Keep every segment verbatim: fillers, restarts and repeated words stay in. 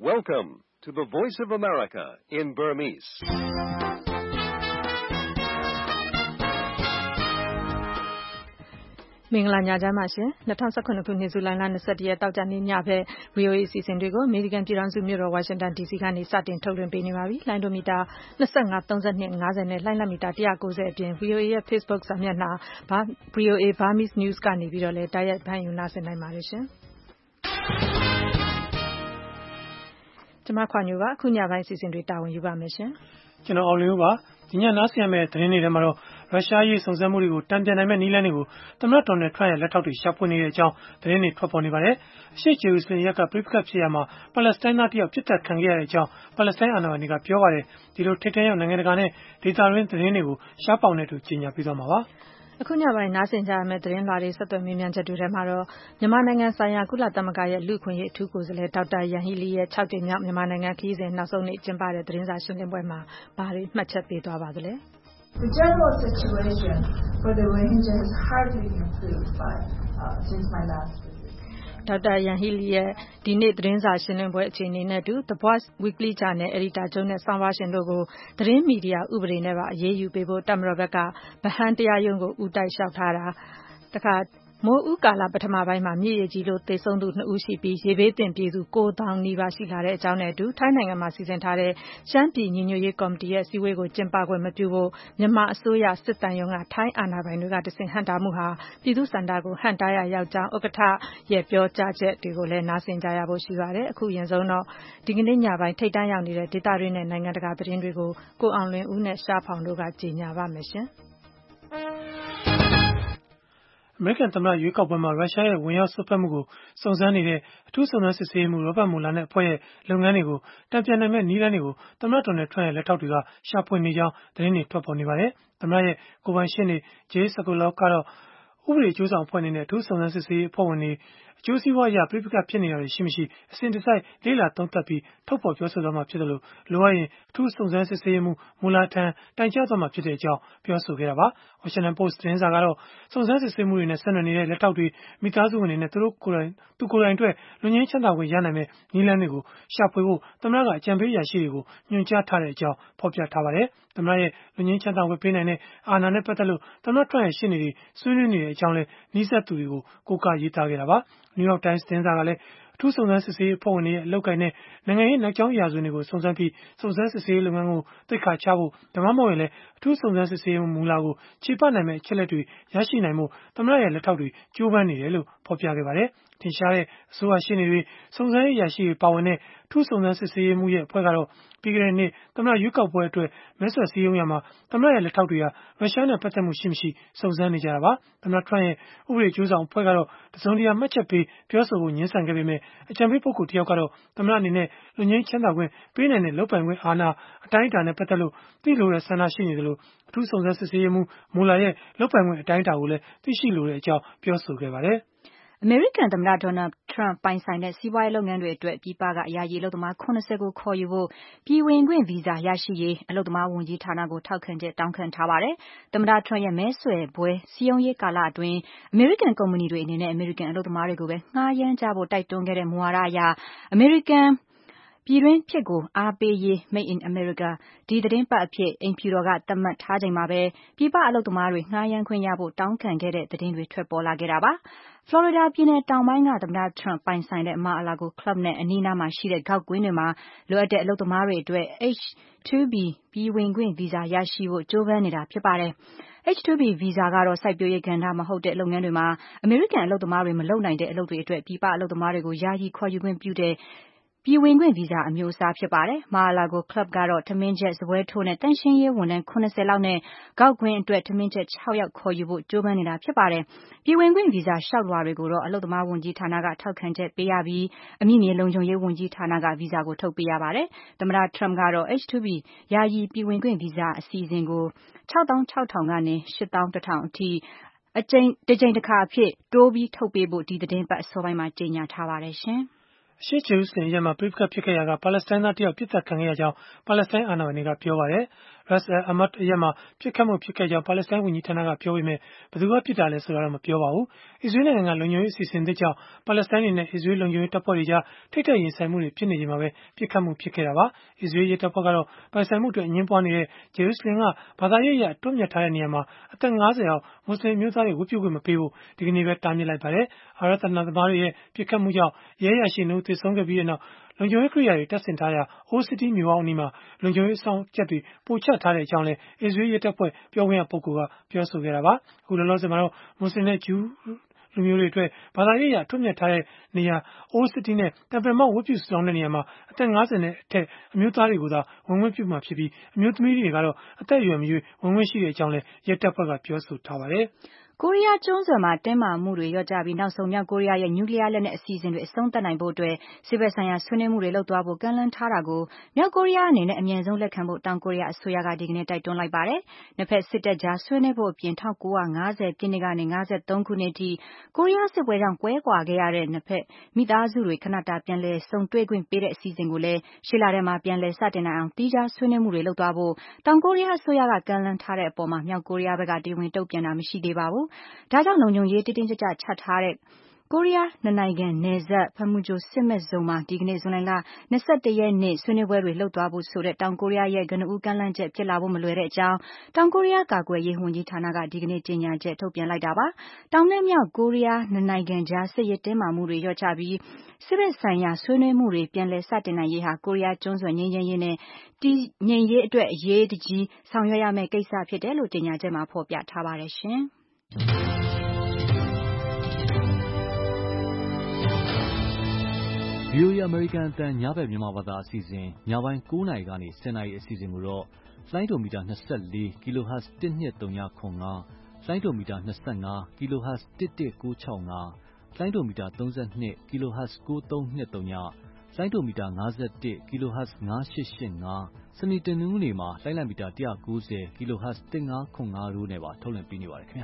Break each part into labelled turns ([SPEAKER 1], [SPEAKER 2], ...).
[SPEAKER 1] Welcome to the Voice of America in Burmese.
[SPEAKER 2] ။မင်္ဂလာညချမ်းပါရှင်။၂၀၁၇ခုနှစ်ဇူလိုင်လ၂၁ရက်တောက်ကြနေ့ညဘက် V O A အစီအစဉ်တွေကိုအမေရိကန်ပြည်ထောင်စုမြို့တော်ဝါရှင်တန် D C ကနေစတင်ထုတ်လွှင့်ပေးနေပါပြီ။လိုင်းဒိုမီတာ၂၅ ၃၂ ၅၀နဲ့လိုင်းလက်မီတာ၁၉၀အပြင် V O A ရဲ့ Facebook စာမျက်နှာ V O A Burmese News ကနေပြီးတော့လည်းတိုက်ရိုက်ဖမ်းယူနားဆင်နိုင်ပါတယ်ရှင်။ကျွန်မခွာညိုပါအခုညပိုင်းအစီအစဉ်တွေတာဝန်ယူပါမယ်ရှင်
[SPEAKER 3] ။ကျွန်တော်အောင်လင်းဦးပါဒီညနားဆင်ရမယ့်သတင်းတွေထဲမှာတော့ရုရှားရေးစုံစမ်းမှုတွေကိုတံပြန်နိုင်မဲ့နည်းလမ်းတွေကိုသမ္မတဒေါ်နယ်ထရန့်ရဲ့လက်ထောက်တွေရှာဖွေနေတဲ့အကြောင်းသတင်းတွေထွက်ပေါ်နေပါတယ်။အရှေ့ဂျေရုဆလင်ရပ်ကပြိပခတ်ဖြစ်ရမှာပါလက်စတိုင်းသားတယောက်ပြစ်ဒဏ်ခံခဲ့ရတဲ့အကြောင်းပါလက်စတိုင်းအာဏာပိုင်တွေကပြောပါတယ်။ဒီလိုထိပ်တန်းရောက်နိုင်ငံတကာနဲ့ဒေသတွင်းသတင်းတွေကိုရှားပေါင်တဲ့သူကြီးညာပြီးသွားမှာပါ။
[SPEAKER 2] အခုညပိုင်းနားဆင်ကြရမယ့်သတင်းလွှာတွေဆက်သွယ်မြင်မြန်ချက်တွေထဲမှာတော့မြန်မာနိုင်ငံဆိုင်ရာကုလသမဂ္ဂရဲ့လူ့အခွင့်အရေးအထူးကိုယ်စားလှယ်ဒေါက်တာယန်ဟီလီရဲ့၆ကြိမ်မြောက်မြန်မာနိုင်ငံခရီးစဉ်နောက်ဆုံးနေ့ကျင်းပတဲ့သတင်းစာရှင်းလင်းပွဲမှာဘာတွေမှတ်ချက်ပေးသွားပါသလဲ
[SPEAKER 4] The general situation for the Rohingya has hardly improved by uh, since my last visit.
[SPEAKER 2] ဒေါက်တာယန်ဟီလီရဲ့ဒီနေ့သတင်းစာရှင်းလင်းပွဲအခြေအနေနဲ့အတူ The Voice Weekly Journal အယ်ဒီတာချုပ်နဲ့ဆောင်းပါးရှင်တို့ကိုသတင်းမီဒီယာဥပဒေနဲ့ပါအရေးယူပေးဖို့တပ်မတော်ဘက်ကဗဟန်းတရားရုံးကိုဦးတိုက်လျှောက်ထားတာတခါမိုးဥကာလပထမပိုင်းမှာမြစ်ရေကြီးလို့သေဆုံးသူနှစ်ဦးရှိပြီးရေဘေးသင့်ပြည်သူကိုးသောင်းနီးပါးရှိလာတဲ့အကြောင်းနဲ့အတူထိုင်းနိုင်ငံမှာစီစဉ်ထားတဲ့ရှမ်းပြည်ညီညွတ်ရေးကော်မတီရဲ့စည်းဝေးကိုကျင်းပခွင့်မပြုဖို့မြန်မာအစိုးရစစ်တမ်းရုံးကထိုင်းအာဏာပိုင်တွေကတစင်ဟန့်တားမှုဟာပြည်သူ့စန္ဒကိုဟန့်တားရရောက်ကြောင်းဥက္ကဋ္ဌရဲ့ပြောကြားချက်တွေကိုလည်းနားဆင်ကြရဖို့ရှိပါတယ်အခုရင်ဆုံးတော့ဒီကနေ့ညပိုင်းထိတ်တန့်ရောက်နေတဲ့ဒေသတွင်းနဲ့နိုင်ငံတကာသတင်းတွေကိုကိုအောင်လွင်ဦးနဲ့ရှားဖောင်တို့ကကြေညာပါမယ်ရှင်
[SPEAKER 3] အမေရိကန်သမ္မတရွေးကောက်ပွဲမှာရုရှားရဲ့ဝင်ရောက်စွက်ဖက်မှုကိုစုံစမ်းနေတဲ့အထူးစုံစမ်းစစ်ဆေးမှုရောဘတ်မူလာနဲ့အဖွဲ့ရဲ့လုပ်ငန်းတွေကိုတံပြန်နိုင်မဲ့နည်းလမ်းတွေကိုသမ္မတဒေါ်နယ်ထရန့်ရဲ့လက်ထောက်တွေကရှာဖွေနေကြောင်းသတင်းတွေထွက်ပေါ်နေပါတယ်။သမ္မတရဲ့ကိုယ်ပိုင်ရှင်းနေဂျေးစကူလော့ကတော့ဥပဒေအကျိုးဆောင်အဖွဲ့အနေနဲ့အထူးစုံစမ်းစစ်ဆေးအဖွဲ့ဝင်တွေအကျိုးစီးပွားအရပြိပခတ်ဖြစ်နေတာတွေရှိမရှိအစဉ်တစိုက်လေးလာသုံးသပ်ပြီးထုတ်ဖော်ပြောဆိုသွားမှာဖြစ်တယ်လို့လိုအပ်ရင်အထူးစုံစမ်းစစ်ဆေးမှုမူလာထံတိုင်ကြားသွားမှာဖြစ်တဲ့အကြောင်းပြောဆိုခဲ့တာပါ။ Washington Post သတင်းစာကတော့စုံစမ်းစစ်ဆေးမှုတွေနဲ့ဆက်နွယ်နေတဲ့လက်ထောက်တွေမိသားစုဝင်တွေနဲ့သူတို့ကိုယ်တိုင်သူကိုယ်တိုင်အတွက်လူငင်းချမ်းသာခွင့်ရနိုင်မဲ့နည်းလမ်းတွေကိုရှာဖွေဖို့သမ္မတကအကြံပေးရရှိတွေကိုညွှန်ကြားထားတဲ့အကြောင်းဖော်ပြထားပါတယ်။သမ္မတရဲ့လူငင်းချမ်းသာခွင့်ပေးနိုင်တဲ့အာဏာနဲ့ပတ်သက်လို့သမ္မတထရန့်ရဲ့ရှင်းနေတွေဆွေးနွေးနေတဲ့အကြောင်းလဲနီးစပ်သူတွေကိုကိုးကားရေးသားခဲ့တာပါ။ New York Times သတင်းစာကလည်းအထူးစုံစမ်းစစ်ဆေးအဖွဲ့ဝင်တွေရဲ့အလုပ်ကိုင်နဲ့နိုင်ငံရေးနောက်ကြောင်းရာဇဝင်တွေကိုစုံစမ်းပြီးစုံစမ်းစစ်ဆေးလုပ်ငန်းကိုသိက္ခာချဖို့ဒါမှမဟုတ်ရင်လည်းအထူးစုံစမ်းစစ်ဆေးမှုမူလာကိုခြေပနိုင်မဲ့အချက်လက်တွေရရှိနိုင်မှုသမ္မတရဲ့လက်ထောက်တွေကြိုးပမ်းနေတယ်လို့ဖော်ပြခဲ့ပါတယ်။ထင်ရှားတဲ့အစိုးရရှင်းနေတွေစုံစမ်းရေးရရှိတွေပါဝင်တဲ့ထူးစုံစမ်းစစ်ဆေးမှုရဲ့အဖွဲ့ကတော့ပြီးခဲ့တဲ့နှစ်သမ္မတရွေးကောက်ပွဲအတွက်မဲဆွယ်စည်းရုံးရမှာသမ္မတရဲ့လက်ထောက်တွေကရုရှားနဲ့ပတ်သက်မှုရှိမရှိစုံစမ်းနေကြတာပါ။သမ္မတထရန့်ရဲ့ဥပဒေအကျိုးဆောင်အဖွဲ့ကတော့တစုံတရာမှတ်ချက်ပေးပြောဆိုဖို့ညှင်းဆန်ခဲ့ပေမဲ့အကြံပေးပုဂ္ဂိုလ်တယောက်ကတော့သမ္မတအနေနဲ့လူငင်းချမ်းသာခွင့်ပေးနိုင်တဲ့လုပ်ပိုင်ခွင့်အာဏာအတိုင်းအတာနဲ့ပတ်သက်လို့သိလိုတဲ့ဆန္ဒရှိနေတယ်လို့အထူးစုံစမ်းစစ်ဆေးမှုမူလာရဲ့လုပ်ပိုင်ခွင့်အတိုင်းအတာကိုလည်းသိရှိလိုတဲ့အကြောင်းပြောဆိုခဲ့ပါတယ်။
[SPEAKER 5] အမေရိကန်သမ္မတဒေါ်နယ်ထရန့်ပိုင်ဆိုင်တဲ့စီးပွားရေးလုပ်ငန်းတွေအတွက်ပြည်ပကယာယီအလုပ်သမား၇၀ကိုခေါ်ယူဖို့ပြည်ဝင်ခွင့်ဗီဇာရရှိရေးအလုပ်သမားဝန်ကြီးဌာနကိုထောက်ခံချက်တောင်းခံထားပါတယ်။သမ္မတထရန့်ရဲ့မဲဆွယ်ပွဲစည်းရုံးရေးကာလအတွင်းအမေရိကန်ကုမ္ပဏီတွေအနေနဲ့အမေရိကန်အလုပ်သမားတွေကိုပဲငှားရမ်းကြဖို့တိုက်တွန်းခဲ့တဲ့မူဝါဒအရအမေရိကန်ပြည်တွင်းဖြစ်ကိုအားပေးရေး Made in America ဒီသတင်းပတ်အဖြစ်အိမ်ဖြူတော်ကသတ်မှတ်ထားချိန်မှာပဲပြည်ပအလုပ်သမားတွေငှားရမ်းခွင့်ရဖို့တောင်းခံခဲ့တဲ့သတင်းတွေထွက်ပေါ်လာခဲ့တာပါ။ ဖလော်ရီဒါပြည်နယ်တောင်ပိုင်းကသမ္မတထရန့်ပိုင်ဆိုင်တဲ့ Mar-a-Lago Club နဲ့အနီးအနားမှာရှိတဲ့ဂေါက်ကွင်းတွေမှာလိုအပ်တဲ့အလုပ်သမားတွေအတွက် H two B ပြည်ဝင်ခွင့်ဗီဇာရရှိဖို့ကြိုးပမ်းနေတာဖြစ်ပါတယ်။ H two B ဗီဇာကတော့စိုက်ပျိုးရေးကဏ္ဍမဟုတ်တဲ့လုပ်ငန်းတွေမှာအမေရိကန်အလုပ်သမားတွေမလုပ်နိုင်တဲ့အလုပ်တွေအတွက်ပြည်ပအလုပ်သမားတွေကိုယာယီခေါ်ယူခွင့်ပြုတဲ့ပြည်ဝင်ခွင့်ဗီဇာအမျိုးအစားဖြစ်ပါတယ်။ Mar-a-Lago Club ကတော့ထမင်းချက်စားပွဲထိုးနဲ့တန့်ရှင်းရေးဝန်ထမ်း၇၀လောက်နဲ့ဂေါက်ကွင်းအတွက်ထမင်းချက်၆ယောက်ခေါ်ယူဖို့ကြိုးပမ်းနေတာဖြစ်ပါတယ်။ပြည်ဝင်ခွင့်ဗီဇာလျှောက်လွှာတွေကိုတော့အလုပ်သမားဝန်ကြီးဌာနကထောက်ခံချက်ပေးရပြီးအမိမြေလုံခြုံရေးဝန်ကြီးဌာနကဗီဇာကိုထုတ်ပေးရပါတယ်။သမ္မတထရန့်ကတော့ H two B ယာယီပြည်ဝင်ခွင့်ဗီဇာအစီအစဉ်ကို၆သောင်း၆ထောင်ကနေ၈သောင်းတစ်ထောင်အထိအကြိမ်တစ်ကြိမ်တစ်ခါအဖြစ်တိုးပြီးထုတ်ပေးဖို့ဒီသတင်းပတ်အစောပိုင်းမှာကြေညာထားပါတယ်ရှင်။
[SPEAKER 3] အရှေ့ဂျေရုဆလင်အရပ်မှာပြိပခတ်ဖြစ်ခဲ့ရာကပါလက်စတိုင်းသားတယောက်ပြစ်ဒဏ်ခံခဲ့ရကြောင်းပါလက်စတိုင်းအာဏာပိုင်တွေကပြောပါတယ်။ Ras al Amat အရပ်မှာပြစ်ခတ်မှုဖြစ်ခဲ့ကြောင်းပါလက်စတိုင်းဝန်ကြီးဌာနကပြောပေမဲ့ဘယ်သူကပြစ်တာလဲဆိုတာတော့မပြောပါဘူး။ အစ္စရေးနိုင်ငံကလုံခြုံရေးအစီအစဉ်သစ်ကြောင့်ပါလက်စတိုင်းတွေနဲ့အစ္စရေးလုံခြုံရေးတပ်ဖွဲ့တွေကြားထိပ်တိုက်ရင်ဆိုင်မှုတွေဖြစ်နေချိန်မှာပဲပြစ်ခတ်မှုဖြစ်ခဲ့တာပါ။ အစ္စရေးရဲတပ်ဖွဲ့ကတော့ပိုင်ဆိုင်မှုအတွက်အငြင်းပွားနေတဲ့ဂျေရုဆလင်ကဘာသာရေးအရအထွတ်မြတ်ထားတဲ့နေရာမှာအသက်၅၀အောက်မွတ်စလင်မျိုးသားတွေဝတ်ပြုခွင့်မပေးဖို့ဒီကနေ့ပဲတားမြစ်လိုက်ပါတယ်။ အာရသနာသမားတွေရဲ့ပြစ်ခတ်မှုကြောင့်ရဲအရာရှိနှစ်ဦးသေဆုံးခဲ့ပြီးနောက်လုံခြုံရေးကိရိယာတွေတပ်ဆင်ထားရာ Old City မြို့ဟောင်းအနီးမှာလုံခြုံရေးအစောင့်အကြပ်တွေပိုချထားတဲ့အကြောင်းလည်းအစ္စရေးရဲတပ်ဖွဲ့ပြောခွင့်ရပုဂ္ဂိုလ်ကပြောဆိုခဲ့တာပါ။ အခုလောလောဆယ်မှာတော့မွတ်စလင်နဲ့ဂျူးလူမျိုးတွေအတွက်ဘာသာရေးအရအထွတ်မြတ်ထားတဲ့နေရာ Old City နဲ့ Temple Mount ဝတ်ပြုဆုတောင်းတဲ့နေရာမှာအသက်၅၀နဲ့အထက်အမျိုးသားတွေကိုသာဝင်ခွင့်ပြုမှာဖြစ်ပြီးအမျိုးသမီးတွေကတော့အသက်အရွယ်မရွေးဝင်ခွင့်ရှိတဲ့အကြောင်းလည်းရဲတပ်ဖွဲ့ကပြောဆိုထားပါတယ်။
[SPEAKER 5] ကိုရီးယားကျွန်းဆွယ်မှာတင်းမာမှုတွေလျော့ကျပြီးနောက်ဆုံးမြောက်ကိုရီးယားရဲ့နျူကလ িয়ার လက်နက်အစီအစဉ်တွေအဆုံးသတ်နိုင်ဖို့အတွက်စစ်ဘက်ဆိုင်ရာဆွေးနွေးမှုတွေလုပ်သွားဖို့ကမ်းလှမ်းထားတာကိုမြောက်ကိုရီးယားအနေနဲ့အမြန်ဆုံးလက်ခံဖို့တောင်ကိုရီးယားအစိုးရကဒီကနေ့တိုက်တွန်းလိုက်ပါတယ်။နှစ်ဖက်စစ်တပ်ကြားဆွေးနွေးဖို့အပြင်၁၉၅၀ပြည့်နှစ်ကနေ၅၃ခုနှစ်အထိကိုရီးယားစစ်ပွဲကြောင့်ကွဲကွာခဲ့ရတဲ့နှစ်ဖက်မိသားစုတွေခဏတာပြန်လည်ဆုံတွေ့ခွင့်ပေးတဲ့အစီအစဉ်ကိုလည်းရှေ့လထဲမှာပြန်လည်စတင်နိုင်အောင်သီးခြားဆွေးနွေးမှုတွေလုပ်သွားဖို့တောင်ကိုရီးယားအစိုးရကကမ်းလှမ်းထားတဲ့အပေါ်မှာမြောက်ကိုရီးယားဘက်ကတရားဝင်တုံ့ပြန်တာမရှိသေးပါဘူး။ဒါကြောင့်လုံခြုံရေးတင်းတင်းကြပ်ကြပ်ချထားတဲ့ကိုရီးယားနှစ်နိုင်ငံနယ်စပ်ဖမ်မူဂျိုစစ်မဲ့ဇုံမှာဒီကနေ့ဇွန်လ၂၁ရက်နေ့ဆွေးနွေးပွဲတွေလုပ်သွားဖို့ဆိုတဲ့တောင်ကိုရီးယားရဲ့ကနဦးကမ်းလှမ်းချက်ဖြစ်လာဖို့မလွယ်တဲ့အကြောင်းတောင်ကိုရီးယားကာကွယ်ရေးဝန်ကြီးဌာနကဒီကနေ့ကြေညာချက်ထုတ်ပြန်လိုက်တာပါ။တောင်နဲ့မြောက်ကိုရီးယားနှစ်နိုင်ငံကြားစစ်ရေးတင်းမာမှုတွေလျော့ကျပြီးစစ်ဘက်ဆိုင်ရာဆွေးနွေးမှုတွေပြန်လည်စတင်နိုင်ရေးဟာကိုရီးယားကျွန်းဆွယ်ငြိမ်းချမ်းရေးနဲ့တည်ငြိမ်ရေးအတွက်အရေးတကြီးဆောင်ရွက်ရမယ့်ကိစ္စဖြစ်တယ်လို့ကြေညာချက်မှာဖော်ပြထားပါတယ်ရှင်။
[SPEAKER 6] ဗွီအိုအေ American အသံညဘက်မြန်မာဘာသာအစီအစဉ်ညပိုင်း၉နာရီကနေ၁၀နာရီအစီအစဉ်ကိုတော့လိုင်းဒိုမီတာ၂၄ kHz တစ်နှစ်၃၀ခွန်ငါလိုင်းဒိုမီတာ၂၅ kHz တစ်တစ်၉၆၅လိုင်းဒိုမီတာ၃၂ kHz ၉၃၂၃လိုင်းဒိုမီတာ၅၁ kHz ၅၈၈၅စနေတနင်္ဂနွေမှာလိုင်းလံမီတာ၁၉၀ kHz တစ်၅ခွန်ငါတို့နဲ့ပါထုတ်လွှင့်ပေးနေပါတယ်ခင်ဗျာ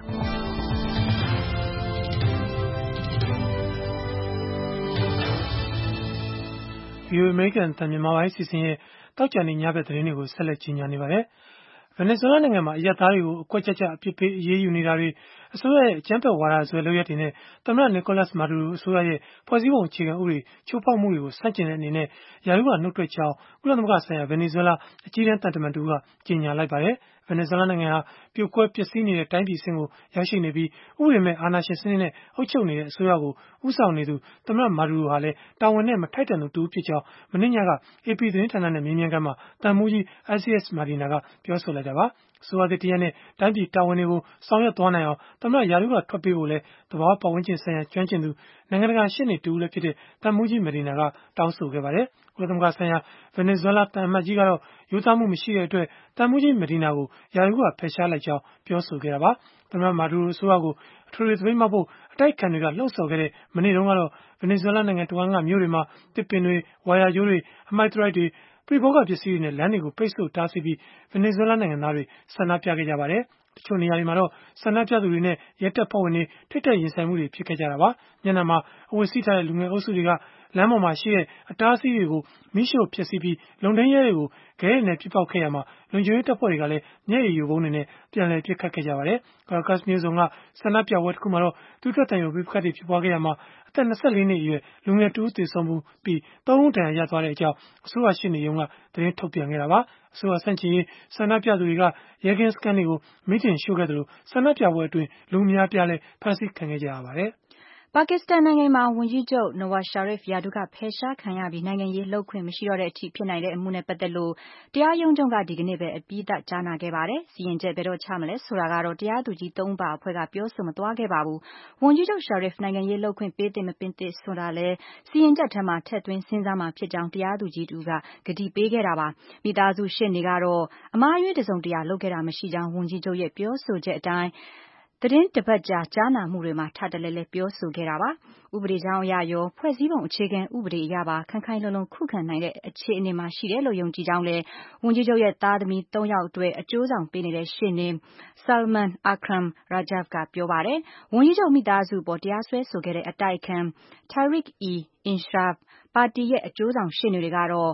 [SPEAKER 3] ဗွီအိုအေ American အသံမြန်မာပိုင်းအစီအစဉ်ရဲ့တောက်ကြနေညဘက်သတင်းတွေကိုဆက်လက်ကြီးညာနေပါတယ်။ ဗင်နီဇွဲလားနိုင်ငံမှာအရပ်သားတွေကိုအကွက်ကျကျအပြစ်ပေးအရေးယူနေတာတွေအစိုးရရဲ့အကြမ်းဖက်ဝါဒစွဲလုပ်ရပ်တွေနဲ့သမ္မတ Nicolas Maduro အစိုးရရဲ့ဖွဲ့စည်းပုံအခြေခံဥပဒေချိုးဖောက်မှုတွေကိုဆန့်ကျင်တဲ့အနေနဲ့ရာထူးကနှုတ်ထွက်ကြောင်းကုလသမဂ္ဂဆိုင်ရာဗင်နီဇွဲလားအကြီးတန်းသံတမန်တဦးကကြေညာလိုက်ပါတယ်။ ဗင်နီဇွဲလားနိုင်ငံဟာပြိုကွဲပျက်စီးနေတဲ့တိုင်းပြည်အဆင့်ကိုရောက်ရှိနေပြီးဥပဒေမဲ့အာဏာရှင်စနစ်နဲ့အုပ်ချုပ်နေတဲ့အစိုးရကိုဦးဆောင်နေသူသမ္မတ Maduro ဟာလည်းတာဝန်နဲ့မထိုက်တန်သူတဦးဖြစ်ကြောင်းမနေ့ညက အေပီ သတင်းဌာနနဲ့မေးမြန်းခန်းမှာသံမှူးကြီး Isaias Medina ကပြောဆိုလိုက်တာပါ။ အစိုးရသစ်တရပ်နဲ့တိုင်းပြည်တာဝန်တွေကိုဆောင်ရွက်သွားနိုင်အောင်သမ္မတရာထူးကထွက်ပေးဖို့လည်းသဘာဝပတ်ဝန်းကျင်ဆိုင်ရာကျွမ်းကျင်သူနိုင်ငံတကာရှေ့နေတဦးလည်းဖြစ်တဲ့သံမှူးကြီး Medina ကတောင်းဆိုခဲ့ပါတယ်။ ကုလသမဂ္ဂဆိုင်ရာဗင်နီဇွဲလားသံအမတ်ကြီးကတော့ရိုးသားမှုမရှိတဲ့အတွက်သံမှူးကြီး Medina ကိုရာထူးကဖယ်ရှားလိုက်ကြောင်းပြောဆိုခဲ့တာပါ။ သမ္မတ Maduro အစိုးရကိုအထွေထွေသပိတ်မှောက်ဖို့အတိုက်အခံတွေကလှုံ့ဆော်ခဲ့တဲ့မနေ့တုန်းကတော့ဗင်နီဇွဲလားနိုင်ငံတဝန်းကမြို့တွေမှာသစ်ပင်တွေဝါယာကြိုးတွေအမှိုက်သရိုက်တွေပရိဘောဂပစ္စည်းတွေနဲ့လမ်းတွေကိုပိတ်ဆို့တားဆီးပြီးဗင်နီဇွဲလားနိုင်ငံသားတွေဆန္ဒပြခဲ့ကြပါတယ်။တချို့နေရာတွေမှာတော့ဆန္ဒပြသူတွေနဲ့ရဲတပ်ဖွဲ့ဝင်တွေထိပ်တိုက်ရင်ဆိုင်မှုတွေဖြစ်ခဲ့ကြတာပါ။ညနေမှာအဝတ်စည်းထားတဲ့လူငယ်အုပ်စုတွေကလမ်းပေါ်မှာရှိတဲ့အတားအဆီးတွေကိုမီးရှို့ဖျက်ဆီးပြီးလုံထိန်းရဲတွေကိုခဲတွေနဲ့ပစ်ပေါက်ခဲ့ရမှာလုံခြုံရေးတပ်ဖွဲ့တွေကလည်းမျက်ရည်ယိုဗုံးတွေနဲ့ပြန်လည်ပစ်ခတ်ခဲ့ကြပါတယ်။ Caracas မြို့စွန်ကဆန္ဒပြပွဲတခုမှာတော့သူထွက်သံယိုပဋိပက္ခတွေဖြစ်ပွားခဲ့ရမှာအသက်၂၄နှစ်အရွယ်လူငယ်တဦးသေဆုံးပြီးသုံးဦးဒဏ်ရာရသွားတဲ့အကြောင်းအစိုးရရှေ့နေရုံးကသတင်းထုတ်ပြန်ခဲ့တာပါ။အစိုးရဆန့်ကျင်ရေးဆန္ဒပြသူတွေကရဲကင်းစခန်းတွေကိုမီးတင်ရှို့ခဲ့သလိုဆန္ဒပြပွဲအတွင်းလူအများအပြားလည်းဖမ်းဆီးခံခဲ့ကြရပါတယ်။
[SPEAKER 5] ပါကစ္စတန်နိုင်ငံမှာဝန်ကြီးချုပ် Nawaz Sharif ရာထူးကဖယ်ရှားခံရပြီးနိုင်ငံရေးလုပ်ခွင့်မရှိတော့တဲ့အထိဖြစ်နိုင်တဲ့အမှုနဲ့ပတ်သက်လို့တရားရုံးချုပ်ကဒီကနေ့ပဲအပြီးသတ်ကြားနာခဲ့ပါတယ်။စီရင်ချက်ဘယ်တော့ချမလဲဆိုတာကတော့တရားသူကြီးသုံးဦးပါအဖွဲ့ကပြောဆိုမသွားခဲ့ပါဘူး။ဝန်ကြီးချုပ် Sharif နိုင်ငံရေးလုပ်ခွင့်ပေးသင့်မပေးသင့်ဆိုတာလည်းစီရင်ချက်ထဲမှာထည့်သွင်းစဉ်းစားမှာဖြစ်ကြောင်းတရားသူကြီးတဦးကကတိပေးခဲ့တာပါ။မိသားစုရှေ့နေကတော့အမှားအယွင်းတစုံတရာလုပ်ခဲ့တာမရှိကြောင်းဝန်ကြီးချုပ်ရဲ့ပြောဆိုချက်အတိုင်းသီတင်းတပတ်ကြာကြားနာမှုတွေမှာထပ်တလဲလဲပြောဆိုခဲ့တာပါ။ဥပဒေကြောင်းအရရောဖွဲ့စည်းပုံအခြေခံဥပဒေအရပါခိုင်ခိုင်လုံလုံခုခံနိုင်တဲ့အခြေအနေမှာရှိတယ်လို့ယုံကြည်ကြောင်းလည်းဝန်ကြီးချုပ်ရဲ့သားသမီးသုံးယောက်အတွက်အကျိုးဆောင်ပေးနေတဲ့ရှေ့နေ Salman Akram Rajab ကပြောပါတယ်။ဝန်ကြီးချုပ်မိသားစုပေါ်တရားစွဲဆိုခဲ့တဲ့အတိုက်အခံ Tehreek-e-Insaf ပါတီရဲ့အကျိုးဆောင်ရှေ့နေတွေကတော့ဝ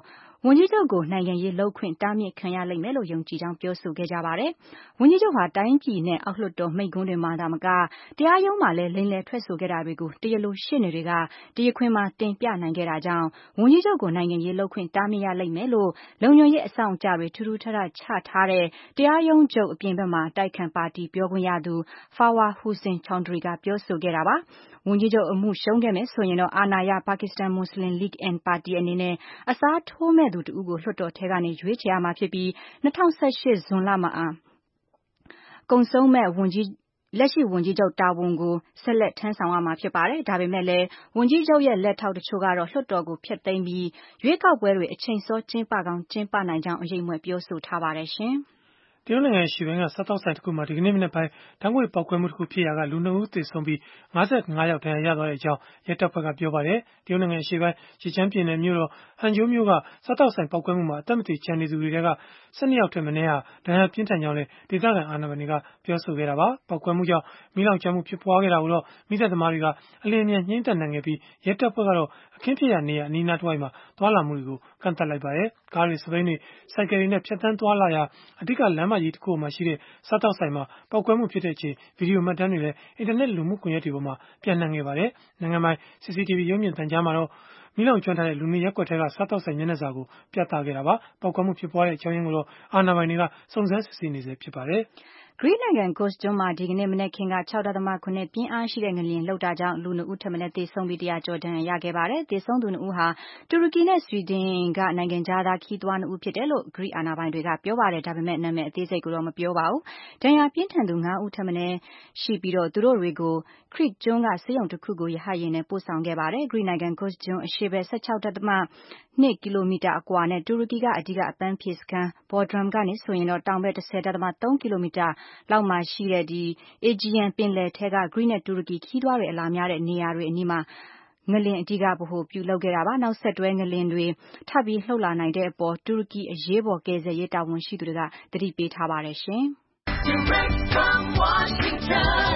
[SPEAKER 5] ဝန်ကြီးချုပ်ကိုနိုင်ငံရေးလှုပ်ခွင့်တားမြစ်ခံရလိမ့်မယ်လို့ယုံကြည်ကြောင်းပြောဆိုခဲ့ကြပါတယ်။ဝန်ကြီးချုပ်ဟာတိုင်းပြည်နဲ့အောက်လွှတ်တော်မိန့်ခွန်းတွေမှာသာမကတရားရုံးမှာလည်းလိမ်လည်ထွက်ဆိုခဲ့တာတွေကိုတရားလိုရှေ့နေတွေကတရားခွင်မှာတင်ပြနိုင်ခဲ့တာကြောင့်ဝန်ကြီးချုပ်ကိုနိုင်ငံရေးလှုပ်ခွင့်တားမြစ်ရလိမ့်မယ်လို့လုံခြုံရေးအစောင့်အကြတွေထူးထူးခြားခြားချထားတဲ့တရားရုံးချုပ်အပြင်ဘက်မှာတိုက်ခံပါတီပြောခွင့်ရသူ Fawad Hussain Chaudhry ကပြောဆိုခဲ့တာပါ။ဝန်ကြီးချုပ်အမှုရှုံးခဲ့မယ်ဆိုရင်တော့အာဏာရ Pakistan Muslim League N ပါတီအနေနဲ့အစားထိုးမဲ့သူတဦးကိုလွှတ်တော်ထဲကနေရွေးချယ်ရမှာဖြစ်ပြီး၂၀၁၈ဇွန်လမှာကုန်ဆုံးမဲ့ဝန်ကြီးလက်ရှိဝန်ကြီးချုပ်တာဝန်ကိုဆက်လက်ထမ်းဆောင်ရမှာဖြစ်ပါတယ်။ဒါပေမဲ့လည်းဝန်ကြီးချုပ်ရဲ့လက်ထောက်တချို့ကတော့လွှတ်တော်ကိုဖျက်သိမ်းပြီးရွေးကောက်ပွဲတွေအချိန်စောကျင်းပကောင်းကျင်းပနိုင်ကြောင်းအရေးမွယ်ပြောဆိုထားပါတယ်ရှင်။
[SPEAKER 3] တရုတ်နိုင်ငံရှိပိုင်းကစားတောက်ဆိုင်တစ်ခုမှာဒီကနေ့မနက်ပိုင်းဓာတ်ငွေ့ပေါက်ကွဲမှုတစ်ခုဖြစ်ရာကလူနှစ်ဦးသေဆုံးပြီး၅၅ယောက်ဒဏ်ရာရသွားတဲ့အကြောင်းရဲတပ်ဖွဲ့ကပြောပါတယ်။တရုတ်နိုင်ငံရှိပိုင်းဂျီချမ်းပြည်နယ်မြို့တော်ဟန်ဂျိုးမြို့ကစားတောက်ဆိုင်ပေါက်ကွဲမှုမှာအသက်မသေကျန်နေသူတွေက၁၂ယောက်ထက်မနည်းဟာဒဏ်ရာပြင်းထန်ကြောင်းလည်းဒေသခံအာဏာပိုင်တွေကပြောဆိုခဲ့တာပါ။ပေါက်ကွဲမှုကြောင့်မီးလောင်ကျွမ်းမှုဖြစ်ပွားခဲ့တာကိုတော့မိသက်သမားတွေကအလျင်အမြန်ညှိနှိုင်းနိုင်ခဲ့ပြီးရဲတပ်ဖွဲ့ကတော့အခင်းဖြစ်ရာနေရာအနီးအနားတစ်ဝိုက်မှာသွားလာမှုတွေကိုကန့်သတ်လိုက်ပါတယ်။ကားတွေစပိန်တွေစိုက်ကယ်တွေနဲ့ဖြတ်သန်းသွားလာရာအဓိကလမ်းမကြီးတစ်ခုမှာရှိတဲ့စားတောက်ဆိုင်မှာပေါက်ကွဲမှုဖြစ်တဲ့အချိန်ဗီဒီယိုမှတ်တမ်းတွေလည်းအင်တာနက်လူမှုကွန်ရက်တွေပေါ်မှာပြန့်နှံ့ခဲ့ပါတယ်။နိုင်ငံပိုင် C C T V ရုပ်မြင်သံကြားမှာတော့မီးလောင်ကျွမ်းထားတဲ့လူနေရပ်ကွက်ထဲကစားတောက်ဆိုင်မျက်နှာစာကိုပြသခဲ့တာပါ။ပေါက်ကွဲမှုဖြစ်ပွားတဲ့အကြောင်းရင်းကိုတော့အာဏာပိုင်တွေကစုံစမ်းစစ်ဆေးနေဆဲဖြစ်ပါတယ်။
[SPEAKER 5] ဂရိနိုင်ငံကော့စ်ကျွန်းမှာဒီကနေ့မနက်ခင်းက၆.၇ ပြင်းအားရှိတဲ့ငလျင်လှုပ်တာကြောင့်လူနှစ်ဦးထက်မနည်းသေဆုံးပြီးတရာကျော်ဒဏ်ရာရခဲ့ပါတယ်။သေဆုံးသူနှစ်ဦးဟာတူရကီနဲ့ဆွီဒင်ကနိုင်ငံခြားသားခရီးသွားနှစ်ဦးဖြစ်တယ်လို့ဂရိအာဏာပိုင်တွေကပြောပါတယ်။ဒါပေမဲ့နာမည်အသေးစိတ်ကိုတော့မပြောပါဘူး။ဒဏ်ရာပြင်းထန်သူငါးဦးထက်မနည်းရှိပြီးသူတို့တွေကို Crete ကျွန်းကဆေးရုံတစ်ခုကိုရဟတ်ယာဉ်နဲ့ပို့ဆောင်ခဲ့ပါတယ်။ဂရိနိုင်ငံကော့စ်ကျွန်းအရှေ့ဘက်၁၆.၂ ကီလိုမီတာအကွာနဲ့တူရကီကအဓိကအပန်းဖြေစခန်း Bodrum ကနေဆိုရင်တော့တောင်ဘက်၁၀.၃ ကီလိုမီတာလောက်မှာရှိတဲ့ Aegean ပင်လယ်ထဲကဂရိနဲ့တူရကီခရီးသွားတွေအလာများတဲ့နေရာတွေအနီးမှာငလျင်အဓိကဗဟိုပြုလုပ်ခဲ့တာပါ။နောက်ဆက်တွဲငလျင်တွေထပ်ပြီးလှုပ်လာနိုင်တဲ့အပေါ်တူရကီအရေးပေါ်ကယ်ဆယ်ရေးတာဝန်ရှိသူတွေကသတိပေးထားပါတယ်ရှင်။
[SPEAKER 7] Direct from Washington,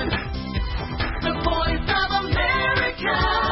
[SPEAKER 7] the voice of America,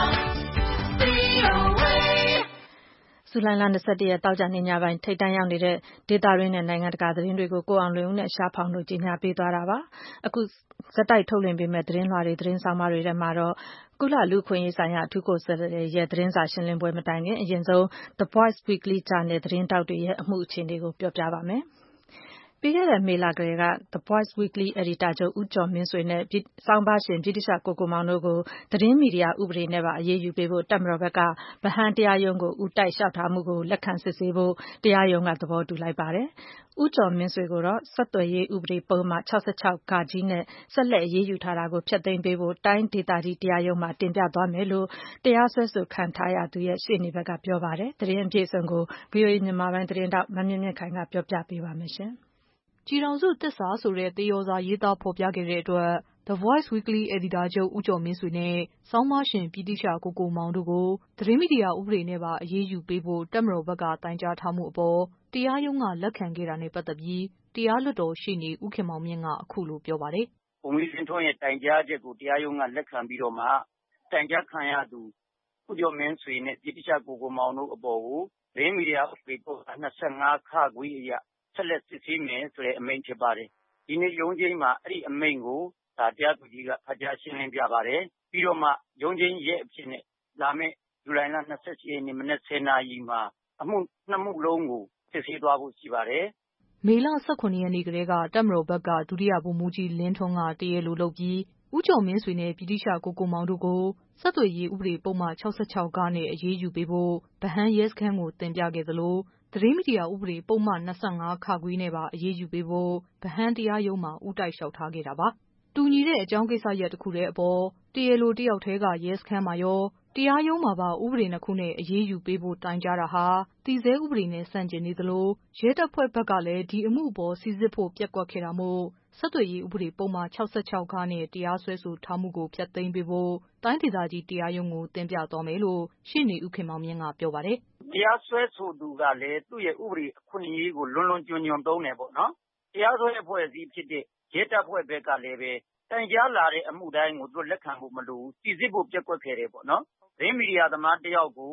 [SPEAKER 7] V O A
[SPEAKER 2] ဇူလိုင်လ၂၁ရက်တောက်ကြနေညပိုင်းထိပ်တန်းရောက်နေတဲ့ဒေသရင်းနဲ့နိုင်ငံတကာသတင်းတွေကိုကိုအောင်လွင်ဦးနဲ့ရှားဖောင်တို့ကြီးညာပေးသွားတာပါ။အခုဇက်တိုက်ထုတ်လွှင့်ပေးမဲ့သတင်းလွှာတွေသတင်းဆောင်မတွေထဲမှာတော့ကုလလူခွင့်ရေးဆိုင်ရာအထူးကိုယ်စားလှယ်ရဲ့သတင်းစာရှင်းလင်းပွဲမတိုင်ခင်အရင်ဆုံး The Voice Weekly ဂျာနယ်သတင်းတောက်တွေရဲ့အမှုအခြေအနေကိုပြောပြပါမယ်။ပြီးခဲ့တဲ့မေလကလေးက The Voice Weekly အယ်ဒီတာချုပ်ဦးကျော်မင်းဆွေနဲ့ဆောင်းပါးရှင်ဗြိတိသျှကိုကိုမောင်တို့ကိုသတင်းမီဒီယာဥပဒေနဲ့ပါအရေးယူပေးဖို့တပ်မတော်ဘက်ကဗဟန်းတရားရုံးကိုဦးတိုက်လျှောက်ထားမှုကိုလက်ခံစစ်ဆေးဖို့တရားရုံးကသဘောတူလိုက်ပါတယ်။ဦးကျော်မင်းဆွေကိုတော့ဆက်သွယ်ရေးဥပဒေပုဒ်မ၆၆ဃနဲ့ဆက်လက်အရေးယူထားတာကိုဖျက်သိမ်းပေးဖို့တိုင်းဒေသကြီးတရားရုံးမှာတင်ပြသွားမယ်လို့တရားစွဲဆိုခံထားရသူရဲ့ရှေ့နေဘက်ကပြောပါတယ်။သတင်းအပြည့်အစုံကို ဗွီအိုအေမြန်မာပိုင်းသတင်းထောက်မမြင့်မြင့်ခိုင်ကပြောပြပေးပါမယ်ရှင်။
[SPEAKER 8] ကျည်ထောင်စုသစ္စာဆိုတဲ့သေရောစာရေးသားဖော်ပြခဲ့တဲ့အတွက် The Voice Weekly အယ်ဒီတာချုပ်ဦးကျော်မင်းဆွေနဲ့ဆောင်းပါးရှင်ဗြိတိသျှကိုကိုမောင်တို့ကိုသတင်းမီဒီယာဥပဒေနဲ့ပါအရေးယူပေးဖို့တပ်မတော်ဘက်ကတိုင်ကြားထားမှုအပေါ်တရားရုံးကလက်ခံခဲ့တာနဲ့ပတ်သက်ပြီးတရားလွှတ်တော်ရှေ့နေဦးခင်မောင်မြင့်ကအခုလိုပြောပါတယ်
[SPEAKER 9] ။ဗိုလ်မှူးကြီးထွန်းရဲ့တိုင်ကြားချက်ကိုတရားရုံးကလက်ခံပြီးတော့မှတိုင်ကြားခံရသူဦးကျော်မင်းဆွေနဲ့ဗြိတိသျှကိုကိုမောင်တို့အပေါ်ကိုသတင်းမီဒီယာဥပဒေပုဒ်မ၂၅ခခွေအရဆက်လက်စစ်ဆေးမယ်ဆိုတဲ့အမိန့်ဖြစ်ပါတယ်။ဒီနေ့ရုံးချိန်းမှာအဲ့ဒီအမိန့်ကိုဒါတရားသူကြီးကဖတ်ကြားရှင်းလင်းပြပါတယ်။ပြီးတော့မှရုံးချိန်းရက်အဖြစ်နဲ့လာမယ့်ဇူလိုင်လ၂၈ရက်နေ့မနက်၁၀နာရီမှာအမှုနှစ်မှုလုံးကိုစစ်ဆေးသွားဖို့ရှိပါတယ်
[SPEAKER 8] ။မေလ၁၇ရက်နေ့ကတည်းကတပ်မတော်ဘက်ကဒုတိယဗိုလ်မှူးကြီးလင်းထွန်းကတရားလိုလုပ်ပြီးဦးကျော်မင်းဆွေနဲ့ဗြိတိသျှကိုကိုမောင်တို့ကိုဆက်သွယ်ရေးဥပဒေပုဒ်မ၆၆ဃနဲ့အရေးယူပေးဖို့ဗဟန်းရဲစခန်းကိုတင်ပြခဲ့သလိုသတင်းမီဒီယာဥပဒေပုဒ်မ၂၅ခခွေနဲ့ပါအရေးယူပေးဖို့ဗဟန်းတရားရုံးမှာဦးတိုက်လျှောက်ထားခဲ့တာပါ။တူညီတဲ့အကြောင်းကိစ္စရပ်တစ်ခုတည်းအပေါ်တရားလိုတစ်ယောက်တည်းကရဲစခန်းမှာရောတရားရုံးမှာပါဥပဒေနှစ်ခုနဲ့အရေးယူပေးဖို့တိုင်ကြားတာဟာတည်ဆဲဥပဒေနဲ့ဆန့်ကျင်နေသလိုရဲတပ်ဖွဲ့ဘက်ကလည်းဒီအမှုအပေါ်စိစစ်ဖို့ပျက်ကွက်ခဲ့တာမို့ဆက်သွယ်ရေးဥပဒေပုဒ်မ၆၆ဃနဲ့တရားစွဲဆိုထားမှုကိုဖျက်သိမ်းပေးဖို့တိုင်းဒေသကြီးတရားရုံးကိုတင်ပြသွားမယ်လို့ရှေ့နေဦးခင်မောင်မြင့်ကပြောပါတယ်
[SPEAKER 9] ။တရားစွဲဆိုသူကလည်းသူ့ရဲ့ဥပဒေအခွင့်အရေးကိုလွန်လွန်ကျွံကျွံသုံးတယ်ပေါ့နော်။တရားစွဲအဖွဲ့အစည်းဖြစ်တဲ့ရဲတပ်ဖွဲ့ဘက်ကလည်းပဲတိုင်ကြားလာတဲ့အမှုတိုင်းကိုသူလက်ခံဖို့မလိုဘူးစိစစ်ဖို့ပျက်ကွက်ခဲ့တယ်ပေါ့နော်။သတင်းမီဒီယာသမားတယောက်ကို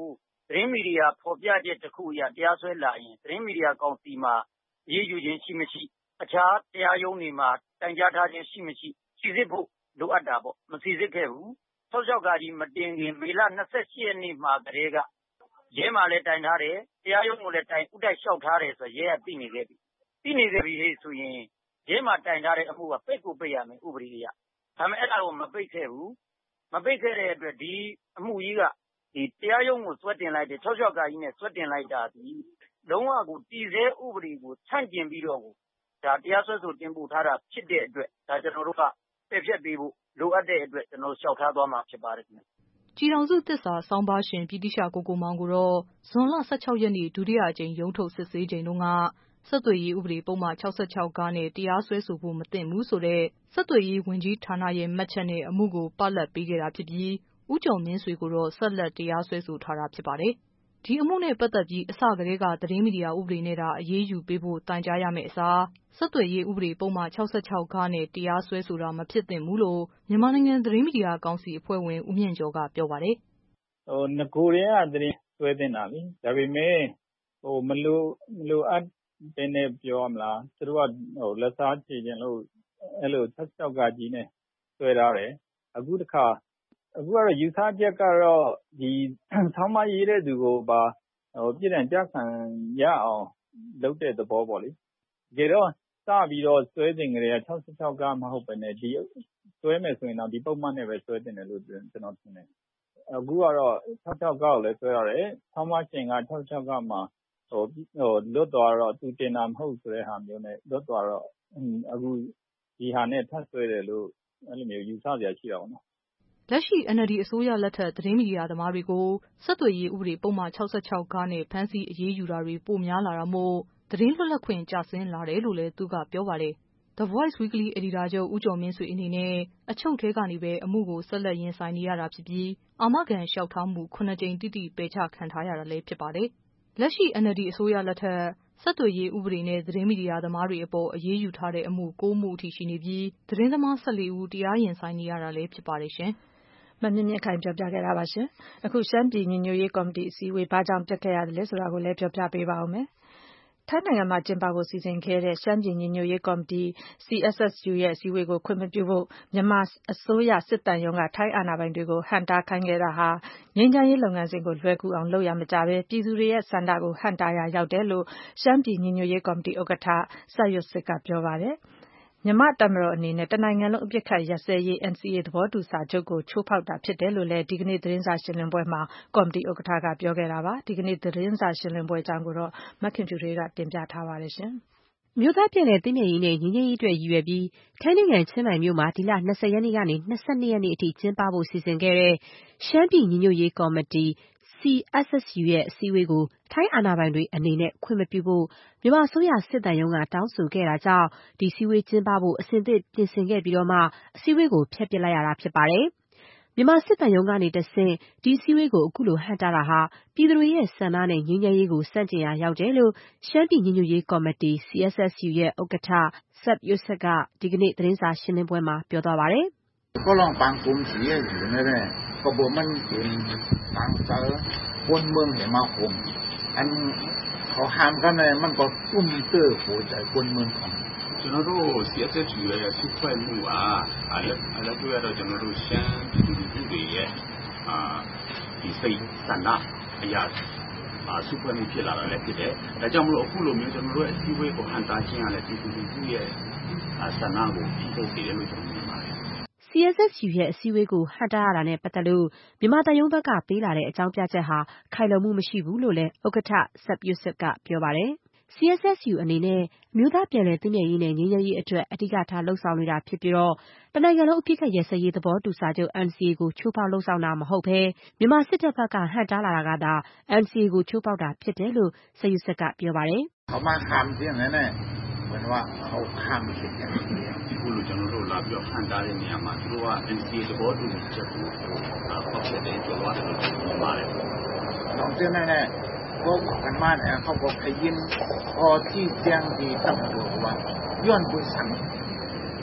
[SPEAKER 9] သတင်းမီဒီယာဖော်ပြချက်တစ်ခုအရတရားစွဲလာရင်သတင်းမီဒီယာကောင်စီမှာရေးယူခြင်းရှိမရှိအခြားတရားရုံးတွေမှာတိုင်ကြားထားခြင်းရှိမရှိစီစစ်ဖို့လိုအပ်တာပေါ့မစီစစ်ခဲ့ဘူး၆၆ကကြီးမတင်ခင်မေလ၂၈ရက်နေ့မှာကလေးကရဲမှာလည်းတိုင်ထားတယ်တရားရုံးကိုလည်းတိုင်ဥတိုက်လျှောက်ထားတယ်ဆိုရဲကသိနေခဲ့ပြီသိနေခဲ့ပြီဆိုရင်ရဲမှာတိုင်ထားတဲ့အမှုကပိတ်ကိုပိတ်ရမယ်ဥပဒေအရဒါပေမဲ့အဲ့ဒါကိုမပိတ်ခဲ့ဘူးမပိတ်ခဲ့တဲ့အတွက်ဒီအမှုကြီးကဒီတရားရုံးကိုစွဲတင်လိုက်တယ်၆၆ကကြီးနဲ့စွဲတင်လိုက်တာဒီလုံးဝကိုတည်ဆဲဥပဒေကိုဆန့်ကျင်ပြီးတော့ကိုဒါတရားစွဲဆိုတင်ပို့ထားတာဖြစ်တဲ့အတွက်ဒါကျွန်တော်တို့ကပယ်ဖျက်ပေးဖို့လိုအပ်တဲ့အတွက်ကျွန်တော်လျှောက်ထားသွားမှာဖြစ်ပါတယ်ခင်ဗျ
[SPEAKER 8] ကြည်ထောင်စုသစ္စာဆောင်းပါးရှင်ပြည်တိရှကိုကိုမောင်ကိုတော့ဇွန်လ၁၆ရက်နေ့ဒုတိယအကြိမ်ရုံးထုတ်စစ်ဆေးချိန်တုန်းကဆက်သွယ်ရေးဥပဒေပုံမှန်၆၆ကနဲ့တရားစွဲဆိုဖို့မသင့်ဘူးဆိုတဲ့ဆက်သွယ်ရေးဝန်ကြီးဌာနရဲ့မှတ်ချက်နဲ့အမှုကိုပလတ်ပေးခဲ့တာဖြစ်ပြီးဦးကျော်မင်းဆွေကိုတော့ဆက်လက်တရားစွဲဆိုထားတာဖြစ်ပါတယ်။ဒီအမှုနဲ့ပတ်သက်ပြီးအစကတည်းကသတင်းမီဒီယာဥပဒေနဲ့သာအရေးယူပေးဖို့တိုင်ကြားရမယ့်အစားဆက်သွယ်ရေးဥပဒေပုံမှန်၆၆ကနဲ့တရားစွဲဆိုတာမဖြစ်သင့်ဘူးလို့မြန်မာနိုင်ငံသတင်းမီဒီယာကောင်စီအဖွဲ့ဝင်ဦးမြင့်ကျော်ကပြောပါတယ်
[SPEAKER 10] ။ဟိုငကိုရဲကသတင်းစွဲတင်တာလေဒါပေမဲ့ဟိုမလို့မလို့အပ်တဲ့နဲ့ပြောမလားသူတို့ကဟိုလက်စားချေခြင်းလို့အဲ့လို၆၆ကကြီးနဲ့စွဲထားတယ်အခုတခါအခုကတော့ယူဆချက်ကတော့ဒီဆောင်းမရေးတဲ့သူကိုပါဟိုပြည်တယ်ကြခံရအောင်လုပ်တဲ့သဘောပေါ့လေကြတော့စပြီးတော့စွဲတင်ကြတဲ့၆၆ကမဟုတ်ပဲနဲ့ဒီစွဲမယ်ဆိုရင်တော့ဒီပုံမှန်နဲ့ပဲစွဲတင်တယ်လို့ကျွန်တော်ထင်တယ်အခုကတော့၆၆ကကိုလည်းစွဲရတယ်ဆောင်းမရှင်က၆၆ကမှာဟိုဟိုလွတ်သွားတော့သူတင်တာမဟုတ်ဆိုတဲ့ဟာမျိုးနဲ့လွတ်သွားတော့အခုဒီဟာနဲ့ထပ်ဆွဲတယ်လို့အဲ့လိုမျိုးယူဆကြရရှိတာပေါ့နော်
[SPEAKER 8] လက်ရှိ N L D အစိုးရလက်ထက်သတင်းမီဒီယာသမားတွေကိုဆက်သွယ်ရေးဥပဒေပုံမှန်၆၆ကနဲ့ဖမ်းဆီးအရေးယူတာတွေပိုများလာတာမို့သတင်းလွတ်လပ်ခွင့်ကျဆင်းလာတယ်လို့လည်းသူကပြောပါတယ်။ The Voice Weekly အယ်ဒီတာချုပ်ဦးကျော်မင်းဆွေအနေနဲ့အချုပ်ထဲကနေပဲအမှုကိုဆက်လက်ရင်ဆိုင်နေရတာဖြစ်ပြီးအာမခံလျှောက်ထားမှုခုနှစ်ကြိမ်တိတိပယ်ချခံထားရတာလည်းဖြစ်ပါတယ်။လက်ရှိ N L D အစိုးရလက်ထက်ဆက်သွယ်ရေးဥပဒေနဲ့သတင်းမီဒီယာသမားတွေအပေါ်အရေးယူထားတဲ့အမှု၉မှုအထိရှိနေပြီးသတင်းသမား၁၄ဦးတရားရင်ဆိုင်နေရတာလည်းဖြစ်ပါတယ်ရှင်
[SPEAKER 2] ။မမြင့်မြင့်ခိုင်ပြောပြခဲ့တာပါရှင်။အခုရှမ်းပြည်ညီညွတ်ရေးကော်မတီအစည်းအဝေးဘာကြောင့်ပြတ်ခဲ့ရတယ်လဲဆိုတာကိုလည်းပြောပြပေးပါဦးမယ်။ထိုင်းနိုင်ငံမှာကျင်းပဖို့စီစဉ်ခဲ့တဲ့ရှမ်းပြည်ညီညွတ်ရေးကော်မတီ C S S U ရဲ့အစည်းအဝေးကိုခွင့်မပြုဖို့မြန်မာအစိုးရစစ်တမ်းရုံးကထိုင်းအာဏာပိုင်တွေကိုဟန့်တားခိုင်းခဲ့တာဟာငြိမ်းချမ်းရေးလုပ်ငန်းစဉ်ကိုလွယ်ကူအောင်လုပ်ရမကြဘဲပြည်သူတွေရဲ့ဆန္ဒကိုဟန့်တားရာရောက်တယ်လို့ရှမ်းပြည်ညီညွတ်ရေးကော်မတီဥက္ကဋ္ဌစတ်ရွတ်စစ်ကပြောပါတယ်။မြန်မာ့တပ်မတော်အနေနဲ့တနိုင်ငံလုံးအပစ်အခတ်ရပ်စဲရေး N C A သဘောတူစာချုပ်ကိုချိုးဖောက်တာဖြစ်တယ်လို့လည်းဒီကနေ့သတင်းစာရှင်းလင်းပွဲမှာကော်မတီဥက္ကဋ္ဌကပြောခဲ့တာပါ။ဒီကနေ့သတင်းစာရှင်းလင်းပွဲအကြောင်းကိုတော့မခင်ဖြူထွေးကတင်ပြထားပါတယ်ရှင်
[SPEAKER 11] ။မြို့သားပြည်နယ်တည်မြဲရေးနဲ့ညီညွတ်ရေးအတွက်ရည်ရွယ်ပြီးထိုင်းနိုင်ငံချင်းမိုင်မြို့မှာဒီလ၂၀ရက်နေ့ကနေ၂၂ရက်နေ့အထိကျင်းပဖို့စီစဉ်ခဲ့တဲ့ရှမ်းပြည်ညီညွတ်ရေးကော်မတီ C S S U ရဲ့အစည်းအဝေးကိုထိုင်းအာဏာပိုင်တွေအနေနဲ့ခွင့်မပြုဖို့မြန်မာအစိုးရစစ်တမ်းရုံးကတောင်းဆိုခဲ့တာကြောင့်ဒီစည်းဝေးကျင်းပဖို့အစဉ်သစ်ပြင်ဆင်ခဲ့ပြီးတော့မှအစည်းအဝေးကိုဖျက်ပစ်လိုက်ရတာဖြစ်ပါတယ်။မြန်မာစစ်တမ်းရုံးကနေတဆင့်ဒီစည်းဝေးကိုအခုလိုဟန့်တားတာဟာပြည်သူတွေရဲ့ဆန္ဒနဲ့ငြိမ်းချမ်းရေးကိုစန့်ကျင်ရာရောက်တယ်လို့ရှမ်းပြည်ညီညွတ်ရေးကော်မတီ C S S U ရဲ့ဥက္ကဋ္ဌစတ်ရွတ်ဆက်ကဒီကနေ့သတင်းစာရှင်းလင်းပွဲမှာပြောသွားပါတယ်
[SPEAKER 12] ။ก็ลองบางกลุ่มสีอยู่นั่นแหละก็บ่มันเป็นบางเสือคนเมืองเห็นมาคงอันเขาห้ามกันเลยมันก็อุ้มเตื้อหัวใจคนเมืองของ
[SPEAKER 13] ကျွန်တော်တို့ C S S U ရဲ့စုဖွဲ့မှုအားအဲ့ဒါတွေ့ရတော့ကျွန်တော်တို့ရှမ်းပြည်သူတွေရဲ့အာဒီစိတ်ဆန္ဒအရာအာစုဖွဲ့မှုဖြစ်လာတာလည်းဖြစ်တယ်ဒါကြောင့်မလို့အခုလိုမျိုးကျွန်တော်တို့အစည်းအဝေးကိုဟန်တာခြင်းရတဲ့ပြည်သူတွေရဲ့ဆန္ဒကိုပြီးဖို့ပြည်တယ်လို့ကျွန်တော်မြင်ပါတယ်
[SPEAKER 11] C S S U ရဲ့အစည်းအဝေးကိုဟန့်တားရတာနဲ့ပတ်သက်လို့မြန်မာတရုံးဘက်ကပေးလာတဲ့အကြောင်းပြချက်ဟာခိုင်လုံမှုမရှိဘူးလို့လည်းဥက္ကဋ္ဌစတ်ရွတ်ဆက်ကပြောပါတယ်။ C S S U အနေနဲ့အမျိုးသားပြည်လည်သင့်မြတ်ရေးနဲ့ငြိမ်းချမ်းရေးအတွက်အဓိကထားလှုံ့ဆော်နေတာဖြစ်ပြီးတော့တနိုင်ငံလုံးအပြစ်ခတ်ရစရေးသဘောတူစာချုပ် N C A ကိုချိုးဖောက်လှုံ့ဆော်တာမဟုတ်ဘဲမြန်မာစစ်တပ်ဘက်ကဟန့်တားလာတာကသာ N C A ကိုချိုးဖောက်တာဖြစ်တယ်လို့စတ်ရွတ်ဆက်ကပြောပါတယ်
[SPEAKER 12] ။เขามาห้ามเสียงนั่นแหละเหมือนว่าเขาห้ามคิดอย่างนี้
[SPEAKER 13] အခုလိုကျွန်တော်တို့လာပြီးဟန်တားတဲ့နေရာမှာသူတို့က N C A သဘောတူချက်ကိုဖောက်ချက်တဲ့ကျော်သွားတယ်လို့ပြောပါတယ်
[SPEAKER 12] ။တော့တဲ့နဲ့ก็กันมาเนี่ยเขาก็ขยินพอที่แจ้งที่ตำรวจว่าย้อนบุญสัง
[SPEAKER 13] ဒ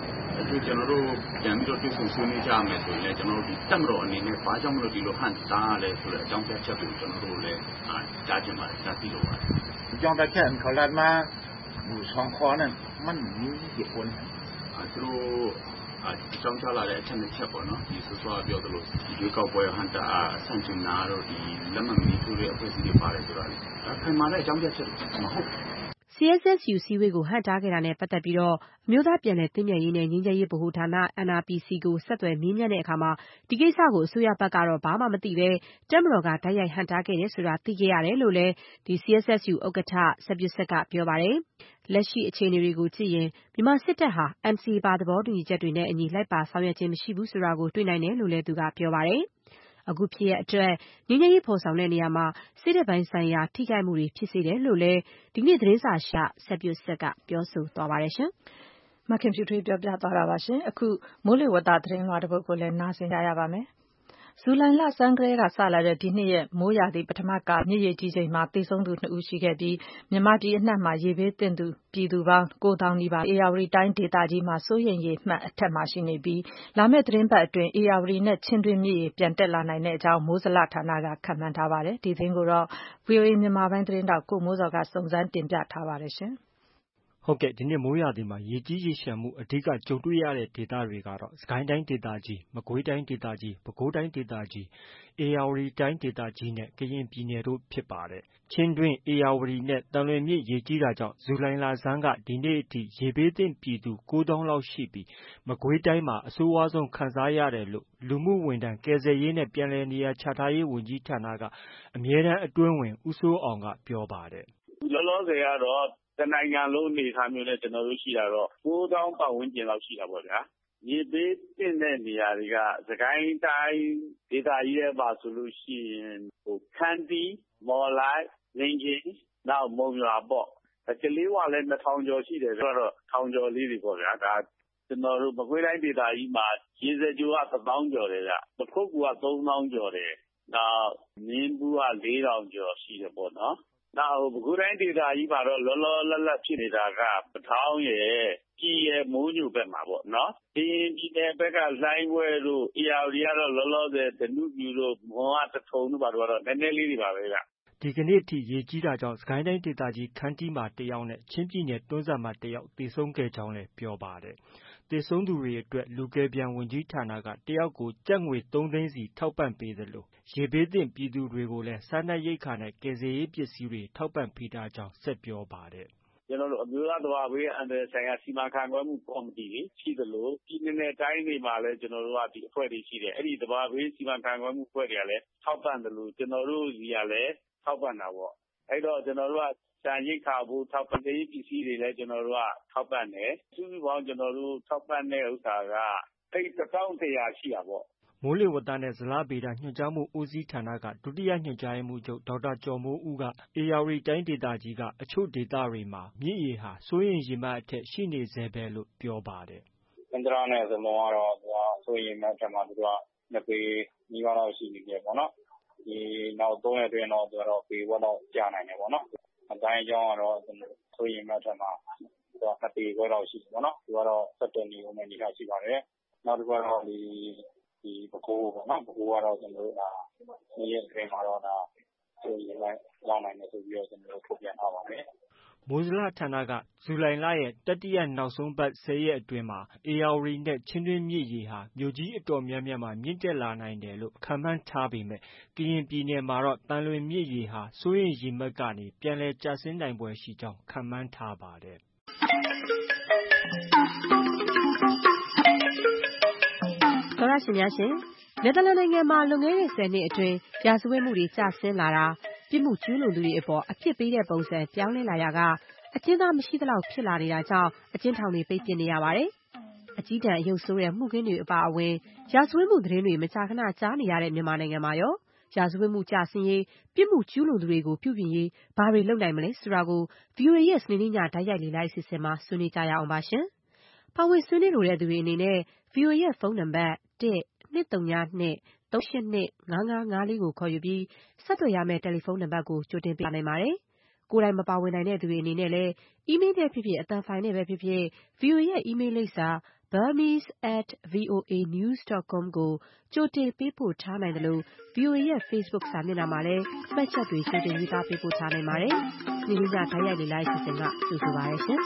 [SPEAKER 13] အခုကျွန်တော်တို့ပြန်ပြီးတော့တွေ့ဆုံဆွေးနွေးကြမယ်ဆိုရင်လည်းကျွန်တော်တို့ဒီတက်မတော်အနေနဲ့ဘာကြောင့်မလို့ဒီလိုဟန်တားလဲဆိုတဲ့အကြောင်းပြချက်ကိုကျွန်တော်တို့လည်းကြားချင်ပါတယ်ကြားသိလို့ပါတယ်
[SPEAKER 12] အကြောင်းပြချက်เขาลัดมาอยู่สองข้อนั้นมันมีเหตุผล
[SPEAKER 13] အဲသူတို့အကြောင်းကြားလာတဲ့အချက်နဲ့ချက်ပေါ့နော်ဒီဆိုဆိုပြောသလိုဒီကောက်ပွဲဟန်တာဆန့်ကျင်နာတော့ဒီလက်မမီထိုးတဲ့အဖွဲ့အစည်းတွေပါတယ်ဆိုတာလေခင်မာတဲ့အကြောင်းပြချက်မဟုတ်
[SPEAKER 11] C S S U စည်းဝေးကိုဟန့်တားခဲ့တာနဲ့ပတ်သက်ပြီးတော့အမျိုးသားပြန်လည်သင့်မြတ်ရေးနဲ့ငြိမ်းချမ်းရေးဗဟိုဌာန N R P C ကိုဆက်သွယ်မေးမြန်းတဲ့အခါမှာဒီကိစ္စကိုအစိုးရဘက်ကတော့ဘာမှမသိပဲတပ်မတော်ကတိုက်ရိုက်ဟန့်တားခဲ့တယ်ဆိုတာသိခဲ့ရတယ်လို့လည်းဒီ C S S U ဥက္ကဋ္ဌစပ်ပြစ်ဆက်ကပြောပါတယ်။လက်ရှိအခြေအနေတွေကိုကြည့်ရင်မြန်မာစစ်တပ်ဟာ N C A ပါသဘောတူညီချက်တွေနဲ့အညီလိုက်ပါဆောင်ရွက်ခြင်းမရှိဘူးဆိုတာကိုတွေ့နိုင်တယ်လို့လည်းသူကပြောပါတယ်။အခုဖြစ်ရအတွက်ငြိမ်းချမ်းရေးဖော်ဆောင်တဲ့နေရာမှာစစ်တပ်ပိုင်းဆိုင်ရာထိခိုက်မှုတွေဖြစ်စေတယ်လို့လည်းဒီနေ့သတင်းစာရှစပ်ပြစ်ဆက်ကပြောဆိုသွားပါတယ်ရှင်
[SPEAKER 2] ။မခင်ဖြူထွေးပြောပြသွားတာပါရှင်။အခုမိုးလေဝသသတင်းလွှာတစ်ပုဒ်ကိုလည်းနားဆင်ကြရပါမယ်။ဇူလိုင်လဆန်းကလေးကစလာတဲ့ဒီနှစ်ရဲ့မိုးရာသီပထမကမြစ်ရေကြီးချိန်မှာသေဆုံးသူနှစ်ဦးရှိခဲ့ပြီးမြန်မာပြည်အနှံ့မှာရေဘေးသင့်သူပြည်သူပေါင်းကိုးသောင်းနီးပါးဧရာဝတီတိုင်းဒေသကြီးမှာစိုးရိမ်ရေမှတ်အထက်မှာရှိနေပြီးလာမယ့်သတင်းပတ်အတွင်းဧရာဝတီနဲ့ချင်းတွင်းမြစ်ရေပြန်တက်လာနိုင်တဲ့အကြောင်းမိုးဇလဌာနကခန့်မှန်းထားပါတယ်။ဒီသတင်းကိုတော့ V O A မြန်မာပိုင်းသတင်းတောက်ကိုမိုးစောကစုံစမ်းတင်ပြထားပါတယ်ရှင်။
[SPEAKER 14] ဟုတ်ကဲ့ဒီနေ့မိုးရာသီမှာရေကြီးရေရှမ်းမှုအဓိကကြုံတွေ့ရတဲ့ဒေသတွေကတော့စကိုင်းတိုင်းဒေသကြီးမကွေးတိုင်းဒေသကြီးပဲခူးတိုင်းဒေသကြီးဧရာဝတီတိုင်းဒေသကြီးနဲ့ကရင်ပြည်နယ်တို့ဖြစ်ပါတယ်ချင်းတွင်းဧရာဝတီနဲ့တန်လွင်မြစ်ရေကြီးတာကြောင့်ဇူလိုင်လဆန်းကဒီနေ့အထိရေဘေးသင့်ပြည်သူကိုးသောင်းလောက်ရှိပြီးမကွေးတိုင်းမှာအဆိုးဝါးဆုံးခံစားရတယ်လို့လူမှုဝန်ထမ်းကယ်ဆယ်ရေးနဲ့ပြန်လည်နေရာချထားရေးဝန်ကြီးဌာနကအမြဲတမ်းအတွင်းဝင်ဦးစိုးအောင်ကပြောပါတယ်
[SPEAKER 15] လောလောဆယ်ကတော့တနိုင်ငံလုံးအနေအထားမျိုးနဲ့ကျွန်တော်တို့ရှိတာတော့ကိုးသောင်းပတ်ဝန်းကျင်လောက်ရှိတာပေါ့ဗျာရေဘေးသင့်တဲ့နေရာတွေကစကိုင်းတိုင်းဒေသကြီးရဲ့ပါဆိုလို့ရှိရင်ဟိုခန်းတီးမော်လိုက်လင်းကြီးနောက်မုံရွာပေါ့ကလေးဝလည်းနှစ်ထောင်ကျော်ရှိတယ်ဆိုတော့ထောင်ကျော်လေးတွေပေါ့ဗျာဒါကျွန်တော်တို့မကွေးတိုင်းဒေသကြီးမှာရေစကြိုကတစ်သောင်းကျော်တယ်ဗျပခုတ်ကူကသုံးသောင်းကျော်တယ်နောက်မင်းဘူးကလေးထောင်ကျော်ရှိတယ်ပေါ့နော်နောက်ပဲခူးတိုင်းဒေသကြီးမှာတော့လောလောလတ်လတ်ဖြစ်နေတာကပထောင်းရယ်ပြည်ရယ်မိုးညိုဘက်မှာပေါ့နော်ဒီပြည်နယ်ဘက်ကလိုင်းပွဲတို့အေရဝတီကတော့လောလောဆယ်ဒနုပြူတို့မောဟတထုံတို့ဘာတို့ကတော့နည်းနည်းလေးတွေပါပဲဗျ
[SPEAKER 14] ဒီကနေ့အထိရေကြီးတာကြောင့်စကိုင်းတိုင်းဒေသကြီးခန်းတီးမှာတယောက်နဲ့ချင်းပြည်နယ်တွန်းဇံမှာတယောက်သေဆုံးခဲ့ကြောင်းလည်းပြောပါတယ်သေဆုံးသူတွေအတွက်လူကယ်ပြန်ဝန်ကြီးဌာနကတယောက်ကိုကျပ်ငွေသုံးသိန်းစီထောက်ပံ့ပေးသလိုရေဘေးသင့်ပြည်သူတွေကိုလည်းစားနပ်ရိက္ခာနဲ့ကယ်ဆယ်ရေးပစ္စည်းတွေထောက်ပံ့ပေးထားကြောင်းဆက်ပြောပါတယ်
[SPEAKER 15] ကျွန်တော်တို့အမျိုးသားသဘာဝဘေးအန္တရာယ်ဆိုင်ရာစီမံခန့်ခွဲမှုကော်မတီတွေရှိသလိုပြည်내တိုင်းတွေမှာလည်းကျွန်တော်တို့ကဒီအဖွဲ့တွေရှိတယ်အဲ့ဒီသဘာဝဘေးစီမံခန့်ခွဲမှုအဖွဲ့တွေကလည်းထောက်ပံ့တယ်လို့ကျွန်တော်တို့စီကလည်းထောက်ပံ့တာပေါ့အဲ့တော့ကျွန်တော်တို့ကစံရိတ်ခါဖို့ထောက်ပံ့ရေးပစ္စည်းတွေလည်းကျွန်တော်တို့ကထောက်ပံ့တယ်စုစုပေါင်းကျွန်တော်တို့ထောက်ပံ့တဲ့ဥစ္စာကအဲ့တစ်သောင်းတစ်ရာရှိတာပေါ့
[SPEAKER 14] မိုးလေဝသနဲ့ဇလဗေဒညွှန်ကြားမှုဦးစီးဌာနကဒုတိယညွှန်ကြားရေးမှူးချုပ်ဒေါက်တာကျော်မိုးဦးကဧရာဝတီတိုင်းဒေသကြီးကအချို့ဒေသတွေမှာမြစ်ရေဟာစိုးရိမ်ရေမှတ်အထက်ရှိနေဆဲပဲလို့ပြောပါတယ်
[SPEAKER 16] ။ကန္တရာနဲ့ဇမုံကတော့သူကစိုးရိမ်မှတ်အထက်မှာသူကနှစ်ပေနီးပါးလောက်ရှိနေတယ်ပေါ့နော်။ဒီနောက်သုံးရက်အတွင်းတော့သူကတော့ပေဝက်တော့ကျနိုင်တယ်ပေါ့နော်။အတိုင်းအကြောင်းကတော့စိုးရိမ်မှတ်အထက်မှာသူကနှစ်ပေခွဲလောက်ရှိတယ်ပေါ့နော်။သူကတော့ဆက်တွယ်နေဦးမယ့်အနေအထားရှိပါတယ်။နောက်တစ်ခုကတော့ဒီဒီပဲခူးပေါ့နော်ပဲခူးကတော့ကျွန်တော်တို့ဒါနေ့ရက်အတွင်းမှာတော့ဒါဆိုရင်လည်းလောက်နိုင်တယ်ဆိုပြီးတော့ကျွန်တော်တို့ထုတ်ပြန်ထားပါမယ်
[SPEAKER 14] မိုးဇလဌာနကဇူလိုင်လရဲ့တတိယနောက်ဆုံးပတ်ဆယ်ရက်အတွင်းမှာဧရာဝတီနဲ့ချင်းတွင်းမြစ်ရေဟာမြို့ကြီးအတော်များများမှာမြင့်တက်လာနိုင်တယ်လို့ခန့်မှန်းထားပေမဲ့ကရင်ပြည်နယ်မှာတော့တန်လွင်မြစ်ရေဟာစိုးရိမ်ရေမှတ်ကနေပြန်လည်ကျဆင်းနိုင်ပွဲရှိကြောင်းခန့်မှန်းထားပါတယ်
[SPEAKER 11] သောရရှင်များရှင်နယ်သာလန်နိုင်ငံမှာလွန်ခဲ့တဲ့ဆယ်နှစ်အတွင်းရာဇဝတ်မှုတွေကျဆင်းလာတာပြစ်မှုကျူးလွန်သူတွေအပေါ်အပြစ်ပေးတဲ့ပုံစံပြောင်းလဲလာရကအကျဉ်းသားမရှိသလောက်ဖြစ်လာနေတာကြောင့်အကျဉ်းထောင်တွေပိတ်ပစ်နေရပါတယ်။အကြီးတန်းအယုတ်ဆိုးတဲ့မှုခင်းတွေအပါအဝင်ရာဇဝတ်မှုသတင်းတွေမကြာခဏကြားနေရတဲ့မြန်မာနိုင်ငံမှာရောရာဇဝတ်မှုကျဆင်းရေးပြစ်မှုကျူးလွန်သူတွေကိုပြုပြင်ရေးဘာတွေလုပ်နိုင်မလဲဆိုတာကို V O A ရဲ့စနေနေ့ညတိုက်ရိုက်လေ့လာအစီအစဉ်မှာဆွေးနွေးကြရအောင်ပါရှင်။ပါဝင်ဆွေးနွေးလိုတဲ့သူတွေအနေနဲ့ V O A ရဲ့ဖုန်းနံပါတ်တစ်နှစ်သုံးညနှစ်သုံးရှစ်နှစ်ငါးငါးငါးလေးကိုခေါ်ယူပြီးဆက်သွယ်ရမယ့်တယ်လီဖုန်းနံပါတ်ကိုကြိုတင်ပေးနိုင်ပါတယ်။ကိုယ်တိုင်မပါဝင်နိုင်တဲ့သူတွေအနေနဲ့လည်းအီးမေးလ်နဲ့ဖြစ်ဖြစ်အသံဖိုင်နဲ့ပဲဖြစ်ဖြစ် V O A ရဲ့အီးမေးလ်လိပ်စာ burmese at voanews dot com ကိုကြိုတင်ပေးပို့ထားနိုင်တယ်လို့ ဗီအိုအေရဲ့ Facebook စာမျက်နှာမှာလည်းမှတ်ချက်တွေကြိုတင်ရေးသားပေးပို့ထားနိုင်ပါတယ်။ဒီနေ့ညဓာတ်ရိုက်လေလိုက်အစီအစဉ်ကကြိုဆိုပါရရှင်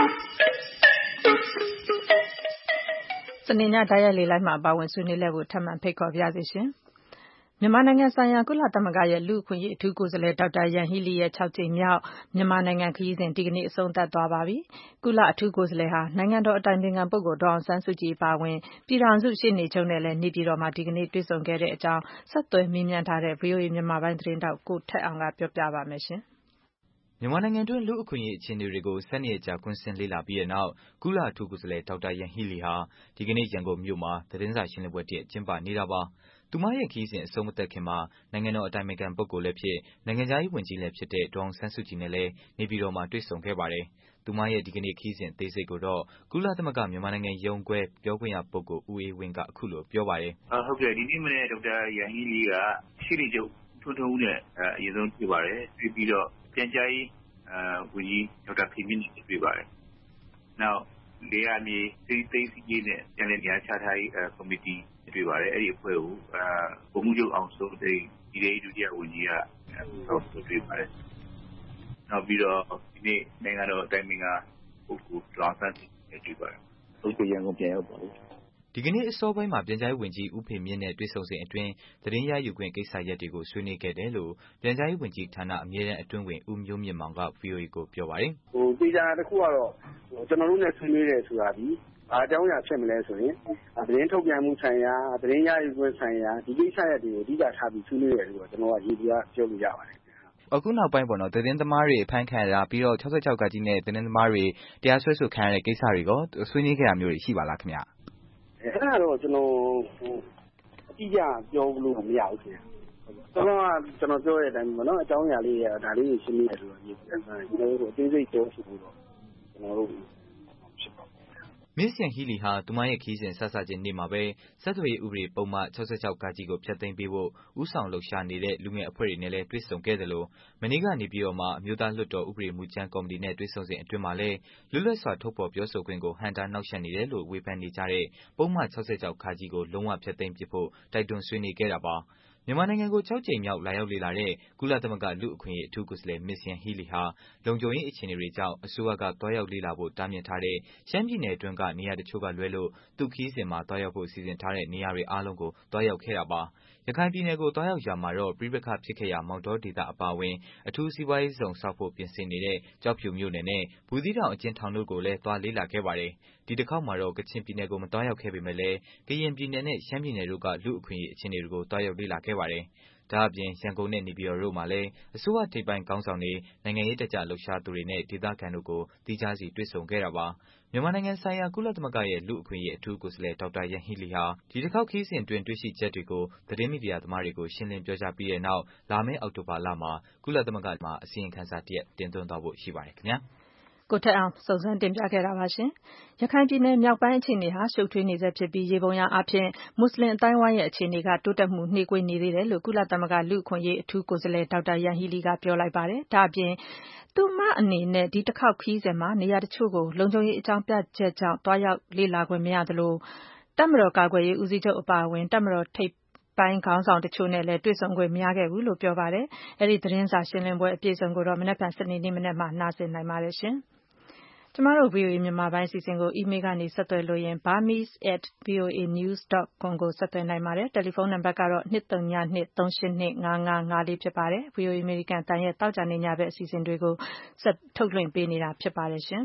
[SPEAKER 2] ။စနေညဓာတ်ရိုက်လေလိုက်မှာပါဝင်ဆွေးနွေးလက်ကိုထပ်မံဖိတ်ခေါ်ပါရစေရှင်။မြန်မာနိုင်ငံဆိုင်ရာကုလသမဂ္ဂရဲ့လူ့အခွင့်အရေးအထူးကိုယ်စားလှယ်ဒေါက်တာယန်ဟီးလီရဲ့၆ကြိမ်မြောက်မြန်မာနိုင်ငံခရီးစဉ်ဒီကနေ့အဆုံးသတ်သွားပါပြီ။ကုလအထူးကိုယ်စားလှယ်ဟာနိုင်ငံတော်အတိုင်ပင်ခံပုဂ္ဂိုလ်ဒေါ်အောင်ဆန်းစုကြည်အပါအဝင်ပြည်ထောင်စုရှေ့နေချုပ်နဲ့လည်းနေပြည်တော်မှာဒီကနေ့တွေ့ဆုံခဲ့တဲ့အကြောင်းဆက်သွယ်မေးမြန်းထားတဲ့ ဗွီအိုအေမြန်မာပိုင်းသတင်းတောက်ကိုထက်အောင်ကပြောပြပါမယ်ရှင်
[SPEAKER 17] ။မြန်မာနိုင်ငံတွင်းလူ့အခွင့်အရေးအခြေအနေတွေကိုစနစ်အကျကွင်းဆင်းလေ့လာပြီးတဲ့နောက်ကုလအထူးကိုယ်စားလှယ်ဒေါက်တာယန်ဟီးလီဟာဒီကနေ့ရန်ကုန်မြို့မှာသတင်းစာရှင်းလင်းပွဲတည်းကျင်းပနေတာပါ။သူမရဲ့ခရီးစဉ်အဆုံးမသတ်ခင်မှာနိုင်ငံတော်အတိုင်ပင်ခံပုဂ္ဂိုလ်လည်းဖြစ်နိုင်ငံခြားရေးဝန်ကြီးလည်းဖြစ်တဲ့ဒေါ်အောင်ဆန်းစုကြည်နဲ့လည်းနေပြည်တော်မှာတွေ့ဆုံခဲ့ပါတယ်။သူမရဲ့ဒီကနေ့ခရီးစဉ်အသေးစိတ်ကိုတော့ကုလသမဂ္ဂမြန်မာနိုင်ငံရုံးခွဲပြောခွင့်ရပုဂ္ဂိုလ်ဦးအေးဝင်းကအခုလိုပြောပါတယ်
[SPEAKER 18] ။ဟုတ်ကဲ့ဒီနေ့မနေ့ဒေါက်တာယန်ဟီးလီကရှေ့နေချုပ်ထွန်းထွန်းဦးနဲ့အရင်ဆုံးတွေ့ပါတယ်။တွေ့ပြီးတော့ပြန်ကြားရေးဝန်ကြီးဒေါက်တာဖေမြင့်နဲ့တွေ့ပါတယ်။နောက်လေယာဉ်မြေသိသိစီးရေးနဲ့ပြန်လည်နေရာချထားရေးကော်မတီတွေ့ပါတယ်အဲ့ဒီအဖွဲ့ကိုဗိုလ်မှူးချုပ်အောင်စိုးသိန်းဒီလေးဒုတိယဝန်ကြီးကဆောက်တွေ့ပါတယ်နောက်ပြီးတော့ဒီနေ့နိုင်ငံတော်အတိုင်ပင်ခံပုဂ္ဂိုလ်ဒေါ်အောင်ဆန်းစုကြည်နဲ့တွေ့ပါတယ်ဟုတ်ကဲ့ရန်ကုန်ပြန်ရောက်ပါပြီ
[SPEAKER 17] ဒီကနေ့အစောပိုင်းမှာပြန်ကြားရေးဝန်ကြီးဦးဖေမြင့်နဲ့တွေ့ဆုံစဉ်အတွင်းသတင်းရယူခွင့်ကိစ္စရပ်တွေကိုဆွေးနွေးခဲ့တယ်လို့ပြန်ကြားရေးဝန်ကြီးဌာနအမြဲတမ်းအတွင်းဝင်ဦးမျိုးမြင့်မောင်က ဗွီအိုအေကိုပြောပါတယ်
[SPEAKER 19] ဟိုပြည်သာတစ်ခုကတော့ကျွန်တော်တို့နဲ့ဆွေးနွေးတယ်ဆိုတာဒီအားအကြောင်းအရာဖြစ်မလဲဆိုရင်သတင်းထုတ်ပြန်မှုဆိုင်ရာသတင်းရယူခွင့်ဆိုင်ရာဒီကိစ္စရပ်တွေကိုအဓိကထားပြီးဆွေးနွေးရတယ်လို့ကျွန်တော်ကရေးပြပြောလို့ရပါတယ်
[SPEAKER 17] အခုနောက်ပိုင်းပေါ့နော်သတင်းသမားတွေအဖမ်းခံရတာပြီးတော့၆၆ကကြီးနဲ့သတင်းသမားတွေတရားစွဲဆိုခံရတဲ့ကိစ္စတွေကိုဆွေးနွေးခဲ့တာမျိုးတွေရှိပါလားခင်ဗျ
[SPEAKER 19] အဲ့ဒါတော့ကျွန်တော်အတိအကျပြောလို့မရဘူးခင်ဗျကျွန်တော်ကကျွန်တော်ပြောတဲ့အတိုင်းပေါ့နော်အကြောင်းအရာလေးဒါလေးကိုရှင်းပြရတယ်ဆိုတော့ရေးပြတယ်ကျွန်တော်တို့အသေးစိတ်ပြောဆိုလို့တော့ကျွန်တော်တို့
[SPEAKER 17] မစ္စယန်ဟီလီဟာသူမရဲ့ခီးစဉ်ဆက်စခြင်းနေ့မှာပဲဆက်သွယ်ရေးဥပဒေပုံမှန်၆၆ကကြီးကိုဖျက်သိမ်းပေးဖို့ဥဆောင်လှုပ်ရှားနေတဲ့လူငယ်အဖွဲ့တွေနဲ့လည်းတွေ့ဆုံခဲ့တယ်လို့မနေ့ကနေပြီးတော့မှအမျိုးသားလွှတ်တော်ဥပဒေမှုကျန်းကော်မတီနဲ့တွေ့ဆုံစဉ်အတွင်းမှာလည်းလွတ်လပ်စွာထုတ်ဖော်ပြောဆိုခွင့်ကိုဟန်တာနှောက်ယှက်နေတယ်လို့ဝေဖန်နေကြတဲ့ပုံမှန်၆၆ကကြီးကိုလုံးဝဖျက်သိမ်းပစ်ဖို့တိုက်တွန်းဆွေးနွေးခဲ့တာပါမြန်မာနိုင်ငံကို၆ကြိမ်မြောက်လာရောက်လေ့လာတဲ့ကုလသမဂ္ဂလူ့အခွင့်အရေးအထူးကိုယ်စားလှယ်မစ္စယန်ဟီလီဟာလုံခြုံရေးအခြေအနေတွေကြောင့်အစိုးရကတွားရောက်လေ့လာဖို့တားမြစ်ထားတဲ့ရှမ်းပြည်နယ်အတွင်းကနေရာတချို့ကလွဲလို့သူခီးစဉ်မှာတွားရောက်ဖို့စီစဉ်ထားတဲ့နေရာတွေအားလုံးကိုတွားရောက်ခဲ့တာပါရခိုင်ပြည်နယ်ကိုတွားရောက်ရာမှာတော့ပြည်ပခဖြစ်ခဲ့ရာမောင်တော်ဒေသအပါအဝင်အထူးစီးပွားရေးဇုံဆောက်ဖို့ပြင်ဆင်နေတဲ့ကြောက်ဖြူမြို့နယ်နဲ့ဘူးသီးတောင်အကျဉ်းထောင်တို့ကိုလည်းတွားလေ့လာခဲ့ပါတယ်ဒီတစ်ခေါက်မှာတော့ကချင်ပြည်နယ်ကိုမတွားရောက်ခဲ့ပေမဲ့လည်းကရင်ပြည်နယ်နဲ့ရှမ်းပြည်နယ်တို့ကလူ့အခွင့်အရေးအခြေအနေတွေကိုတွားရောက်လေ့လာခဲ့ပါတယ်ဒါအပြင်ရန်ကုန်နဲ့နေပြည်တော်တို့မှာလည်းအစိုးရထိပ်ပိုင်းခေါင်းဆောင်တွေနိုင်ငံရေးတက်ကြလှုပ်ရှားသူတွေနဲ့ဒေသခံတို့ကိုတီးခြားစီတွေ့ဆုံခဲ့တာပါမြန်မာနိုင်ငံဆိုင်ရာကုလသမဂ္ဂရဲ့လူ့အခွင့်အရေးအထူးကိုယ်စားလှယ်ဒေါက်တာယန်ဟီလီဟာဒီတစ်ခေါက်ခီးစဉ်အတွင်းတွေ့ရှိချက်တွေကိုသတင်းမီဒီယာသမားတွေကိုရှင်းလင်းပြောကြားပြီးတဲ့နောက်လာမယ့်အောက်တိုဘာလမှာကုလသမဂ္ဂမှာအစီရင်ခံစာတရပ်တင်သွင်းသွားဖို့ရှိပါတယ်ခင်ဗျာ
[SPEAKER 2] ကိုထက်အောင်စုံစမ်းတင်ပြခဲ့တာပါရှင်။ရခိုင်ပြည်နယ်မြောက်ပိုင်းအခြေအနေဟာရှုပ်ထွေးနေဆဲဖြစ်ပြီးရေပုံရအဖြစ်မွတ်စလင်အတိုင်းဝိုင်းရဲ့အခြေအနေကတိုးတက်မှုနှေးကွေးနေသေးတယ်လို့ကုလသမဂ္ဂလူ့အခွင့်အရေးအထူးကိုယ်စားလှယ်ဒေါက်တာယန်ဟီလီကပြောလိုက်ပါတယ်။ဒါအပြင်သူမအနေနဲ့ဒီတစ်ခေါက်ခီးစဉ်မှာနေရာတချို့ကိုလုံခြုံရေးအကြောင်းပြချက်ကြောင့်တွားရောက်လေ့လာခွင့်မရသလိုတပ်မတော်ကာကွယ်ရေးဦးစီးချုပ်အပါအဝင်တပ်မတော်ထိပ်ပိုင်းခေါင်းဆောင်တချို့နဲ့လည်းတွေ့ဆုံခွင့်မရခဲ့ဘူးလို့ပြောပါတယ်။အဲဒီသတင်းစာရှင်းလင်းပွဲအပြည့်အစုံကိုတော့မနက်ဖြန်စနေနေ့မနက်မှာနားဆင်နိုင်ပါတယ်ရှင်။ကျမတို့ ဗွီအိုအေမြန်မာပိုင်းအစီအစဉ်ကိုအီးမေးလ်ကနေဆက်သွယ်လို့ရင် burmese at voanews dot com ကိုဆက်သွယ်နိုင်ပါတယ်တယ်လီဖုန်းနံပါတ်ကတော့ two three zero two three eight two five five fourဖြစ်ပါတယ် ဗွီအိုအေအမေရိကန်အသံရဲ့တောက်ကြနေညဘက်အစီအစဉ်တွေကိုဆက်ထုတ်လွှင့်ပေးနေတာဖြစ်ပါတယ်ရှင်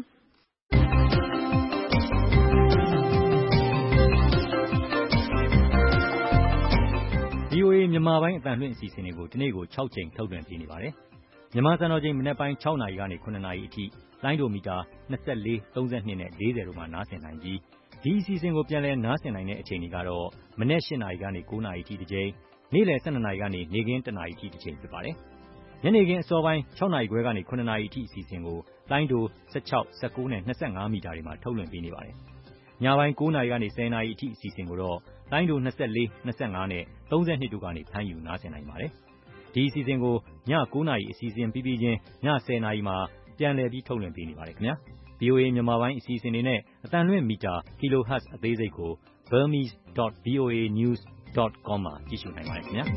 [SPEAKER 6] ဗွီအိုအေမြန်မာပိုင်းအသံလွှင့်အစီအစဉ်တွေကိုဒီနေ့ကို၆ကြိမ်ထုတ်လွှင့်ပေးနေပါတယ်မြန်မာစံတော်ချိန်မနက်ပိုင်း၆နာရီကနေ၇နာရီအထိလိုင်းဒိုမီတာ၂၄ ၃၂နဲ့၄၀တို့မှာနားဆင်နိုင်ပြီးဒီအစီအစဉ်ကိုပြန်လည်နားဆင်နိုင်တဲ့အချိန်တွေကတော့မနက်၈နာရီကနေ၉နာရီအထိတစ်ကြိမ်နေ့လယ်၁၂နာရီကနေနေ့ခင်း၁နာရီအထိတစ်ကြိမ်ဖြစ်ပါတယ်ညနေခင်းအစောပိုင်း၆နာရီခွဲကနေ၇နာရီအထိအစီအစဉ်ကိုလိုင်းဒို၁၆ ၁၉နဲ့၂၅မီတာတွေမှာထုတ်လွှင့်ပေးနေပါတယ်ညပိုင်း၉နာရီကနေ၁၀နာရီအထိအစီအစဉ်ကိုတော့လိုင်းဒို၂၄ ၂၅နဲ့၃၂တို့ကနေဖမ်းယူနားဆင်နိုင်ပါတယ်ဒီအစီအစဉ်ကိုည၉နာရီအစီအစဉ်ပြီးပြီးချင်းည၁၀နာရီမှာပြန်လည်ပြီးထုတ်လွှင့်ပေးနေပါတယ်ခင်ဗျာဗွီအိုအေ မြန်မာပိုင်းအစီအစဉ်တွေနဲ့အသံလွှင့်မီတာ kilohertz အသေးစိတ်ကို burmese dot voa news dot com မှာကြည့်ရှုနိုင်ပါတယ်ခင်ဗျာ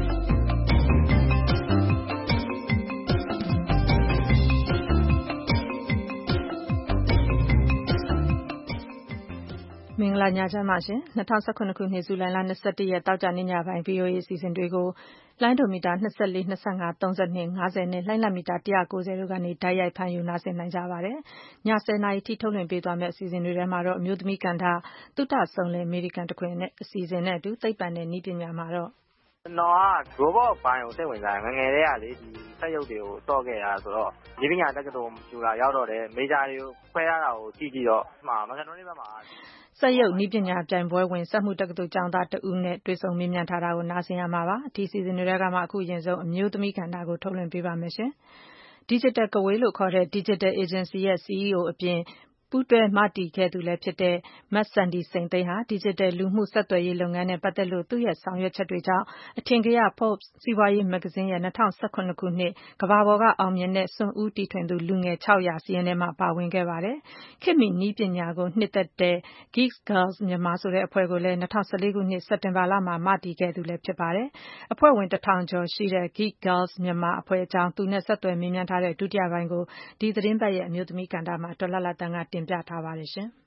[SPEAKER 2] မင်္ဂလာညချမ်းပါရှင်၂၀၁၇ခုနှစ်ဇူလိုင်လ၂၁ရက်တောက်ကြနေ့ညပိုင်း ဗွီအိုအေအစီအစဉ်တွေကိုလိုင်းဒိုမီတာ၂၄ ၂၅ ၃၂ ၅၀နဲ့လှိုင်းလမီတာ၁၉၀တို့ကနေတိုက်ရိုက်ဖမ်းယူနားဆင်နိုင်ကြပါတယ်။ည၁၀နာရီထိထုတ်လွှင့်ပေးသွားမယ့်အစီအစဉ်တွေထဲမှာတော့အမျိုးသမီးကဏ္ဍသုတဆုံလည်အမေရိကန်တခွင်နဲ့အစီအစဉ်နဲ့အတူသိပ္ပံနဲ့နည်းပညာမှာတော့
[SPEAKER 20] ကျွန်တော်က robot ဘိုင်းကိုစိတ်ဝင်စားတယ်ငငယ်တည်းကလေဒီစက်ရုပ်တွေကိုစော့ခဲ့တာဆိုတော့ဒီပညာတက္ကသိုလ်ကျူလာရောက်တော့တယ်မေဂျာတွေကိုခွဲရတာကိုကြည့်ကြည့်တော့မှာမကန်တော်လေးဘက်မှာ
[SPEAKER 2] စက်ရုပ်နည်းပညာပြိုင်ပွဲဝင်စက်မှုတက္ကသိုလ်ကျောင်းသားတဦးနဲ့တွေ့ဆုံမေးမြန်းထားတာကိုနားဆင်ရမှာပါဒီစီစဉ်တွေကမှအခုအရင်ဆုံးအမျိုးသမီးကဏ္ဍကိုထုတ်လွှင့်ပေးပါမယ်ရှင် Digital Kaway လို့ခေါ်တဲ့ Digital Agency ရဲ့ စီအီးအို အပြင်ပူးတွဲမတည်ခဲ့သူလည်းဖြစ်တဲ့မတ်ဆန်ဒီစိန်သိန်းဟာ Digital လူမှုဆက်သွယ်ရေးလုပ်ငန်းနဲ့ပတ်သက်လို့သူ့ရဲ့ဆောင်ရွက်ချက်တွေကြောင့်အထင်ကရ Forbes စီးပွားရေးမဂ္ဂဇင်းရဲ့၂၀၁၇ခုနှစ်ကမ္ဘာပေါ်ကအောင်မြင်တဲ့စွန့်ဦးတီထွင်သူလူငယ်၆၀၀စာရင်းထဲမှာပါဝင်ခဲ့ပါတယ်။ခေတ်မီနည်းပညာကိုနှစ်သက်တဲ့ Geek Girls Myanmar ဆိုတဲ့အဖွဲ့ကိုလည်း၂၀၁၄ခုနှစ်စက်တင်ဘာလမှာမတည်ခဲ့သူလည်းဖြစ်ပါတယ်။အဖွဲ့ဝင်တစ်ထောင်ကျော်ရှိတဲ့ Geek Girls Myanmar အဖွဲ့အကြောင်းသူနဲ့ဆက်သွယ်မေးမြန်းထားတဲ့ဒုတိယပိုင်းကိုဒီသတင်းပတ်ရဲ့အမျိုးသမီးကဏ္ဍမှာဒေါ်လှလှသန်းကတင်ပြထားပါတယ်ရှင်။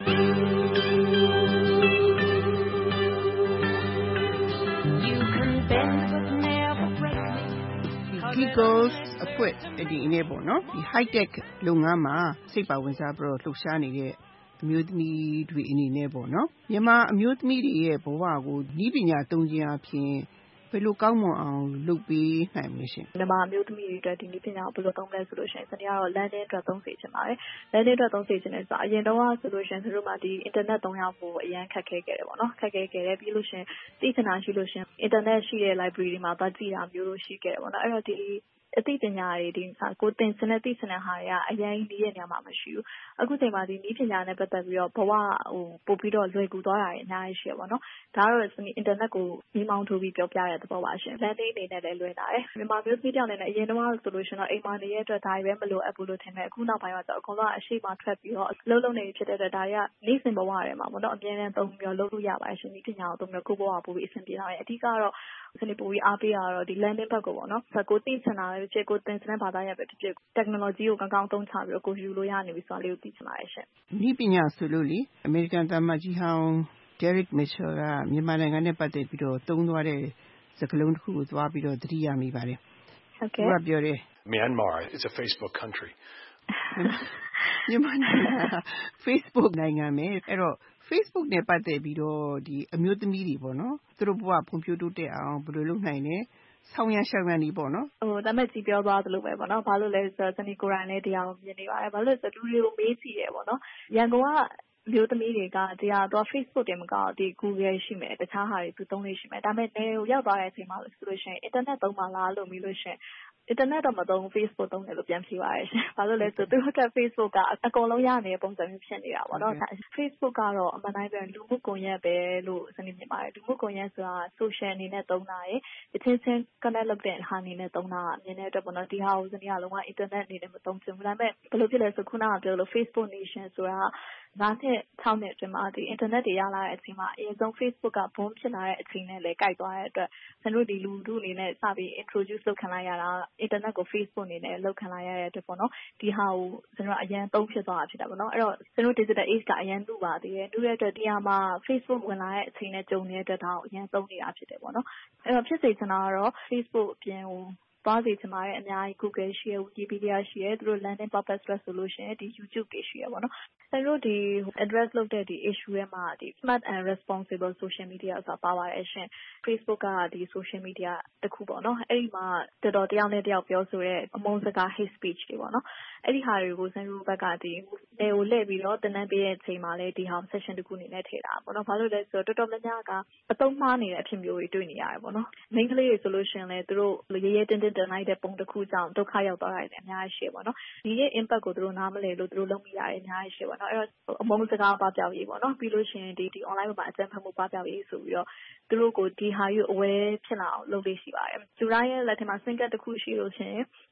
[SPEAKER 21] Geek Girls အဖွဲ့ဒီအနေပေါ့နော်ဒီ high tech လုပ်ငန်းမှာစိတ်ပါဝင်စားပြီးတော့လှုပ်ရှားနေတဲ့အမျိုးသမီးတွေအနေနဲ့ပေါ့နော်မြန်မာအမျိုးသမီးတွေရဲ့ဘဝကိုနည်းပညာသုံးခြင်းအပြင်ဘယ်လိုကောင်းမွန်အောင်လုပ်ပေးနိုင်မလဲရှင်
[SPEAKER 22] မြန်မာအမျိုးသမီးတွေအတွက်ဒီနည်းပညာကိုဘယ်လိုသုံးလဲဆိုလို့ရှိရင်စနေကတော့ landing အတွက်သုံးစေချင်ပါတယ် landing အတွက်သုံးစေချင်တယ်ဆိုတော့အရင်တော့ဆိုလို့ရှိရင်သူတို့မှဒီ internet သုံးရဖို့အရင်ခက်ခဲခဲ့တယ်ပေါ့နော်ခက်ခဲခဲ့တယ်ပြီးလို့ရှိရင်သိချင်တာရှိလို့ရှိရင် internet ရှိတဲ့ library တွေမှာသွားကြည့်တာမျိုးလို့ရှိခဲ့တယ်ပေါ့နော်အဲ့တော့ဒီအသိပညာတွေဒီကိုသင်စနစ်သိစနစ်ဟာတွေကအရင်ဒီရဲ့နေရာမှာမရှိဘူးအခုချိန်မှာဒီနည်းပညာနဲ့ပတ်သက်ပြီးတော့ဘဝဟိုပို့ပြီးတော့လွယ်ကူသွားတာတွေအများကြီးရှိရပါတော့ဒါကတော့စနစ် internet ကိုမိမောင်းထိုးပြီးပြောပြရတဲ့သဘောပါရှင် landing အနေနဲ့လည်းလွယ်လာတယ်မြန်မာမျိုးသမီးတောင်နဲ့အရင်တော့ဆိုလို့ရှိရင်တော့အိမ်မှာနေတဲ့အတွက်ဒါတွေပဲမလိုအပ်ဘူးလို့ထင်တယ်အခုနောက်ပိုင်းမှာဆိုအကုန်လုံးအရှိမထွက်ပြီးတော့လှုပ်လှုပ်နေဖြစ်တဲ့အတွက်ဒါတွေကနေ့စဉ်ဘဝတွေမှာပေါ့နော်အမြဲတမ်းသုံးပြီးတော့လုပ်လို့ရပါတယ်ရှင်နည်းပညာကိုသုံးပြီးတော့ကိုယ့်ဘဝပို့ပြီးအဆင်ပြေလာတယ်အဓိကတော့စနစ်ပို့ပြီးအားပေးရတော့ဒီ landing ဘက်ကိုပေါ့နော်ဆက်ကိုသိချင်တာပဲဖြစ်ကိုသင်စနစ်ဘာသာရပ်ပဲဖြစ်ဖြစ် technology ကိုကောင်းကောင်းသုံးချပြီးတော့ကိုယူလို့ရနေပြီဆိုတာလေးကိုသိချင်ပါတယ်ရှင်
[SPEAKER 21] နည်းပညာဆိုလို့လေအမေရိကန်သမ္မတကြီးဟောင်း Derek Mitchell ကမြန်မာနိုင်ငံနဲ့ပတ်သက်ပြီးတော့သုံးသွားတဲ့စကားလုံးတစ်ခုကိုသွားပြီးတော့သတိရမိပါတယ်
[SPEAKER 22] ဟုတ်ကဲ့
[SPEAKER 21] သူကပြောတယ်
[SPEAKER 23] Myanmar is a Facebook country
[SPEAKER 21] မြန်မာနိုင်ငံ Facebook နိုင်ငံပဲအဲ့တော့Facebook နဲ့ပတ်သက်ပြီးတော့ဒီအမျိုးသမီးတွေပေါ့နော်သူတို့ဘဝဖွံ့ဖြိုးတိုးတက်အောင်ဘယ်လိုလုပ်နိုင်လဲဆောင်ရရှောက်ရနေပေါ့နော်
[SPEAKER 22] ဟိုတမက်ကြီးပြောသွားသလိုပဲပေါ့နော်ဘာလို့လဲဆိုတော့စနီကိုရိုင်းလေးတရားကိုမြင်နေပါတယ်ဘာလို့လဲဆိုတော့လူတွေကိုမေးကြည့်တယ်ပေါ့နော်ရန်ကုန်ကမျိုးသမီးတွေကတရားတော့ Facebook တွေမကောက်ဒီ Google ရှိမယ်တခြားဟာတွေသူသုံးလို့ရှိမယ်ဒါပေမဲ့နေကိုရောက်သွားတဲ့အချိန်မှာဆိုလို့ရှိရင် internet သုံးပါလားလို့မေးလို့ရှိရင် internet တော့မသုံး Facebook သုံးတယ်လို့ပြန်ဖြေပါတယ်ရှင်။ဘာလို့လဲဆိုတော့သူတို့က Facebook ကအကုန်လုံးရနေတဲ့ပုံစံမျိုးဖြစ်နေတာပေါ့နော်။ Facebook ကတော့အမှန်တိုင်းပဲလူမှုကွန်ရက်ပဲလို့စနစ်မြင်ပါတယ်။လူမှုကွန်ရက်ဆိုတာ social အနေနဲ့သုံးတာရယ်အချင်းချင်း connect လုပ်တဲ့ဟာအနေနဲ့သုံးတာမြင်တဲ့အတွက်ပေါ့နော်ဒီဟာကိုစနစ်ကလုံးဝ internet အနေနဲ့မသုံးချင်ဘူးဒါပေမဲ့ဘယ်လိုဖြစ်လဲဆိုခုနကပြောလို့ Facebook Nation ဆိုတာငါးနှစ်ခြောက်နှစ်အတွင်းမှာဒီ internet တွေရလာတဲ့အချိန်မှာအရင်ဆုံး Facebook က boom ဖြစ်လာတဲ့အချိန်နဲ့လည်းကိုက်သွားတဲ့အတွက်ကျွန်တော်ဒီလူတို့အနေနဲ့စပြီး introduce လုပ်ခံလိုက်ရတာ internet ကို Facebook အနေနဲ့လုပ်ခံလိုက်ရတဲ့အတွက်ပေါ့နော်ဒီဟာကိုကျွန်တော်အရင်သုံးဖြစ်သွားတာဖြစ်တာပေါ့နော်အဲ့တော့ကျွန်တော် digital age ကအရင်တူပါသေးတယ်တူတဲ့အတွက်ဒီဟာမှာ Facebook ဝင်လာတဲ့အချိန်နဲ့ကြုံနေတဲ့အတွက်ဒါကိုအရင်သုံးနေတာဖြစ်တယ်ပေါ့နော်အဲ့တော့ဖြစ်စေချင်တာကတော့ Facebook အပြင်ဟိုသွားစီချင်ပါတယ်အများကြီး Google ရှိရယ် Wikipedia ရှိရယ်သူတို့ landing purpose အတွက်ဆိုလို့ရှိရင်ဒီ YouTube တွေရှိရယ်ပေါ့နော်ကျွန်တော်ဒီ address လုပ်တဲ့ဒီ issue ရဲ့မှာဒီ smart and responsible social media ဆိုတာပါပါတယ်ရှင် Facebook ကဒီ social media တစ်ခုပေါ့နော်အဲ့ဒီမှာတော်တော်တယောက်နဲ့တယောက်ပြောဆိုတဲ့အမုန်းစကား hate speech တွေပေါ့နော်အဲ့ဒီဟာတွေကိုကျွန်တော်ဘက်ကဒီနေကိုလှည့်ပြီးတော့တင်နန်းပေးတဲ့အချိန်မှာလည်းဒီဟာ session တစ်ခုအနေနဲ့ထည့်တာပေါ့နော်ဘာလို့လဲဆိုတော့တော်တော်များများကအသုံးမှားနေတဲ့အဖြစ်မျိုးတွေတွေ့နေရတယ်ပေါ့နော်မိန်းကလေးတွေဆိုလို့ရှိရင်လည်းသူတို့ရေးရေးတင်းတင်းတင်လိုက်တဲ့ပုံတစ်ခုကြောင့်ဒုက္ခရောက်သွားတာလည်းအများကြီးရှိပါတော့ဒီရဲ့ impact ကိုသူတို့နားမလည်လို့သူတို့လုပ်မိရတယ်အများကြီးရှိပါတော့အဲ့တော့အမုန်းစကားပပြောက်ရေးပေါ့နော်ပြီးလို့ရှိရင်ဒီဒီ online မှာအကြမ်းဖက်မှုပပြောက်ရေးဆိုပြီးတော့သူတို့ကိုဒီဟာယူ aware ဖြစ်လာအောင်လုပ်လို့ရှိပါတယ်သူတိုင်းရဲ့လက်ထက်မှာ single တစ်ခုရှိလို့ရှိရင်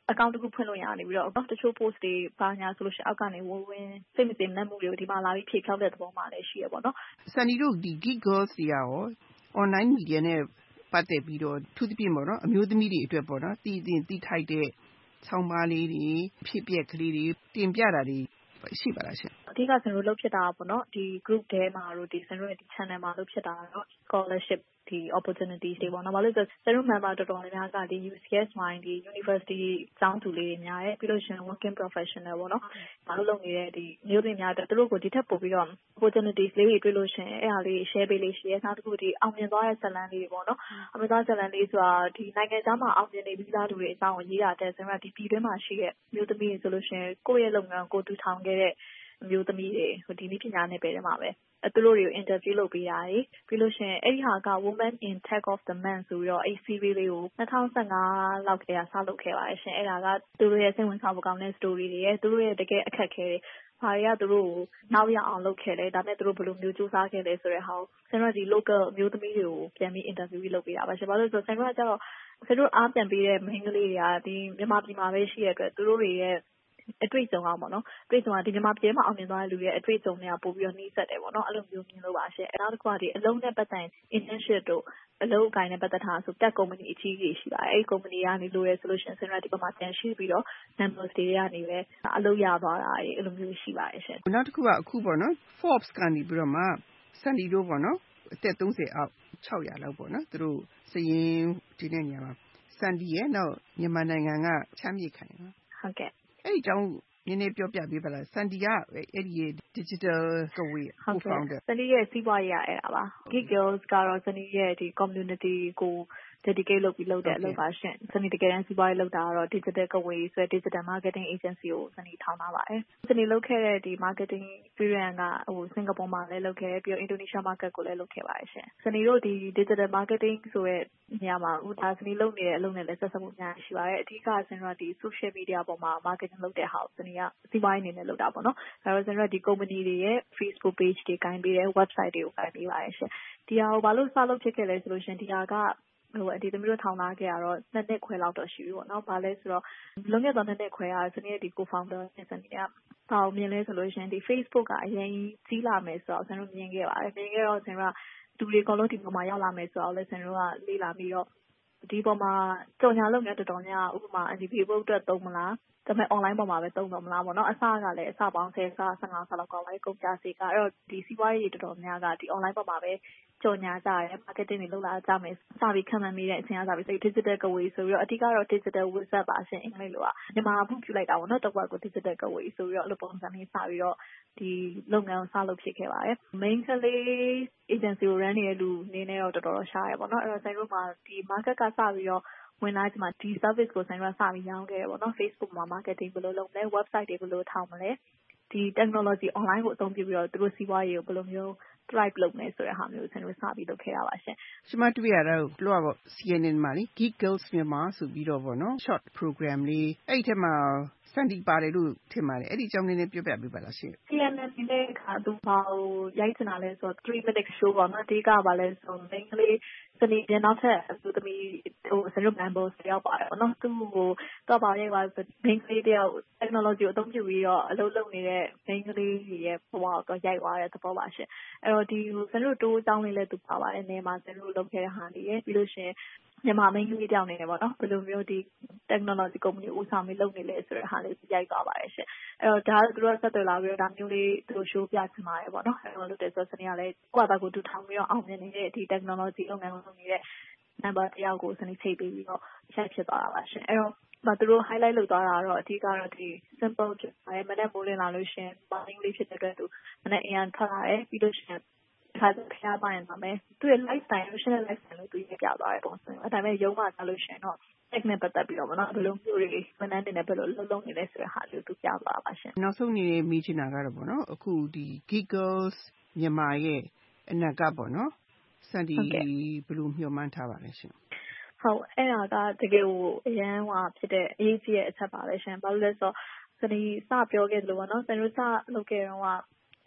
[SPEAKER 22] account တစ်ခုဖွင့်လို့ရတယ်ပြီးတော့တချို့ post တွေပါညာဆိုလို့ရှိရင်အောက်ကနေဝင်ဝင်စိတ်မစင်နှက်မှုတွေကိုဒီမှာလာပြီးဖြေဖြောက်တဲ့သဘောမှလည်းရှိရပေါ့နော်
[SPEAKER 21] Sunny တို့ဒီ Geek Girls တွေကရော online media နဲ့ပတ်သက်ပြီးတော့ထူးသဖြင့်ပေါ့နော်အမျိုးသမီးတွေအတွက်ပေါ့နော်တည်တင်တည်ထိုက်တဲ့ဆောင်းပါးလေးတွေဖြစ်ပျက်ကလေးတွေတင်ပြတာတွေရှိပါလားရှင်
[SPEAKER 22] အဓိကကျွန်တော်လုပ်ဖြစ်တာပေါ့နော်ဒီ group ထဲမှာတို့ဒီကျွန်တော်ရဲ့ဒီ channel မှာလုပ်ဖြစ်တာတော့ scholarship ဒီ opportunities တွေပေါ့နော်ဘာလို့လဲဆိုကျွန်တော် member တော်တော်များများကဒီ U C S ဝိုင်းဒီ university ကျောင်းသူလေးတွေများတယ်ပြီးလို့ရှိရင် working professional ပေါ့နော်ဘာလို့လုပ်နေတဲ့ဒီမျိုးတွေများတယ်သူတို့ကိုဒီထက်ပိုပြီးတော့ opportunities လေးတွေတွေ့လို့ရှိရင်အဲ့ဟာလေး share ပေးလေးရှိရဲနောက်တစ်ခုဒီအောင်မြင်သွားတဲ့ဇာတ်လမ်းလေးတွေပေါ့နော်အောင်မြင်သွားဇာတ်လမ်းလေးဆိုတာဒီနိုင်ငံခြားမှာအောင်မြင်နေပြီးသားလူတွေအကြောင်းကိုရေးရတဲ့ဆိုတော့ဒီပြည်တွင်းမှာရှိတဲ့မျိုးသမီးတွေဆိုလို့ရှိရင်ကိုယ့်ရဲ့လုပ်ငန်းကိုတူထောင်ခဲ့တဲ့မျိုးသမီးတွေဟိုဒီနည်းပညာနယ်ပယ်ထဲမှာပဲအဲသူတို့တွေကို interview လုပ်ပေးတာတွေပြီးလို့ရှိရင်အဲ့ဒီဟာက Women in Tech of the Month ဆိုပြီးတော့အဲ့ series လေးကိုtwenty fifteenလောက်ကတည်းကစလုပ်ခဲ့ပါတယ်ရှင်အဲ့ဒါကသူတို့ရဲ့စိတ်ဝင်စားဖို့ကောင်းတဲ့ story တွေရဲ့သူတို့ရဲ့တကယ်အခက်အခဲတွေဘာတွေကသူတို့ကိုနောက်ရအောင်လုပ်ခဲ့လဲဒါပေမဲ့သူတို့ဘယ်လိုမျိုးစူးစမ်းခဲ့လဲဆိုတဲ့ဟာကိုကျွန်တော်ဒီ local မျိုးသမီးတွေကိုပြန်ပြီး interview လုပ်ပေးတာပါရှင်ဘာလို့လဲဆိုတော့ကျွန်တော်ကကျတော့ကျွန်တော်အားပြန်ပေးတဲ့မိန်းကလေးတွေကဒီမြန်မာပြည်မှာပဲရှိရတဲ့အတွက်သူတို့တွေရဲ့အတွေ့အကြုံအောင်ပေါ့နော်အတွေ့အကြုံကဒီမြန်မာပြည်မှာအောင်မြင်သွားတဲ့လူတွေရဲ့အတွေ့အကြုံတွေကပို့ပြီးတော့နှီးစက်တယ်ပေါ့နော်အဲ့လိုမျိုးမြင်လို့ပါရှင်အဲ့နောက်တစ်ခုကဒီအလုံးနဲ့ပတ်သက် internship တို့အလုံးအကိုင်းနဲ့ပတ်သက်တာဆိုတက် company အကြီးကြီးရှိပါတယ်အဲ့ company ကနေလို့ရဆိုလို့ရှိရင်ကျွန်တော်ဒီဘက်မှာပြန်ရှိပြီးတော့ members တွေကနေပဲအလုပ်ရသွားတာအဲ့လိုမျိုးရှိပါတယ်ရှင်
[SPEAKER 21] နောက်တစ်ခုကအခုပေါ့နော် Forbes ကနေပြီးတော့မှ Sunny တို့ပေါ့နော်အသက်thirtyအောက်six hundredလောက်ပေါ့နော်သူတို့စရင်ဒီနေ့ညမှာ Sunny ရဲ့နောက်မြန်မာနိုင်ငံကချမ်းမြေခိုင်နော်
[SPEAKER 22] ဟုတ်ကဲ့
[SPEAKER 21] အဲ့ဒီအကြောင်းနည်းနည်းပြောပြပေးပါလား Sunny ကအဲ့ဒီ digital ကဝေး co-founder
[SPEAKER 22] Sunny ရဲ့စီးပွားရေးရအဲ့ဒါပါ Geek Girls ကတော့ Sunny ရဲ့ဒီ community ကို dedicate လုပ်ပြီးလုပ်တဲ့အလုပ်ပါရှင် Sunny တကယ်တမ်းစီးပွားရေးလုပ်တာကတော့ digital ကဝေးဆိုတဲ့ digital marketing agency ကို Sunny ထောင်ထားပါတယ် Sunny လုပ်ခဲ့တဲ့ဒီ marketing experience ကဟိုစင်ကာပူမှာလည်းလုပ်ခဲ့ပြီးတော့ Indonesia market ကိုလည်းလုပ်ခဲ့ပါတယ်ရှင် Sunny တို့ဒီ digital marketing ဆိုတဲ့နေရာမှာဟိုဒါ Sunny လုပ်နေတဲ့အလုပ်နဲ့လည်းဆက်စပ်မှုများရှိပါတယ်အဓိက Sunny တို့ဒီ social media ပေါ်မှာ marketing လုပ်တဲ့ဟာကို Sunny ကစီးပွားရေးအနေနဲ့လုပ်တာပေါ့နော်ဒါတော့ Sunny တို့ဒီ company တွေရဲ့ Facebook page တွေကိုင်ပေးတယ် website တွေကိုကိုင်ပေးပါတယ်ရှင်ဒီဟာကိုဘာလို့စလုပ်ဖြစ်ခဲ့လဲဆိုလို့ရှင်ဒီဟာကဟိုအဒီသမီးတို့ထောင်ထားခဲ့ရတော့နှစ်နှစ်ခွဲလောက်တော့ရှိပြီပေါ့နော်။ဘာလဲဆိုတော့လွန်ခဲ့တဲ့နှစ်နှစ်ခွဲကစနေရဲ့ဒီ co-founder နဲ့စနေကဘာကိုမြင်လဲဆိုလို့ရှိရင်ဒီ Facebook ကအရင်ကြီးလာမယ်ဆိုတော့ကျွန်တော်မြင်ခဲ့ပါတယ်။မြင်ခဲ့တော့ကျွန်တော်ကလူတွေအကုန်လုံးဒီပေါ်မှာရောက်လာမယ်ဆိုတော့လည်းကျွန်တော်ကလေ့လာပြီးတော့ဒီပေါ်မှာကြော်ညာလုပ်နေတော်တော်များဥပမာဒီ Facebook အတွက်သုံးမလားဒါပေမဲ့ online ပေါ်မှာပဲသုံးတော့မလားပေါ့နော်အစကလည်းအစပေါင်းtenဆfifteenဆလောက်ကောင်းလိုက်ကုန်ကြစေကအဲ့တော့ဒီစီးပွားရေးတွေတော်တော်များကဒီ online ပေါ်မှာပဲကြော်ညာကြတယ် marketing တွေလုပ်လာကြမယ်စပြီးခံမှန်းမိတဲ့အချိန်ကစပြီး digital ကဝေးဆိုပြီးတော့အဓိကတော့ digital wizard ပါရှင်အင်္ဂလိပ်လိုကမြန်မာမှုပြုလိုက်တာပေါ့နော်တစ်ဝက်ကို digital ကဝေးဆိုပြီးတော့အဲ့လိုပုံစံမျိုးစပြီးတော့ဒီလုပ်ငန်းကိုစလုပ်ဖြစ်ခဲ့ပါတယ် main ကလေး agency ကို run နေတဲ့လူနေနေတော့တော်တော်ရှားရပေါ့နော်အဲ့တော့ဆိုင်တို့မှာဒီ market ကစပြီးတော့ဝင်လာချိန်မှာဒီ service ကိုဆိုင်ကစပြီးရောင်းခဲ့ရပေါ့နော် Facebook မှာ marketing ဘယ်လိုလုပ်မလဲ website တွေဘယ်လိုထောင်မလဲဒီ technology online ကိုအသုံးပြုပြီးတော့သူတို့စီးပွားရေးကိုဘယ်လိုမျိုး drive လုပ်မယ်ဆိုတဲ့ဟာမျိုးကျွန်တော်စပြီးလုပ်ခဲ့ရပါရှင်
[SPEAKER 21] ။ကျွန်မတွေ့ရတော့ပြောပါ C N N မှာလေ Geek Girls မြန်မာဆိုပြီးတော့ဗောနော် short program လေးအဲ့ဒီထဲမှာSunny ပါတယ်လို့ထင်ပါတယ်။အဲ့ဒီအကြောင်းလေးနဲ့ပြောပြပေးပါလားရှင်
[SPEAKER 22] ။ C N N နဲ့ခါသူဘာကိုရိုက်ချင်တာလဲဆိုတော့three minute show ပေါ့နော်အဓိကပါလဲဆိုတော့ main ကလေးSunny ပြန်နောက်ထပ်သူသမီးဟိုကျွန်တော် members တယောက်ပါတယ်ပေါ့နော်သူ့ကိုတော့ပါရိုက်ပါဆို main ကလေးတယောက် technology ကိုအသုံးပြုပြီးတော့အလုပ်လုပ်နေတဲ့ main ကလေးရဲ့ဘဝကိုရိုက်သွားတဲ့သဘောပါရှင်အဲ့တော့ဒီကျွန်တော်တိုးအကြောင်းလေးလည်းသူပါပါတယ်နေမှာကျွန်တော်လုပ်ခဲ့တဲ့ဟာလေးရယ်ပြီးလို့ရှိရင်မြန်မာမိန်းကလေးတယောက်နေတယ်ပေါ့နော်ဘယ်လိုမျိုးဒီ technology company ဦးဆောင်ပြီးလုပ်နေလဲဆိုတဲ့ဟာလေးရိုက်သွားပါတယ်ရှင်အဲ့တော့ဒါကသူတို့ဆက်သွယ်လာပြီးတော့ဒါမျိုးလေးသူတို့ show ပြချင်ပါတယ်ပေါ့နော်အဲ့တော့လုပ်တယ်ဆိုတော့စနေကလည်းကိုယ့်ဘာသာကိုတူထောင်ပြီးတော့အောင်မြင်နေတဲ့ဒီ technology လုပ်ငန်းလုပ်နေတဲ့ number တယောက်ကိုစနေချိန်ပေးပြီးတော့ရိုက်ဖြစ်သွားတာပါရှင်အဲ့တော့မသူတို့ highlight လုပ်သွားတာတော့အဓိကတော့ဒီ simple ဖြစ်ပါတယ်မနေ့မိုးလင်းလာလို့ရှင် morning လေးဖြစ်တဲ့အတွက်သူမနေ့အရင်ထွက်လာတယ်ပြီးလို့ရှင်ခါခါပိုင်းမှာမယ်သူရဲ့ lifestyle professional lifestyle လို့သူရေးပြသွားတယ်ပုံစံအဲ့ဒါပေမဲ့ရုံးမှာဆိုလို့ရှင်တော့ tech နဲ့ပတ်သက်ပြီးတော့ဗောနော်ဘယ်လိုမျိုးတွေဝန်ထမ်းတွေနဲ့ဘယ်လိုလုပ်လုပ်နေလဲဆိုတဲ့ဟာလေးသူပြသွားပါရှင်
[SPEAKER 21] နောက်ဆုံးအနေနဲ့မိချင်တာကတော့ဗောနော်အခုဒီ Geek Girls မြန်မာရဲ့အနာဂတ်ဗောနော်Sunnyဘယ်လိုမျှော်မှန်းထားပါလဲရှင်
[SPEAKER 22] ဟုတ်အဲ့ဒါကတကယ်ကိုအရန်ဟွာဖြစ်တဲ့အရေးကြီးတဲ့အချက်ပါပဲရှင်ဘာလို့လဲဆိုတော့Sunnyစပြောခဲ့သလိုပေါ့နော်ကျွန်တော်စလုပ်ခဲ့တော့က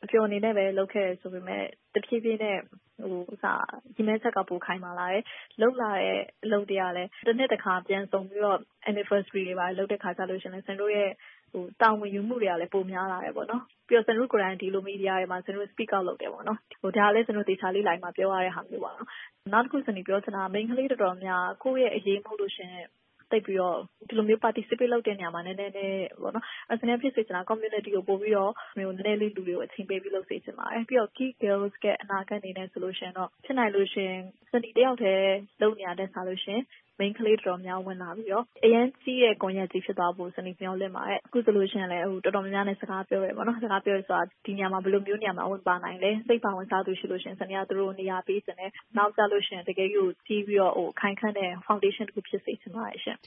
[SPEAKER 22] အပျော်အနေနဲ့ပဲလုပ်ခဲ့ရဆိုပေမဲ့တဖြည်းဖြည်းနဲ့ဟိုဥစားဒီမဲ့ချက်ကပိုခိုင်မာလာတယ်လုပ်လာတဲ့အလုပ်တွေကလည်းတစ်နှစ်တစ်ခါပြန်ဆုံပြီးတော့ anniversary တွေပါလုပ်တဲ့ခါကြလို့ရှင်လဲဆန်တို့ရဲ့ဟိုတာဝန်ယူမှုတွေကလည်းပိုများလာတယ်ပေါ့နော်ပြီးတော့ဆန်တို့ကိုယ်တိုင်ဒီလို media တွေမှာဆန်တို့ speak out လုပ်တယ်ပေါ့နော်ဟိုဒါလည်းဆန်တို့တေချာလေးလိုက်မှာပြောရတဲ့ဟာမျိုးပါနော်နောက်တစ်ခုဆန်ဒီပြောချင်တာ main ကလေးတော်တော်များကိုယ့်ရဲ့အရေးမဟုတ်လို့ရှင်တိတ်ပြီးတော့ဒီလိုမျိုး participate လုပ်တဲ့နေရာမှာနည်းနည်းလေးပေါ့နော်အစနေဖြစ်စေချင်တာ community ကိုပို့ပြီးတော့မျိုးနည်းနည်းလေးလူတွေကိုအချိန်ပေးပြီးလုပ်စေချင်ပါတယ်ပြီးတော့ key girls ကအနာဂတ်အနေနဲ့ဆိုလို့ရှင်တော့ဖြစ်နိုင်လို့ရှင်စနေတယောက်တည်းလုပ်နေရတဲ့စားလို့ရှင် main ကလေးတော်များဝင်လာပြီးတော့အရင်ကြီးရဲ့ကွန်ရက်ကြီးဖြစ်သွားဖို့စနေပြောလင့်ပါတယ်အခုဆိုလို့ရှင်လည်းဟိုတော်တော်များများနဲ့စကားပြောရဲပေါ့နော်စကားပြောရဆိုတာဒီနေရာမှာဘယ်လိုမျိုးနေရာမှာဝင်ပါနိုင်လဲစိတ်ပါဝင်စားသူရှိလို့ရှင်စနေကသူတို့နေရာပေးစနေနောက်ကြလို့ရှင်တကယ်ကြီးကိုကြီးပြီးတော့ဟိုခိုင်ခန့်တဲ့ foundation တစ်ခုဖြစ်စေချင်ပါတယ်ရှင်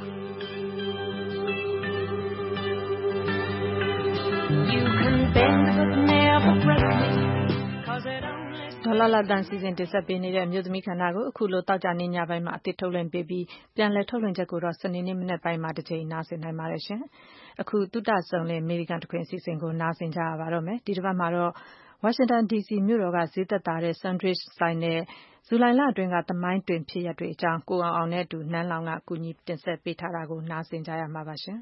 [SPEAKER 2] ဒေါ်လာလာတန်စီစဉ်တင်ဆက်ပေးနေတဲ့အမျိုးသမီးခန္ဓာကိုအခုလိုတောက်ကြနေညပိုင်းမှာအသစ်ထုတ်လွှင့်ပေးပြီးပြန်လည်ထုတ်လွှင့်ချက်ကိုတော့စနေနေ့မနေ့ပိုင်းမှာတစ်ချိန်နားဆင်နိုင်ပါတယ်ရှင်အခုတုတဆုံလေအမေရိကန်တခွင်အစီအစဉ်ကိုနားဆင်ကြရပါတော့မယ်ဒီတစ်ပတ်မှာတော့ဝါရှင်တန်ဒီစီမြို့တော်ကဈေးသက်သာတဲ့ Sandwich ဆိုင်နဲ့ဇူလိုင်လအတွင်းကသမိုင်းတွင်ဖြစ်ရပ်တွေအကြောင်းကိုအောင်အောင်နဲ့အတူနန်းလောင်ကကူညီတင်ဆက်ပေးထားတာကိုနားဆင်ကြရမှာပါရှင်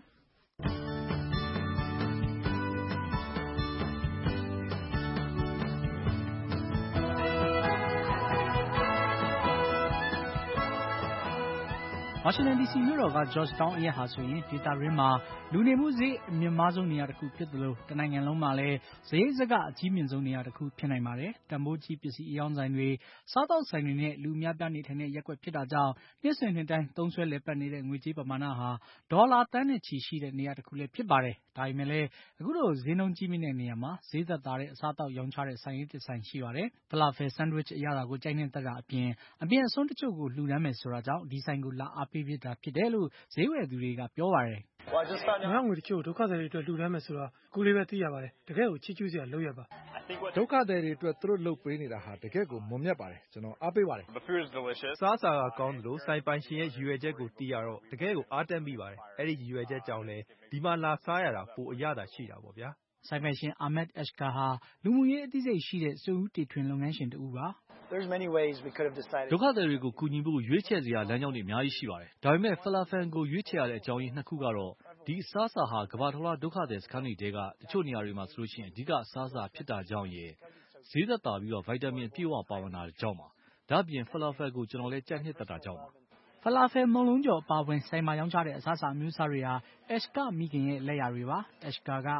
[SPEAKER 1] ဝါရှင်တန်ဒီစီမြို့တော်က Georgetown အရပ်ဟာဆိုရင်ဒေသရင်းမှာလူနေမှုဈေးအမြင့်မားဆုံးနေရာတစ်ခုဖြစ်တယ်လို့တနိုင်ငံလုံးမှာလည်းဈေးစကအကြီးမြင့်ဆုံးနေရာတစ်ခုဖြစ်နိုင်ပါတယ်။တန်ဖိုးကြီးပစ္စည်းအယောင်းဆိုင်တွေစားတောက်ဆိုင်တွေနဲ့လူအများပြနေထိုင်တဲ့ရပ်ကွက်ဖြစ်တာကြောင့်နှစ်စဉ်နှစ်တိုင်းသုံးစွဲလည်ပတ်နေတဲ့ငွေကြေးပမာဏဟာဒေါ်လာတန်းနဲ့ချီရှိတဲ့နေရာတစ်ခုလည်းဖြစ်ပါတယ်။ဒါပေမဲ့လည်းအခုလိုဈေးနှုန်းကြီးမြင့်တဲ့နေရာမှာဈေးသက်သာတဲ့အစားတောက်ရောင်းချတဲ့ဆိုင်ရေးတစ်ဆိုင်ရှိပါတယ်။ Falafel sandwich အရသာကိုကြိုက်နေတဲ့တာအပြင်အပြင်အစွန်းတချို့ကိုလှူဒန်းမယ်ဆိုတာကြောင့်ဒီဆိုင်ကိုလာအားပေးဖြစ်တာဖြစ်တယ်လို့ဈေးဝယ်သူတွေကပြောပါတယ်
[SPEAKER 3] ငါငွေတချို့ဒုက္ခသည်တွေအတွက်လှူဒန်းမယ်ဆိုတာအခုလေးပဲသိရပါတယ်တကယ်ကိုချီးကျူးစရာလုပ်ရပါ
[SPEAKER 4] ဒုက္ခသည်တွေအတွက်သူတို့လုပ်ပေးနေတာဟာတကယ်ကိုမွန်မြတ်ပါတယ်ကျွန်တော်အားပေးပါတယ်စားစာကကောင်းသလိုစိုင်ပိုင်ရှင်ရဲ့ရည်ရွယ်ချက်ကိုသိရတော့တကယ်ကိုအားတက်မိပါတယ်အဲ့ဒီရည်ရွယ်ချက်ကြောင့်လဲဒီမှာလာစားရတာပိုအရသာရှိတာပေါ့ဗျာ
[SPEAKER 1] ဆိုင်ပိုင်ရှင် Ahmed Ashkar ဟာလူမှုရေးအသိစိတ်ရှိတဲ့စွန့်ဦးတီထွင်လုပ်ငန်းရှင်တူပါ
[SPEAKER 6] ဒုက္ခသည်တွေကိုကူညီဖို့ရွေးချယ်စရာလမ်းကြောင်းတွေအများကြီးရှိပါတယ်ဒါပေမဲ့ Falafel ကိုရွေးချယ်ရတဲ့အကြောင်းရင်းနှစ်ခုကတော့ဒီအစားအစာဟာကမ္ဘာတစ်လွှားဒုက္ခသည်စခန်းတွေတဲကတချို့နေရာတွေမှာဆိုလို့ရှိရင်အဓိကအစားအစာဖြစ်တာကြောင့်ရယ်ဈေးသက်သာပြီးတော့ဗိုက်တာမင်ပြည့်ဝပါဝင်တာကြောင့်ပါဒါအပြင် Falafel ကိုကျွန်တော်လည်းကြိုက်နှစ်သက်တာကြောင့်ပါ
[SPEAKER 1] Falafel မုံလုံးကျော်အပါဝင်ဆိုင်မှာရောင်းချတဲ့အစားအစာအမျိုးအစားတွေဟာ Ashkar မိခင်ရဲ့လက်ရာတွေပါ Ashkar က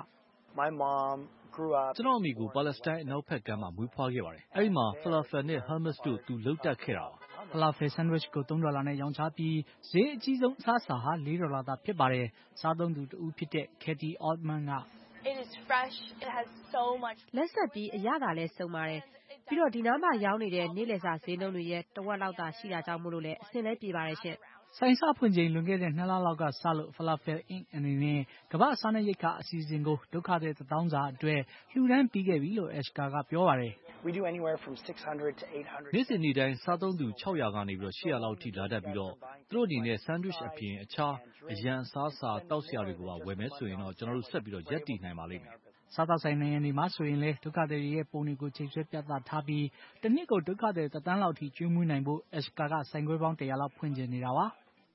[SPEAKER 6] ကျွန်တော်အမိကိုပါလက်စတိုင်းအနောက်ဘက်ကမ်းမှာမွေးဖွားခဲ့ပါတယ်အဲ့ဒီမှာ Falafel နဲ့ hummus တို့သူလုပ်တတ်ခဲ့တာပါ
[SPEAKER 1] Falafel sandwich ကိုသုံးဒေါ်လာနဲ့ရောင်းချပြီးဈေးအကြီးဆုံးအစားအစာဟာလေးဒေါ်လာသာဖြစ်ပါတယ်စားသုံးသူတဦးဖြစ်တဲ့ Katie Altman က
[SPEAKER 11] လက်ဆက်ပြီးအရသာလဲစုံပါတယ်ပြီးတော့ဒီနားမှာရောင်းနေတဲ့နေ့လည်စာဈေးနှုန်းတွေရဲ့တဝက်လောက်သာရှိတာကြောင့်မို့လို့လဲအဆင်လဲပြေပါတယ်ရှင့်
[SPEAKER 1] ဆိုင်စဖွင့်ချိန်လွန်ခဲ့တဲ့နှစ်လလောက်ကစလို့ Falafel Incorporated အနေနဲ့ကမ္ဘာ့စားနပ်ရိက္ခာအစီအစဉ်ကိုဒုက္ခသည်တစ်သောင်းစာအတွက်လှူဒန်းပြီးခဲ့ပြီလို့ Ashkar ကပြောပါတယ်
[SPEAKER 6] နေ့စဉ်နေ့တိုင်းစားသုံးသူ၆၀၀ကနေပြီးတော့၈၀၀လောက်အထိလာတတ်ပြီးတော့သူတို့အနေနဲ့ sandwich အပြင်အခြားအရန်အစားအစာတောက်စရာတွေကိုပါဝယ်မယ်ဆိုရင်တော့ကျွန်တော်တို့ဆက်ပြီးတော့ရပ်တည်နိုင်ပါလိမ့်မယ်
[SPEAKER 1] စားသောက်ဆိုင်နိုင်ငံတွေမှာဆိုရင်လေဒုက္ခသည်တွေရဲ့ပုံတွေကိုချိန်ဆွဲပြသထားပြီးတစ်နှစ်ကိုဒုက္ခသည်တစ်သန်းလောက်အထိကျွေးမွေးနိုင်ဖို့ Ashkar ကဆိုင်ခွဲပေါင်းတစ်ရာလောက်ဖွင့်ကျင်နေတာပါ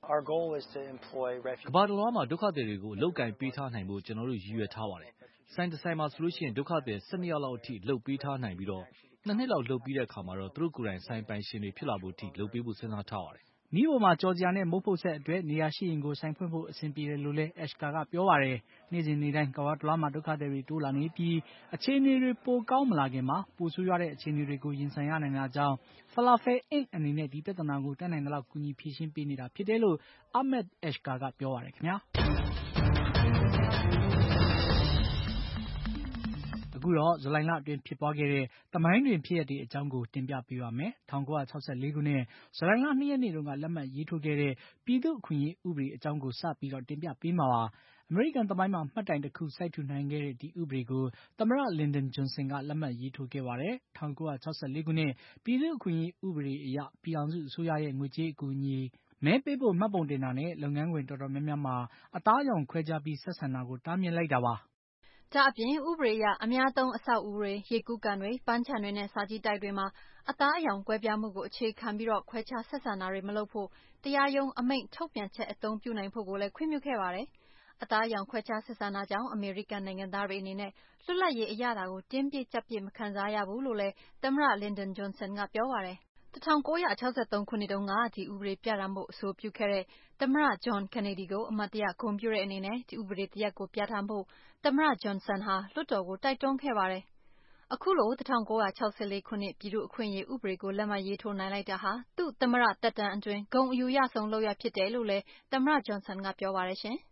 [SPEAKER 6] ကမ္ဘာတစ်လွှားမှာဒုက္ခသည်တွေကိုအလုပ်ကင်ပေးထားနိုင်ဖို့ကျွန်တော်တို့ရည်ရွယ်ထားပါတယ်ဆိုင်တစ်ဆိုင်မှာဆိုလို့ရှိရင်ဒုက္ခသည်၁၂ယောက်လောက်အထိလုပ်ပေးထားနိုင်ပြီးတော့နှစ်နှစ်လောက်လုပ်ပြီးတဲ့အခါမှာတော့သူတို့ကိုယ်တိုင်ဆိုင်ပိုင်ရှင်တွေဖြစ်လာဖို့အထိလုပ်ပေးဖို့စဉ်းစားထားပါတယ်
[SPEAKER 1] မီးပေါ်မှာကြော်စရာနဲ့မုတ်ဖို့ဆက်အတွက်နေရာရှိရင်ကိုဆိုင်ဖွင့်ဖို့အဆင်ပြေတယ်လို့လဲ Ashkar ကပြောပါတယ်နေ့စဉ်နေ့တိုင်းကမ္ဘာတစ်လွှားမှာဒုက္ခသည်တွေတိုးလာနေပြီးအခြေအနေတွေပိုကောင်းမလာခင်မှာပိုဆိုးရွားတဲ့အခြေအနေတွေကိုရင်ဆိုင်ရနိုင်တာကြောင့် Falafel Incorporated အနေနဲ့ဒီပြဿနာကိုတတ်နိုင်သလောက်ကူညီဖြေရှင်းပေးနေတာဖြစ်တယ်လို့ Ahmed Ashkar ကပြောပါတယ်ခင်ဗျာအခုတော့ဇူလိုင်လအတွင်းဖြစ်ပွားခဲ့တဲ့သမိုင်းတွင်ဖြစ်ရပ်တွေအကြောင်းကိုတင်ပြပေးပါမယ်။၁၉၆၄ခုနှစ်ဇူလိုင်လ၂ရက်နေ့တုန်းကလက်မှတ်ရေးထိုးခဲ့တဲ့ပြည်သူ့အခွင့်အရေးဥပဒေအကြောင်းကိုစပြီးတော့တင်ပြပေးမှာပါ။အမေရိကန်သမိုင်းမှာမှတ်တိုင်တစ်ခုစိုက်ထူနိုင်ခဲ့တဲ့ဒီဥပဒေကိုသမ္မတလင်ဒန်ဂျွန်ဆင်ကလက်မှတ်ရေးထိုးခဲ့ပါတယ်။၁၉၆၄ခုနှစ်ပြည်သူ့အခွင့်အရေးဥပဒေအရပြည်ထောင်စုအစိုးရရဲ့ငွေကြေးအကူအညီမဲပေးဖို့မှတ်ပုံတင်တာနဲ့လုပ်ငန်းခွင်တော်တော်များများမှာအသားအရောင်ခွဲခြားပြီးဆက်ဆံတာကိုတားမြစ်လိုက်တာပါ။
[SPEAKER 5] ဒါအပြင်ဥပဒေအရအများသုံးအဆောက်အဦတွေရေကူးကန်တွေပန်းခြံတွေနဲ့စာကြည့်တိုက်တွေမှာအသားအရောင်ကွဲပြားမှုကိုအခြေခံပြီးတော့ခွဲခြားဆက်ဆံတာတွေမလုပ်ဖို့တရားရုံးအမိန့်ထုတ်ပြန်ချက်အသုံးပြုနိုင်ဖို့ကိုလည်းခွင့်ပြုခဲ့ပါတယ်။အသားအရောင်ခွဲခြားဆက်ဆံတာကြောင့်အမေရိကန်နိုင်ငံသားတွေအနေနဲ့လွတ်လပ်ရေးအရသာကိုတင်းပြည့်ကြပ်ပြည့်မခံစားရဘူးလို့လည်းသမ္မတ Lyndon Johnson ကပြောပါတယ်။၁၉၆၃ခုနှစ်တုန်းကဒီဥပဒေပြဋ္ဌာန်းဖို့အဆိုပြုခဲ့တဲ့သမ္မတ John Kennedy ကိုအမတ်တရဂုဏ်ပြုတဲ့အနေနဲ့ဒီဥပဒေတစ်ရပ်ကိုပြဋ္ဌာန်းဖို့သမ္မတ Johnson ဟာလွှတ်တော်ကိုတိုက်တွန်းခဲ့ပါတယ်။အခုလို၁၉၆၄ခုနှစ်ပြည်သူ့အခွင့်အရေးဥပဒေကိုလက်မှတ်ရေးထိုးနိုင်လိုက်တာဟာသူ့သမ္မတသက်တမ်းအတွင်းဂုဏ်အယူရဆုံးလုပ်ရပ်ဖြစ်တယ်လို့လည်းသမ္မတ Johnson ကပြောပါတယ်ရှင်။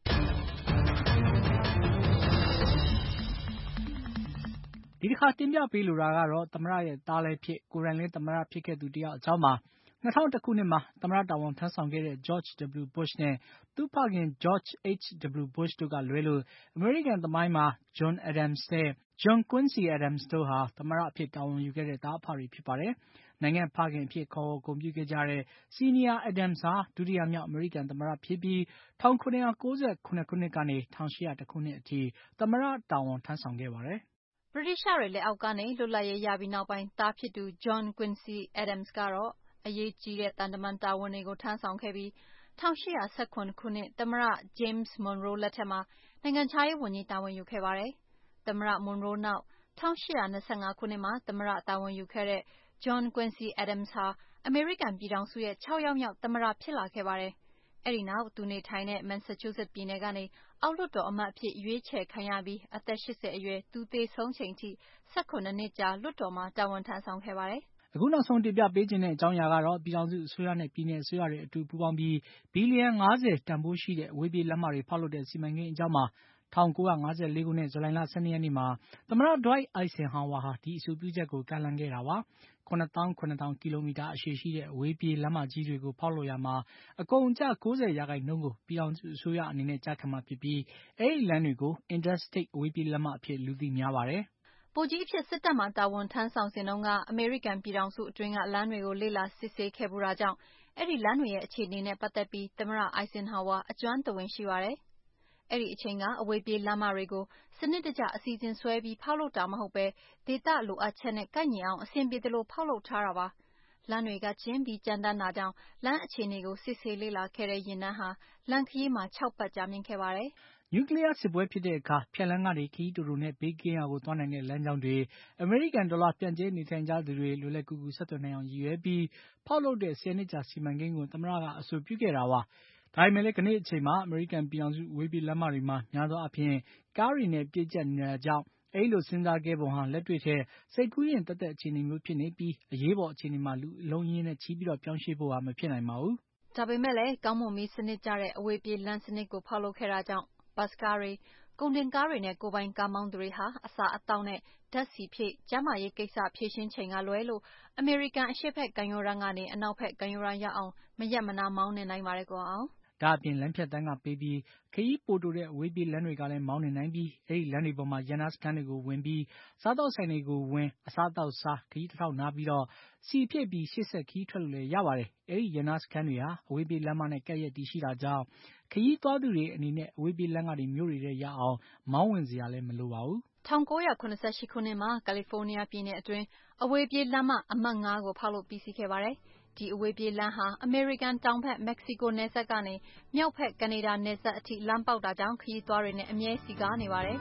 [SPEAKER 1] ဒီတစ်ခါတင်ပြပေးလိုတာကတော့သမ္မတရဲ့သားလည်းဖြစ်ကိုယ်တိုင်လည်းသမ္မတဖြစ်ခဲ့သူတယောက်အကြောင်းပါ၂၀၀၁ခုနှစ်မှာသမ္မတတာဝန်ထမ်းဆောင်ခဲ့တဲ့ George W. Bush နဲ့သူ့ဖခင် George H. W. Bush တို့ကလွဲလို့အမေရိကန်သမိုင်းမှာ John Adams နဲ့ John Quincy Adams တို့ဟာသမ္မတအဖြစ်တာဝန်ယူခဲ့တဲ့သားအဖတွေဖြစ်ပါတယ်။နိုင်ငံဖခင်အဖြစ်ခေါ်ဝေါ်ဂုဏ်ပြုခဲ့ကြတဲ့ Senior Adams ဟာဒုတိယမြောက်အမေရိကန်သမ္မတဖြစ်ပြီး၁၇၉၇ခုနှစ်ကနေ၁၈၀၁ခုနှစ်အထိသမ္မတတာဝန်ထမ်းဆောင်ခဲ့ပါတယ်။
[SPEAKER 5] ဗြိတိသျှတွေလက်အောက်ကနေလွတ်လပ်ရေးရပြီးနောက်ပိုင်းသားဖြစ်သူ John Quincy Adams ကတော့အရေးကြီးတဲ့သံတမန်တာဝန်တွေကိုထမ်းဆောင်ခဲ့ပြီး၁၈၁၇ခုနှစ်သမ္မတ James Monroe လက်ထက်မှာနိုင်ငံခြားရေးဝန်ကြီးတာဝန်ယူခဲ့ပါတယ်။သမ္မတ Monroe နောက်၁၈၂၅ခုနှစ်မှာသမ္မတတာဝန်ယူခဲ့တဲ့ John Quincy Adams ဟာအမေရိကန်ပြည်ထောင်စုရဲ့၆ယောက်မြောက်သမ္မတဖြစ်လာခဲ့ပါတယ်။အဲဒီနောက်သူနေထိုင်တဲ့ Massachusetts ပြည်နယ်ကနေအောက်လွှတ်တော်အမတ်အဖြစ်ရွေးချယ်ခံရပြီးအသက်၈၀အရွယ်သူသေဆုံးချိန်ထိ၁၇နှစ်ကြာလွှတ်တော်မှာတာဝန်ထမ်းဆောင်ခဲ့ပါတယ်
[SPEAKER 1] ။အခုနောက်ဆုံးတင်ပြပေးခြင်းတဲ့အကြောင်းအရာကတော့ပြည်ထောင်စုအစိုးရနဲ့ပြည်내အစိုးရတွေအတူပူးပေါင်းပြီးဘီလီယံ၅၀တန်ဖိုးရှိတဲ့အဝေးပြေးလမ်းမတွေဖောက်လုပ်တဲ့စီမံကိန်းအကြောင်းမှာ၁၉၅၄ခုနှစ်ဇူလိုင်လ၁၂ရက်နေ့မှာသမ္မတ Dwight Eisenhower ဟာဒီအဆိုပြုချက်ကိုကမ်းလှမ်းခဲ့တာပါ။၇သောင်း၇ထောင်ကီလိုမီတာအရှည်ရှိတဲ့အဝေးပြေးလမ်းမကြီးတွေကိုဖောက်လုပ်ရာမှာအကုန်အကျ၉၀ရာခိုင်နှုန်းကိုပြည်ထောင်စုအစိုးရအနေနဲ့ကျခံမှာဖြစ်ပြီးအဲဒီလမ်းတွေကို Interstate အဝေးပြေးလမ်းမအဖြစ်လူသိများပါတယ်
[SPEAKER 5] ။ဗိုလ်ကြီးအဖြစ်စစ်တပ်မှာတာဝန်ထမ်းဆောင်စဉ်တုန်းကအမေရိကန်ပြည်ထောင်စုအတွင်းကလမ်းတွေကိုလေ့လာစစ်ဆေးခဲ့ဖူးတာကြောင့်အဲဒီလမ်းတွေရဲ့အခြေအနေနဲ့ပတ်သက်ပြီးသမ္မတ Eisenhower အကျွမ်းတဝင်ရှိပါတယ်။အဲဒီအချိန်ကအဝေးပြေးလမ်းမတွေကိုစနစ်တကျအစီအစဉ်ဆွဲပြီးဖောက်လုပ်တာမဟုတ်ပဲဒေသလိုအပ်ချက်နဲ့ကိုက်ညီအောင်အဆင်ပြေသလိုဖောက်လုပ်ထားတာပါ။လမ်းတွေကကျဉ်းပြီးကြမ်းတမ်းတာကြောင့်လမ်းအခြေအနေကိုစစ်ဆေးလေ့လာခဲ့တဲ့ယာဉ်တန်းဟာလမ်းခရီးမှာ၆ပတ်ကြာမြင့်ခဲ့ပါတယ်။
[SPEAKER 1] နျူကလ িয়ার စစ်ပွဲဖြစ်တဲ့အခါဖြတ်လမ်းကနေခရီးတိုတိုနဲ့ဘေးကင်းရာကိုသွားနိုင်တဲ့လမ်းကြောင်းတွေအမေရိကန်ဒေါ်လာပြန့်ကျဲနေထိုင်ကြသူတွေလွယ်လွယ်ကူကူဆက်သွယ်နိုင်အောင်ရည်ရွယ်ပြီးဖောက်လုပ်တဲ့ဆယ်နှစ်ကြာစီမံကိန်းကိုသမ္မတကအဆိုပြုခဲ့တာပါ။ဒါပေမဲ့လည်းကနေ့အချိန်မှာအမေရိကန်ပြည်ထောင်စုအဝေးပြေးလမ်းမတွေမှာများသောအားဖြင့်ကားတွေနဲ့ပြည့်ကျပ်နေတာကြောင့်အဲဒီလိုစဉ်းစားခဲ့ပုံဟာလက်တွေ့ထက်စိတ်ကူးယဉ်သက်သက်အခြေအနေမျိုးဖြစ်နေပြီးအရေးပေါ်အခြေအနေမှာလူအလုံးရင်းနဲ့ချီးပြီးတော့ပြောင်းရွှေ့ဖို့ဟာမဖြစ်နိုင်ပါဘူး
[SPEAKER 5] ။ဒါပေမဲ့လည်းကောင်းမွန်ပြီးစနစ်ကျတဲ့အဝေးပြေးလမ်းစနစ်ကိုဖောက်လုပ်ခဲ့တာကြောင့်ဘတ်စ်ကားတွေကုန်တင်ကားတွေနဲ့ကိုယ်ပိုင်ကားမောင်းသူတွေဟာအစာအသောက်နဲ့ဓာတ်ဆီဖြည့်ကျန်းမာရေးကိစ္စဖြည့်ရှင်းချိန်ကလွဲလို့အမေရိကန်အရှေ့ဘက်ကမ်းရိုးတန်းကနေအနောက်ဘက်ကမ်းရိုးတန်းရောက်အောင်မရပ်မနားမောင်းနှင်နိုင်ပါတယ်ကိုအောင်
[SPEAKER 1] ။ဒါအပြင်လမ်းဖြတ်တန်းကပေးပြီးခရီးပိုတိုတဲ့အဝေးပြေးလမ်းတွေကလည်းမောင်းနှင်နိုင်ပြီးအဲဒီလမ်းတွေပေါ်မှာရန်နာစခန်းတွေကိုဝင်ပြီးစားတော့ဆိုင်တွေကိုဝင်အစားတောက်စားခရီးတစ်ထောက်နားပြီးတော့စီဖြည့်ပြီးရှေ့ဆက်ခရီးထွက်လို့လည်းရပါတယ်။အဲဒီရန်နာစခန်းတွေဟာအဝေးပြေးလမ်းမနဲ့ကပ်ရက်တည်ရှိတာကြောင့်ခရီးသွားသူတွေအနေနဲ့အဝေးပြေးလမ်းကနေမြို့တွေထဲရအောင်မောင်းဝင်စရာလည်းမလိုပါဘူး
[SPEAKER 5] ။၁၉၇၈ခုနှစ်မှာကယ်လီဖိုးနီးယားပြည်နယ်အတွင်းအဝေးပြေးလမ်းမအမှတ်၅ကိုဖောက်လုပ်ပြီးစီးခဲ့ပါတယ်။ဒီအဝေးပြေးလမ်းဟာအမေရိကန်တောင်ဘက်မက္ကဆီကိုနယ်စပ်ကနေမြောက်ဘက်ကနေဒါနယ်စပ်အထိလမ်းပေါက်တာကြောင့်ခရီးသွားတွေနဲ့အမြဲစည်ကားနေပါတယ်။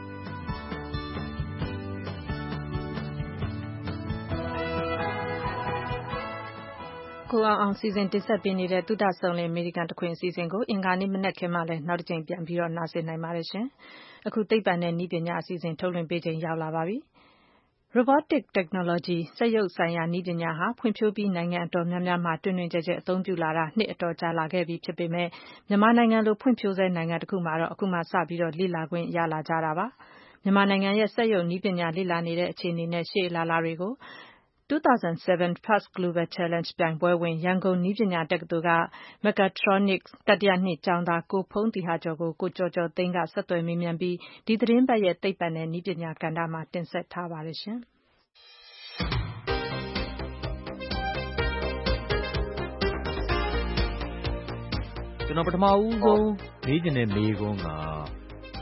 [SPEAKER 2] ကိုအောင်အောင်စီစဉ်တင်ဆက်ပေးနေတဲ့သုတဆုံလင်အမေရိကန်တခွင်အစီအစဉ်ကိုအင်္ဂါနေ့မနက်ခင်းမှလည်းနောက်တစ်ကြိမ်ပြန်ပြီးတော့နားဆင်နိုင်ပါတယ်ရှင်။အခုသိပ္ပံနဲ့နည်းပညာအစီအစဉ်ထုတ်လွှင့်ပေးချိန်ရောက်လာပါပြီ။ Robotic Technology စက်ရုပ်ဆိုင်ရာနည်းပညာဟာဖွံ့ဖြိုးပြီးနိုင်ငံအတော်များများမှာတွင်တွင်ကျယ်ကျယ်အသုံးပြုလာတာနှစ်အတော်ကြာလာခဲ့ပြီဖြစ်ပေမဲ့မြန်မာနိုင်ငံလိုဖွံ့ဖြိုးဆဲနိုင်ငံတစ်ခုမှာတော့အခုမှစပြီးတော့လေ့လာခွင့်ရလာကြတာပါ။မြန်မာနိုင်ငံရဲ့စက်ရုပ်နည်းပညာလေ့လာနေတဲ့အခြေအနေနဲ့ရှေ့အလားအလာတွေကိုtwo thousand seven First Global Challenge ပြိုင်ပွဲဝင်ရန်ကုန်နည်းပညာတက္ကသိုလ်က Mechatronics တတိယနှစ်ကျောင်းသားကိုဖုန်းသီဟကျော်ကိုကိုကျော်ကျော်သိန်းကဆက်သွယ်မေးမြန်းပြီးဒီသတင်းပတ်ရဲ့သိပ္ပံနဲ့နည်းပညာကဏ္ဍမှာတင်ဆက်ထားပါတယ်ရှင်။
[SPEAKER 6] ကျွန်တော်ပထမဦးဆုံးမေးချင်တဲ့မေးခွန်းက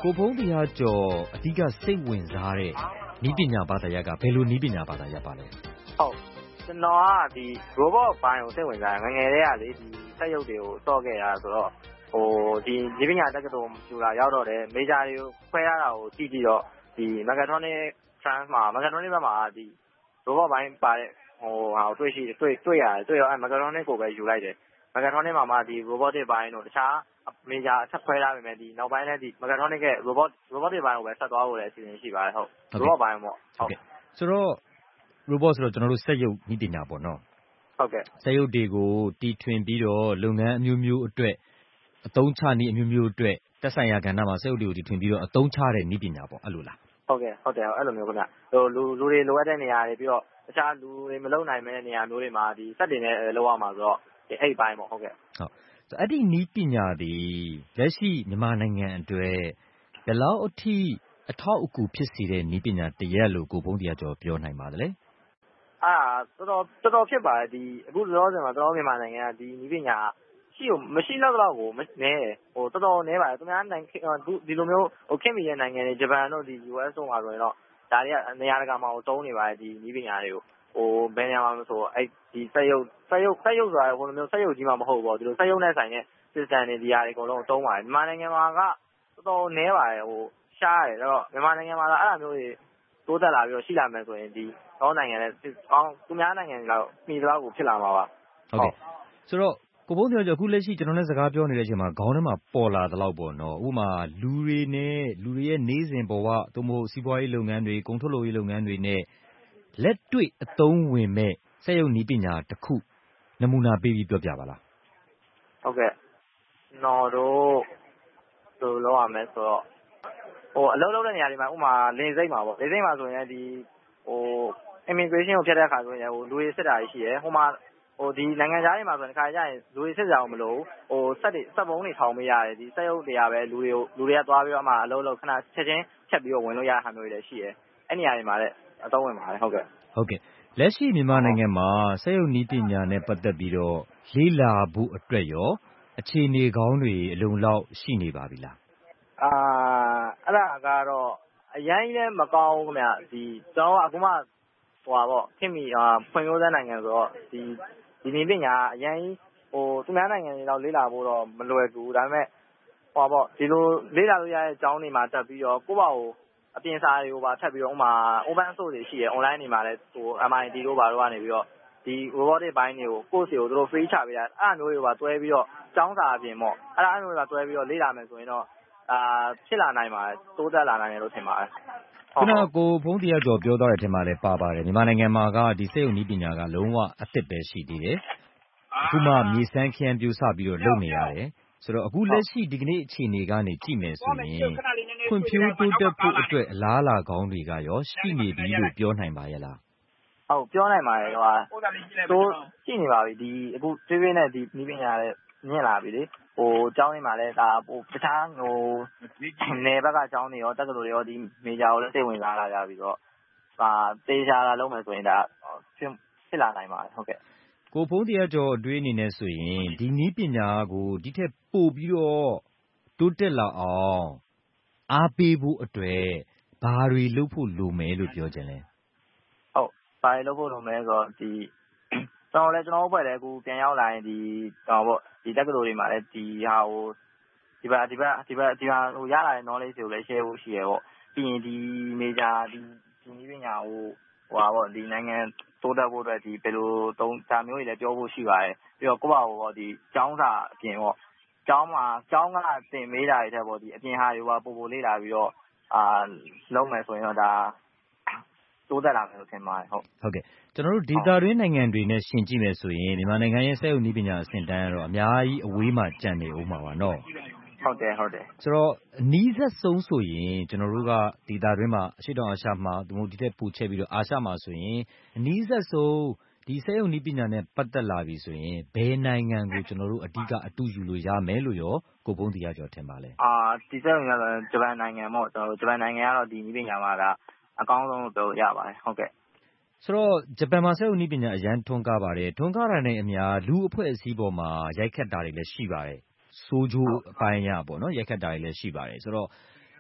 [SPEAKER 7] ကိုဖုံးတရားကျော်အဓိကစိတ်ဝင်စားတဲ့နည်းပညာဘာသာရပ်ကဘယ်လိုနည်းပညာဘာသာရပ်ပါလဲ
[SPEAKER 20] ဟုတ်ကျွန်တော်ကဒီ robot ဘိုင်းကိုစိတ်ဝင်စားငငယ်လေးကလေဒီစက်ရုပ်တွေကိုစော့ခဲ့ရဆိုတော့ဟိုဒီနည်းပညာတက္ကသိုလ်ကျူလာရောက်တော့တယ်မေဂျာတွေကိုခွဲရတာကိုကြည့်ကြည့်တော့ဒီ mechatronic trans မှာ mechatronic ဘက်မှာဒီ robot ဘိုင်းပါတဲ့ဟိုဟာတွေ့ရှိတွေ့တွေ့ရတယ်တွေ့ရောအဲ mechatronic ကိုပဲယူလိုက်တယ် mechatronic မှာမှဒီ robotic ဘိုင်းတို့တခြားမေဂျာအဆက်ခွဲထားပေမဲ့ဒီနောက်ပိုင်းလည်းဒီ mechatronic ရဲ့ robot robotic ဘိုင်းကိုပဲဆက်သွားဖို့လည်းအစီအစဉ်ရှိပါတယ်ဟုတ် robot ဘိုင်းပေါ့
[SPEAKER 7] ဟုတ်ကဲ့ဆိုတော့ robot ဆိုတော့ကျွန်တော်တို့စက်ရုပ်နည်းပညာပေါ့နော်
[SPEAKER 20] ဟုတ်ကဲ့
[SPEAKER 7] စက်ရုပ်တွေကိုတီထွင်ပြီးတော့လုပ်ငန်းအမျိုးမျိုးအတွက်အသုံးချနည်းအမျိုးမျိုးအတွက်သက်ဆိုင်ရာကဏ္ဍမှာစက်ရုပ်တွေကိုတီထွင်ပြီးတော့အသုံးချတဲ့နည်းပညာပေါ့အဲ့လိုလား
[SPEAKER 20] ဟုတ်ကဲ့ဟုတ်တယ်အဲ့လိုမျိုးခင်ဗျဟိုလူလူတွေလိုအပ်တဲ့နေရာတွေပြီးတော့တခြားလူတွေမလုံနိုင်မဲ့နေရာမျိုးတွေမှာဒီစက်တွေနဲ့လောက်ရမှာဆိုတော့ဒီအဲ့ဘိုင်းပေါ့ဟုတ်ကဲ့
[SPEAKER 7] ဟုတ်အဲ့ဒီနည်းပညာတွေလက်ရှိမြန်မာနိုင်ငံအတွက်ဘယ်လောက်အထိအထောက်အကူဖြစ်စေတဲ့နည်းပညာတရက်လို့ကိုဖုံးတရားကျော်ပြောနိုင်ပါသလဲ
[SPEAKER 20] အာတော်တော်တော်တော်ဖြစ်ပါတယ်ဒီအခုလောဆယ်မှာတော်တော်မြန်မာနိုင်ငံကဒီနည်းပညာရှိကိုမရှိတော့တော့ကိုနဲတယ်ဟိုတော်တော်နဲပါတယ်သူများနိုင်ငံဒီလိုမျိုးဟိုခင်မီရဲ့နိုင်ငံတွေဂျပန်တို့ဒီ ယူ အက်စ် တို့မှာဆိုရင်တော့ဒါတွေကနေရာတကာမှာဟိုတုံးနေပါတယ်ဒီနည်းပညာတွေကိုဟိုဘယ်နေရာမှာဆိုအဲ့ဒီစက်ရုပ်စက်ရုပ်စက်ရုပ်ဆိုတာဟိုလိုမျိုးစက်ရုပ်ကြီးမှမဟုတ်ဘူးဒီလိုစက်ရုပ်နဲ့ဆိုင်တဲ့ system တွေဒီဟာတွေအကုန်လုံးတုံးပါတယ်မြန်မာနိုင်ငံမှာကတော်တော်နဲပါတယ်ဟိုရှားတယ်တော့မြန်မာနိုင်ငံမှာအဲ့လိုမျိုးတွေတိုးတက်လာပြီးတော့ရှိလာမယ်ဆိုရင်ဒီကောင်းနိုင်ငံနဲ့ကောင်းသူများနိုင်ငံတွေလောက်မိသားကိုဖြစ်လာမှာပါ
[SPEAKER 7] ဟုတ်ကဲ့ဆိုတော့ကိုဖုံးတရားကျော်အခုလက်ရှိကျွန်တော်နဲ့စကားပြောနေတဲ့အချိန်မှာခေါင်းထဲမှာပေါ်လာတဲ့လောက်ပေါ့နော်ဥပမာလူတွေနဲ့လူတွေရဲ့နေစဉ်ဘဝသို့မဟုတ်စီးပွားရေးလုပ်ငန်းတွေကုန်ထုတ်လုပ်ရေးလုပ်ငန်းတွေနဲ့လက်တွေ့အသုံးဝင်မဲ့စက်ရုပ်နည်းပညာတစ်ခုနမူနာပေးပြီးပြောပြပါလား
[SPEAKER 20] ဟုတ်ကဲ့နော်တို့ဆိုလောက်ရမယ်ဆိုတော့ဟိုအလုပ်လုပ်တဲ့နေရာတွေမှာဥမာလင်းစိတ်မှာပေါ့လင်းစိတ်မှာဆိုရင်ဒီဟို immigration ကိုဖြတ်တဲ့အခါဆိုရင်ဟိုလူတွေစစ်တာရှိတယ်ဟိုမှာဟိုဒီနိုင်ငံသားတွေမှာဆိုရင်ခါကြရင်လူတွေစစ်ကြအောင်မလို့ဟိုစက်တွေစက်ပုံးတွေထောင်ပေးရတယ်ဒီစက်ရုပ်တွေကပဲလူတွေကိုလူတွေကသွားပြီးတော့မှအလုပ်လုပ်ခဏချက်ချင်းချက်ပြီးတော့ဝင်လို့ရတဲ့ဟာမျိုးတွေလည်းရှိတယ်အဲ့နေရာတွေမှာလည်းအသုံးဝင်ပါတယ်ဟုတ်ကဲ့
[SPEAKER 7] ဟုတ်ကဲ့လက်ရှိမြန်မာနိုင်ငံမှာစက်ရုပ်နည်းပညာနဲ့ပတ်သက်ပြီးတော့လေ့လာဖို့အတွက်ရောအခြေအနေကောင်းတွေအလုံလောက်ရှိနေပါပြီလား
[SPEAKER 20] အာအဲ့ဒါကတော့အရင်လည်းမကောင်းဘူးခင်ဗျဒီကျွန်တော်အခုမှဟိုပါပေါ့ခင်မီအာဖွံ့ဖြိုးတဲ့နိုင်ငံဆိုတော့ဒီဒီနည်းပညာအရင်ဟိုသူများနိုင်ငံတွေတော့လေ့လာဖို့တော့မလွယ်ကူဒါပေမဲ့ဟိုပါပေါ့ဒီလိုလေ့လာလို့ရတဲ့အကြောင်းတွေမှာတက်ပြီးတော့ကိုယ့်ဘာကိုအပြင်စာတွေကိုပါထပ်ပြီးတော့ဥမာ open source တွေရှိရ online တွေမှာလည်းဟို M I T တို့ဘာတို့ကနေပြီးတော့ဒီ robotic ဘိုင်းတွေကို course တွေကိုသူတို့ free ချပေးတာအဲ့အမျိုးတွေကိုပါတွဲပြီးတော့ကျောင်းစာအပြင်ပေါ့အဲ့အမျိုးတွေကတွဲပြီးတော့လေ့လာမယ်ဆိုရင်တော့အာဖြစ်လာနိုင်ပါတယ်တိုးတက်လာနိုင်တယ်လို့ထင်ပါတယ်
[SPEAKER 7] ခုနကကိုဖုံးတရားကျော်ပြောသွားတဲ့အထက်မှာလည်းပါပါတယ်မြန်မာနိုင်ငံမှာကဒီစက်ရုံနည်းပညာကလုံးဝအသစ်ပဲရှိသေးတယ်အခုမှမြေစမ်းခရမ်းပြူစပြီးတော့လုပ်နေရတယ်ဆိုတော့အခုလက်ရှိဒီကနေ့အခြေအနေကနေကြည့်မယ်ဆိုရင်ဖွံ့ဖြိုးတိုးတက်ဖို့အတွက်အလားအလာကောင်းတွေကရောရှိနေပြီလို့ပြောနိုင်ပါရဲ့လား
[SPEAKER 20] ဟုတ်ပြောနိုင်ပါတယ်ဟိုတိုးရှိနေပါပြီဒီအခုသေးသေးနဲ့ဒီနည်းပညာနဲ့မြင်လာပြီလေဟိုကျောင်းတွေမှာလည်းဒါဟိုတခြားဟိုနယ်ဘက်ကကျောင်းတွေရောတက္ကသိုလ်တွေရောဒီမေဂျာကိုလည်းစိတ်ဝင်စားလာကြပြီးတော့ဒါတေးချာလာလုံးမယ်ဆိုရင်ဒါဖြစ်ဖြစ်လာနိုင်ပါတယ်ဟုတ်ကဲ့
[SPEAKER 7] ကိုဖုံးတရားကျော်အတွေးအနေနဲ့ဆိုရင်ဒီနည်းပညာကိုဒီထက်ပိုပြီးတော့တိုးတက်လာအောင်အားပေးဖို့အတွက်ဘာတွေလုပ်ဖို့လိုမယ်လို့ပြောချင်လဲ
[SPEAKER 20] ဟုတ်ဘာတွေလုပ်ဖို့လိုမယ်ဆိုတော့ဒီကျွန်တော်လည်းကျွန်တော်ဘက်လည်းအခုပြန်ရောက်လာရင်ဒီဟောပေါ့ဒီတက္ကသိုလ်တွေမှာလည်းဒီဟာဟိုဒီဘက်ဒီဘက်ဒီဘက်ဒီဟာဟိုရလာတဲ့ knowledge တွေကိုလည်း share ဖို့ရှိရပေါ့ပြီးရင်ဒီ major ဒီဒီနည်းပညာဟိုဟိုပါပေါ့ဒီနိုင်ငံတိုးတက်ဖို့အတွက်ဒီဘယ်လိုသုံးစာမျိုးတွေလည်းပြောဖို့ရှိပါတယ်ပြီးတော့ကိုယ့်ဘာကိုပေါ့ဒီကျောင်းစာအပြင်ပေါ့ကျောင်းမှာကျောင်းကသင်မေးတာတွေတဲ့ပေါ့ဒီအပြင်ဟာတွေပါပို့ပို့လေ့လာပြီးတော့အာလုံးမယ်ဆိုရင်တော့ဒါတိုးတက်လာမယ်လို့ထင်ပါတယ်ဟုတ်
[SPEAKER 7] ဟုတ်ကဲ့ကျွန်တော်တို့ဒေသတွင်းနိုင်ငံတွေနဲ့ရှင်ကြည့်မယ်ဆိုရင်မြန်မာနိုင်ငံရဲ့စက်ရုံနည်းပညာအဆင့်တန်းကတော့အများကြီးအဝေးမှာကျန်နေဦးမှာပါနော်
[SPEAKER 20] ဟုတ်တယ်ဟုတ်တယ်
[SPEAKER 7] ဆိုတော့အနည်းဆက်ဆုံးဆိုရင်ကျွန်တော်တို့ကဒေသတွင်းမှာအရှေ့တောင်အာရှမှာဒီမိုဒီတက်ပို့ချက်ပြီးတော့အာရှမှာဆိုရင်အနည်းဆက်ဆုံးဒီစက်ရုံနည်းပညာနဲ့ပတ်သက်လာပြီဆိုရင်ဘယ်နိုင်ငံကိုကျွန်တော်တို့အဓိကအတူယူလို့ရမယ်လို့ရောကိုဖုံးတရားကျော်ထင်ပါလဲ
[SPEAKER 20] အာဒီစက်ရုံကဂျပန်နိုင်ငံပေါ့ကျွန်တော်တို့ဂျပန်နိုင်ငံကတော့ဒီနည်းပညာမှာကအကောင်းဆုံးလို့ပြောရပါတယ်ဟုတ်ကဲ့
[SPEAKER 7] ဆိုတော့ဂျပန်မှာစက်ရုံနည်းပညာအရန်ထွန်းကားပါတယ်ထွန်းကားတာနဲ့အများလူအဖွဲ့အစည်းပေါ်မှာရိုက်ခတ်တာတွေလည်းရှိပါတယ်ဆိုးကျိုးအပိုင်းရပေါ့နော်ရိုက်ခတ်တာတွေလည်းရှိပါတယ်ဆိုတော့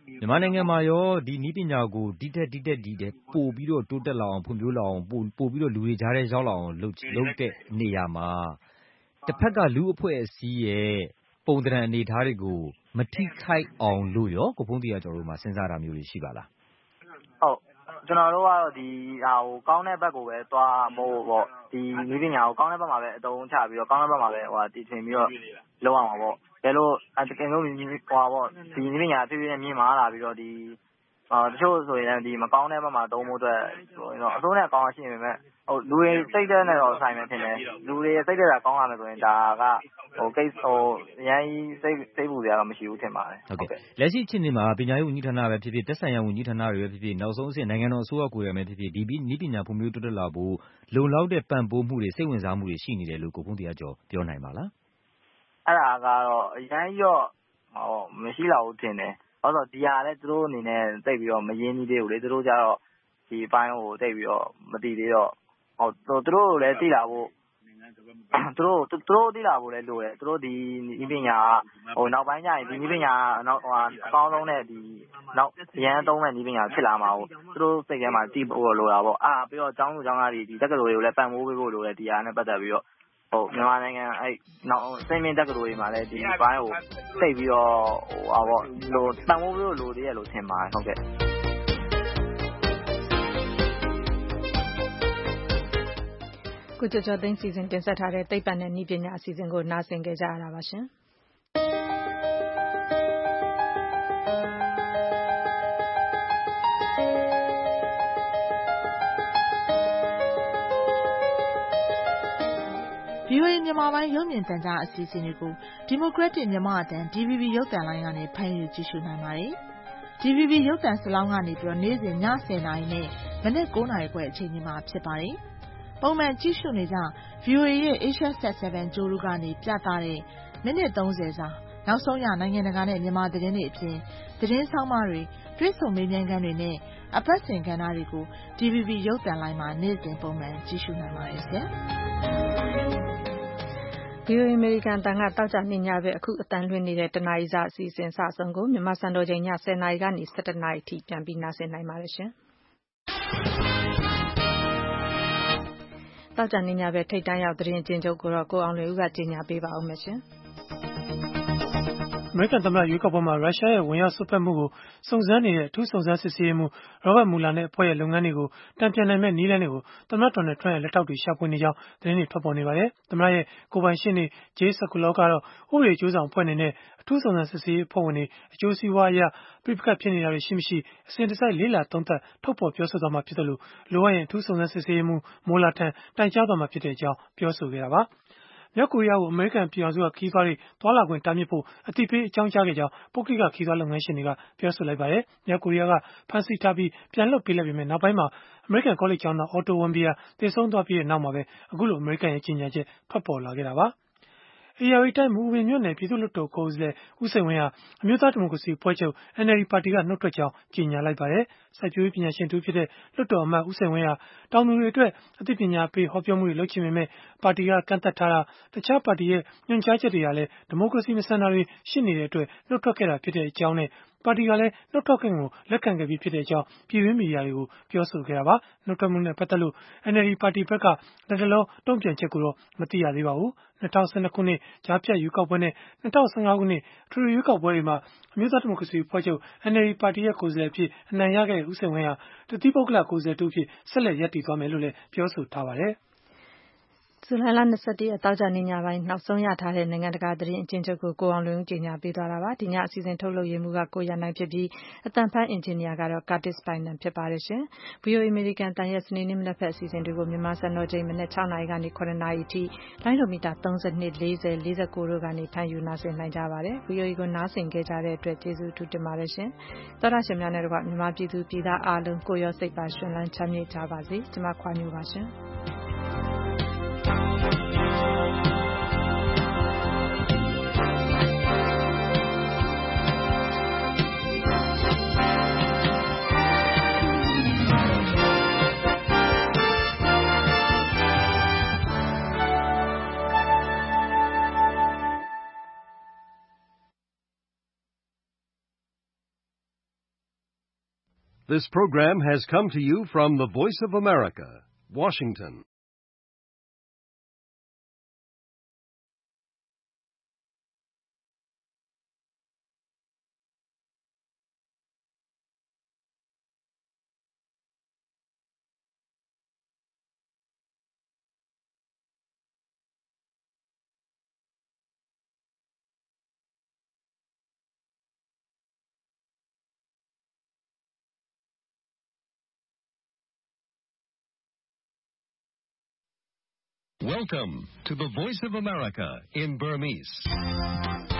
[SPEAKER 7] မြန်မာနိုင်ငံမှာရောဒီနည်းပညာကိုဒီတက်ဒီတက်ဒီတက်ပို့ပြီးတော့တိုးတက်လာအောင်ဖွံ့ဖြိုးလာအောင်ပို့ပို့ပြီးတော့လူတွေကြားထဲရောက်လာအောင်လုပ်လုပ်တဲ့နေရာမှာတစ်ဖက်ကလူအဖွဲ့အစည်းရဲ့ပုံသဏ္ဍာန်အနေအထားတွေကိုမထိခိုက်အောင်လို့ရောကိုဖုန်းတရားကျော်တို့မှာစဉ်းစားတာမျိုးတွေရှိပါလား
[SPEAKER 20] ဟုတ်ကျွန်တော်တို့ကတော့ဒီဟာကိုကောင်းတဲ့ဘက်ကိုပဲသွားမို့ပေါ့ဒီနည်းပညာကိုကောင်းတဲ့ဘက်မှာပဲအသုံးချပြီးတော့ကောင်းတဲ့ဘက်မှာပဲဟိုတည်ထွင်ပြီးတော့လုပ်အောင်ပါပေါ့ဘယ်လိုအတကယ်လို့ဟိုပေါ့ဒီနည်းပညာအဖြစ်ဖြစ်မြင်မာလာပြီးတော့ဒီအာတချို့ဆိုရင်ဒီမကောင်းတဲ့ဘက်မှာသုံးဖို့အတွက်ဆိုရင်တော့အစိုးရကောင်းရှိနေပေမဲ့ဟိုလူတွေစိတ်တဲ့နဲ့တော့ဆိုင်နေဖြစ်နေလူတွေစိတ်တဲ့တာကောင်းလာမယ်ဆိုရင်ဒါကဟိုကိစ္စဟိုရန်စိတ်စိတ်ပူစရာတော့မရှိဘူးထင်ပါတယ်
[SPEAKER 7] ဟုတ်ကဲ့လက်ရှိအခြေအနေမှာပညာရေးဝန်ကြီးဌာနပဲဖြစ်ဖြစ်တက်ဆိုင်ရာဝန်ကြီးဌာနတွေပဲဖြစ်ဖြစ်နောက်ဆုံးအဆင့်နိုင်ငံတော်အစိုးရကိုယ်တိုင်ပဲဖြစ်ဖြစ်ဒီနည်းပညာဖွံ့ဖြိုးတိုးတက်လာဖို့လုံလောက်တဲ့ပံ့ပိုးမှုတွေစိတ်ဝင်စားမှုတွေရှိနေတယ်လို့ကိုဖုန်းတရားကျော်ပြောနိုင်ပါလား
[SPEAKER 20] အဲ့ဒါကတော့အရင်ရောဟိုမရှိတော့ဘူးထင်တယ်ဘာလို့ဒီဟာလည်းသူတို့အနေနဲ့တိတ်ပြီးတော့မရင်းနှီးသေးဘူးလေသူတို့ကြတော့ဒီအပိုင်းကိုတိတ်ပြီးတော့မတည်သေးတော့ဟိုသူတို့လည်းသိလာဖို့သူတို့သူတို့သိလာဖို့လည်းလိုတယ်သူတို့ဒီနည်းပညာဟိုနောက်ပိုင်းကျရင်ဒီနည်းပညာနောက်ဟိုအကောင်းဆုံးတဲ့ဒီနောက်ရန်သုံးတဲ့နည်းပညာဖြစ်လာမှာကိုသူတို့စိတ်ထဲမှာတည်ဖို့လိုတာပေါ့အာပြီးတော့ကျောင်းသူကျောင်းသားတွေဒီတက္ကသိုလ်တွေကိုလည်းပံ့ပိုးပေးဖို့လိုတယ်ဒီဟာနဲ့ပတ်သက်ပြီးတော့ဟိုမြန်မာနိုင်ငံအဲ့နောက်စိတ်မင်းတက္ကသိုလ်တွေမှာလည်းဒီဘိုင်းကိုသိပြီးတော့ဟိုဟာပေါ့လိုပံ့ပိုးပေးလို့လိုသေးတယ်လို့ထင်ပါတယ်ဟုတ်ကဲ့
[SPEAKER 2] ကိုကျော်ကျော်သိန်းစီစဉ်တင်ဆက်ထားတဲ့သိပ္ပံနဲ့နည်းပညာအစီအစဉ်ကိုနားဆင်ကြကြရတာပါရှင်
[SPEAKER 8] ဗီအိုအေမြန်မာပိုင်းရုပ်မြင်သံကြားအစီအစဉ်တွေကို Democratic မြန်မာအသံ ဒီ ဗီ ဘီ ရုပ်သံလိုင်းကနေဖမ်းယူကြည့်ရှုနိုင်ပါတယ်။ ဒီ ဗီ ဘီ ရုပ်သံစလောင်းကနေပြီးတော့နေ့စဉ်ညဆယ်နာရီနဲ့မနက်ကိုးနာရီခွဲအချိန်ကြီးမှာဖြစ်ပါတယ်။ပုံမှန်ကြည့်ရှုနေကြ ဗီအိုအေရဲ့ Asia Sat ဆယ်ဂြိုဟ်တုကနေပြသတဲ့မိနစ်သုံးဆယ်စာနောက်ဆုံးရနိုင်ငံတကာနဲ့မြန်မာသတင်းတွေအပြင်သတင်းဆောင်မတွေတွေ့ဆုံမေးမြန်းခန်းတွေနဲ့အပတ်စဉ်ကဏ္ဍတွေကို ဒီ ဗီ ဘီ ရုပ်သံလိုင်းမှာနေ့စဉ်ပုံမှန်ကြည့်ရှုနိုင်ပါတယ်ဆရာ။
[SPEAKER 2] ဗီအိုအေအမေရိကန်အသံကတောက်ကြနေညပဲအခုအတန်လွှင့်နေတဲ့တနာရီစာအစီအစဉ်စဆုံးကိုမြန်မာစံတော်ချိန်ညဆယ်နာရီကနေဆယ်တနာရီထိပြန်ပြီးနားဆင်နိုင်ပါတယ်ရှင်တောက်ကြနေညပဲထိတ်တန်းရောက်သတင်းကျဉ်းချုပ်ကိုတော့ကိုအောင်လွင်ဦးကကြီးညာပေးပါဦးမယ်ရှင်
[SPEAKER 3] အမေရိကန်သမ္မတရွေးကောက်ပွဲမှာရုရှားရဲ့ဝင်ရောက်စွက်ဖက်မှုကိုစုံစမ်းနေတဲ့အထူးစုံစမ်းစစ်ဆေးရေးမှူးရောဘတ်မူလာနဲ့အဖွဲ့ရဲ့လုပ်ငန်းတွေကိုတံပြန်နိုင်မဲ့နည်းလမ်းတွေကိုသမ္မတဒေါ်နယ်ထရန့်ရဲ့လက်ထောက်တွေရှာဖွေနေကြောင်းသတင်းတွေထွက်ပေါ်နေပါတယ်။သမ္မတရဲ့ကိုယ်ပိုင်ရှင်းနေဂျေးဆကူလောကတော့ဥပဒေအကျိုးဆောင်အဖွဲ့အနေနဲ့အထူးစုံစမ်းစစ်ဆေးရေးအဖွဲ့ဝင်တွေအကျိုးစီးပွားအရပြစ်ပခတ်ဖြစ်နေတာတွေရှိမရှိအစဉ်တစိုက်လေးလာသုံးသပ်ထုတ်ဖော်ပြောဆိုသွားမှာဖြစ်တယ်လို့လိုအပ်ရင်အထူးစုံစမ်းစစ်ဆေးရေးမှူးမိုလာထံတိုင်ကြားသွားမှာဖြစ်တဲ့အကြောင်းပြောဆိုခဲ့တာပါ။မြောက်ကိုရီးယားကိုအမေရိကန်ပြည်ထောင်စုကခီးသွွားတွေသွားလာခွင့်တားမြစ်ဖို့အတိပေးအကြောင်းကြားခဲ့ကြောင်းပုဂ္ဂလိကခီးသွွားလုပ်ငန်းရှင်တွေကပြောဆိုလိုက်ပါတယ်။မြောက်ကိုရီးယားကဖမ်းဆီးထားပြီးပြန်လွှတ်ပေးလိုက်ပေမဲ့နောက်ပိုင်းမှာအမေရိကန်ကောလိပ်ကျောင်းသားအော်တိုဝမ်ဘီယာသေဆုံးသွားပြီးတဲ့နောက်မှာပဲအခုလိုအမေရိကန်ရဲ့ကြေညာချက်ထွက်ပေါ်လာခဲ့တာပါ။အေရဝတီတိုင်းမူဝင်မြို့နယ်ပြည်သူ့လွှတ်တော်ကိုယ်စားလှယ်ဦးစိန်ဝင်းဟာအမျိုးသားဒီမိုကရေစီအဖွဲ့ချုပ် အန်အယ်လ်ဒီ ပါတီကနှုတ်ထွက်ကြောင်းကြေညာလိုက်ပါတယ်။စိုက်ပျိုးရေးပညာရှင်တူဖြစ်တဲ့လွှတ်တော်အမတ်ဦးစိန်ဝင်းဟာတောင်သူတွေအတွက်အသိပညာပေးဟောပြောမှုတွေလုပ်ချင်ပေမဲ့ပါတီကကန့်သက်ထားတာတခြားပါတီရဲ့ညွှန်ကြားချက်တွေဟာလည်းဒီမိုကရေစီမဆန်တာတွေရှိနေတဲ့အတွက်နှုတ်ထွက်ခဲ့တာဖြစ်တဲ့အကြောင်းနဲ့ပါတီကလည်းနှုတ်ထွက်ခွင့်ကိုလက်ခံခဲ့ပြီးဖြစ်တဲ့အကြောင်းပြည်တွင်းမီဒီယာတွေကိုပြောဆိုခဲ့တာပါ။နှုတ်ထွက်မှုနဲ့ပတ်သက်လို့ အန်အယ်လ်ဒီ ပါတီဘက်ကလက်တလောတုံ့ပြန်ချက်ကိုတော့မသိရသေးပါဘူး။၂၀၁၂ခုနှစ်ကြားဖြတ်ရွေးကောက်ပွဲနဲ့၂၀၁၅ခုနှစ်အထွေထွေရွေးကောက်ပွဲတွေမှာအမျိုးသားဒီမိုကရေစီအဖွဲ့ချုပ် အန်အယ်လ်ဒီ ပါတီရဲ့ကိုယ်စားလှယ်အဖြစ်အနိုင်ရခဲ့တဲ့ဦးစိန်ဝင်းဟာတသီးပုဂ္ဂလကိုယ်စားလှယ်တူအဖြစ်ဆက်လက်ရပ်တည်သွားမယ်လို့လည်းပြောဆိုထားပါတယ်။
[SPEAKER 2] ဇူလိုင်လ၂၁ရက်တောက်ကြနေညပိုင်းနောက်ဆုံးရထားတဲ့နိုင်ငံတကာသတင်းအကျဉ်းချုပ်ကိုကိုအောင်လွင်ဦးကြီးညာပေးသွားတာပါဒီညအစီအစဉ်ထုတ်လုပ်ရမှုကကိုရနိုင်ဖြစ်ပြီးအတန်ဖန်အင်ဂျင်နီယာကတော့ Curtis Bynum ဖြစ်ပါတယ်ရှင် ဗီအိုအေ အမေရိကန်တန်ရက်စနေနေ့မနက်ဖက်အစီအစဉ်တွေကိုမြန်မာစံတော်ချိန်မနက်၆နာရီကနေ၇နာရီထိလိုင်းဒိုမီတာ၃၂ ၄၀ ၄၉တို့ကနေဖမ်းယူနားဆင်နိုင်ကြပါတယ် ဗီအိုအေကိုနားဆင်ကြတဲ့အတွက်ကျေးဇူးအထူးတင်ပါတယ်ရှင်သောတာရှင်များနဲ့တကွမြန်မာပြည်သူပြည်သားအားလုံးကိုရောစိတ်ပါရှင်လန်းချမ်းမြေ့ကြပါစေကျွန်မခွာညိုပါရှင်
[SPEAKER 9] This program has come to you from the Voice of America, Washington. Welcome to the Voice of America in Burmese.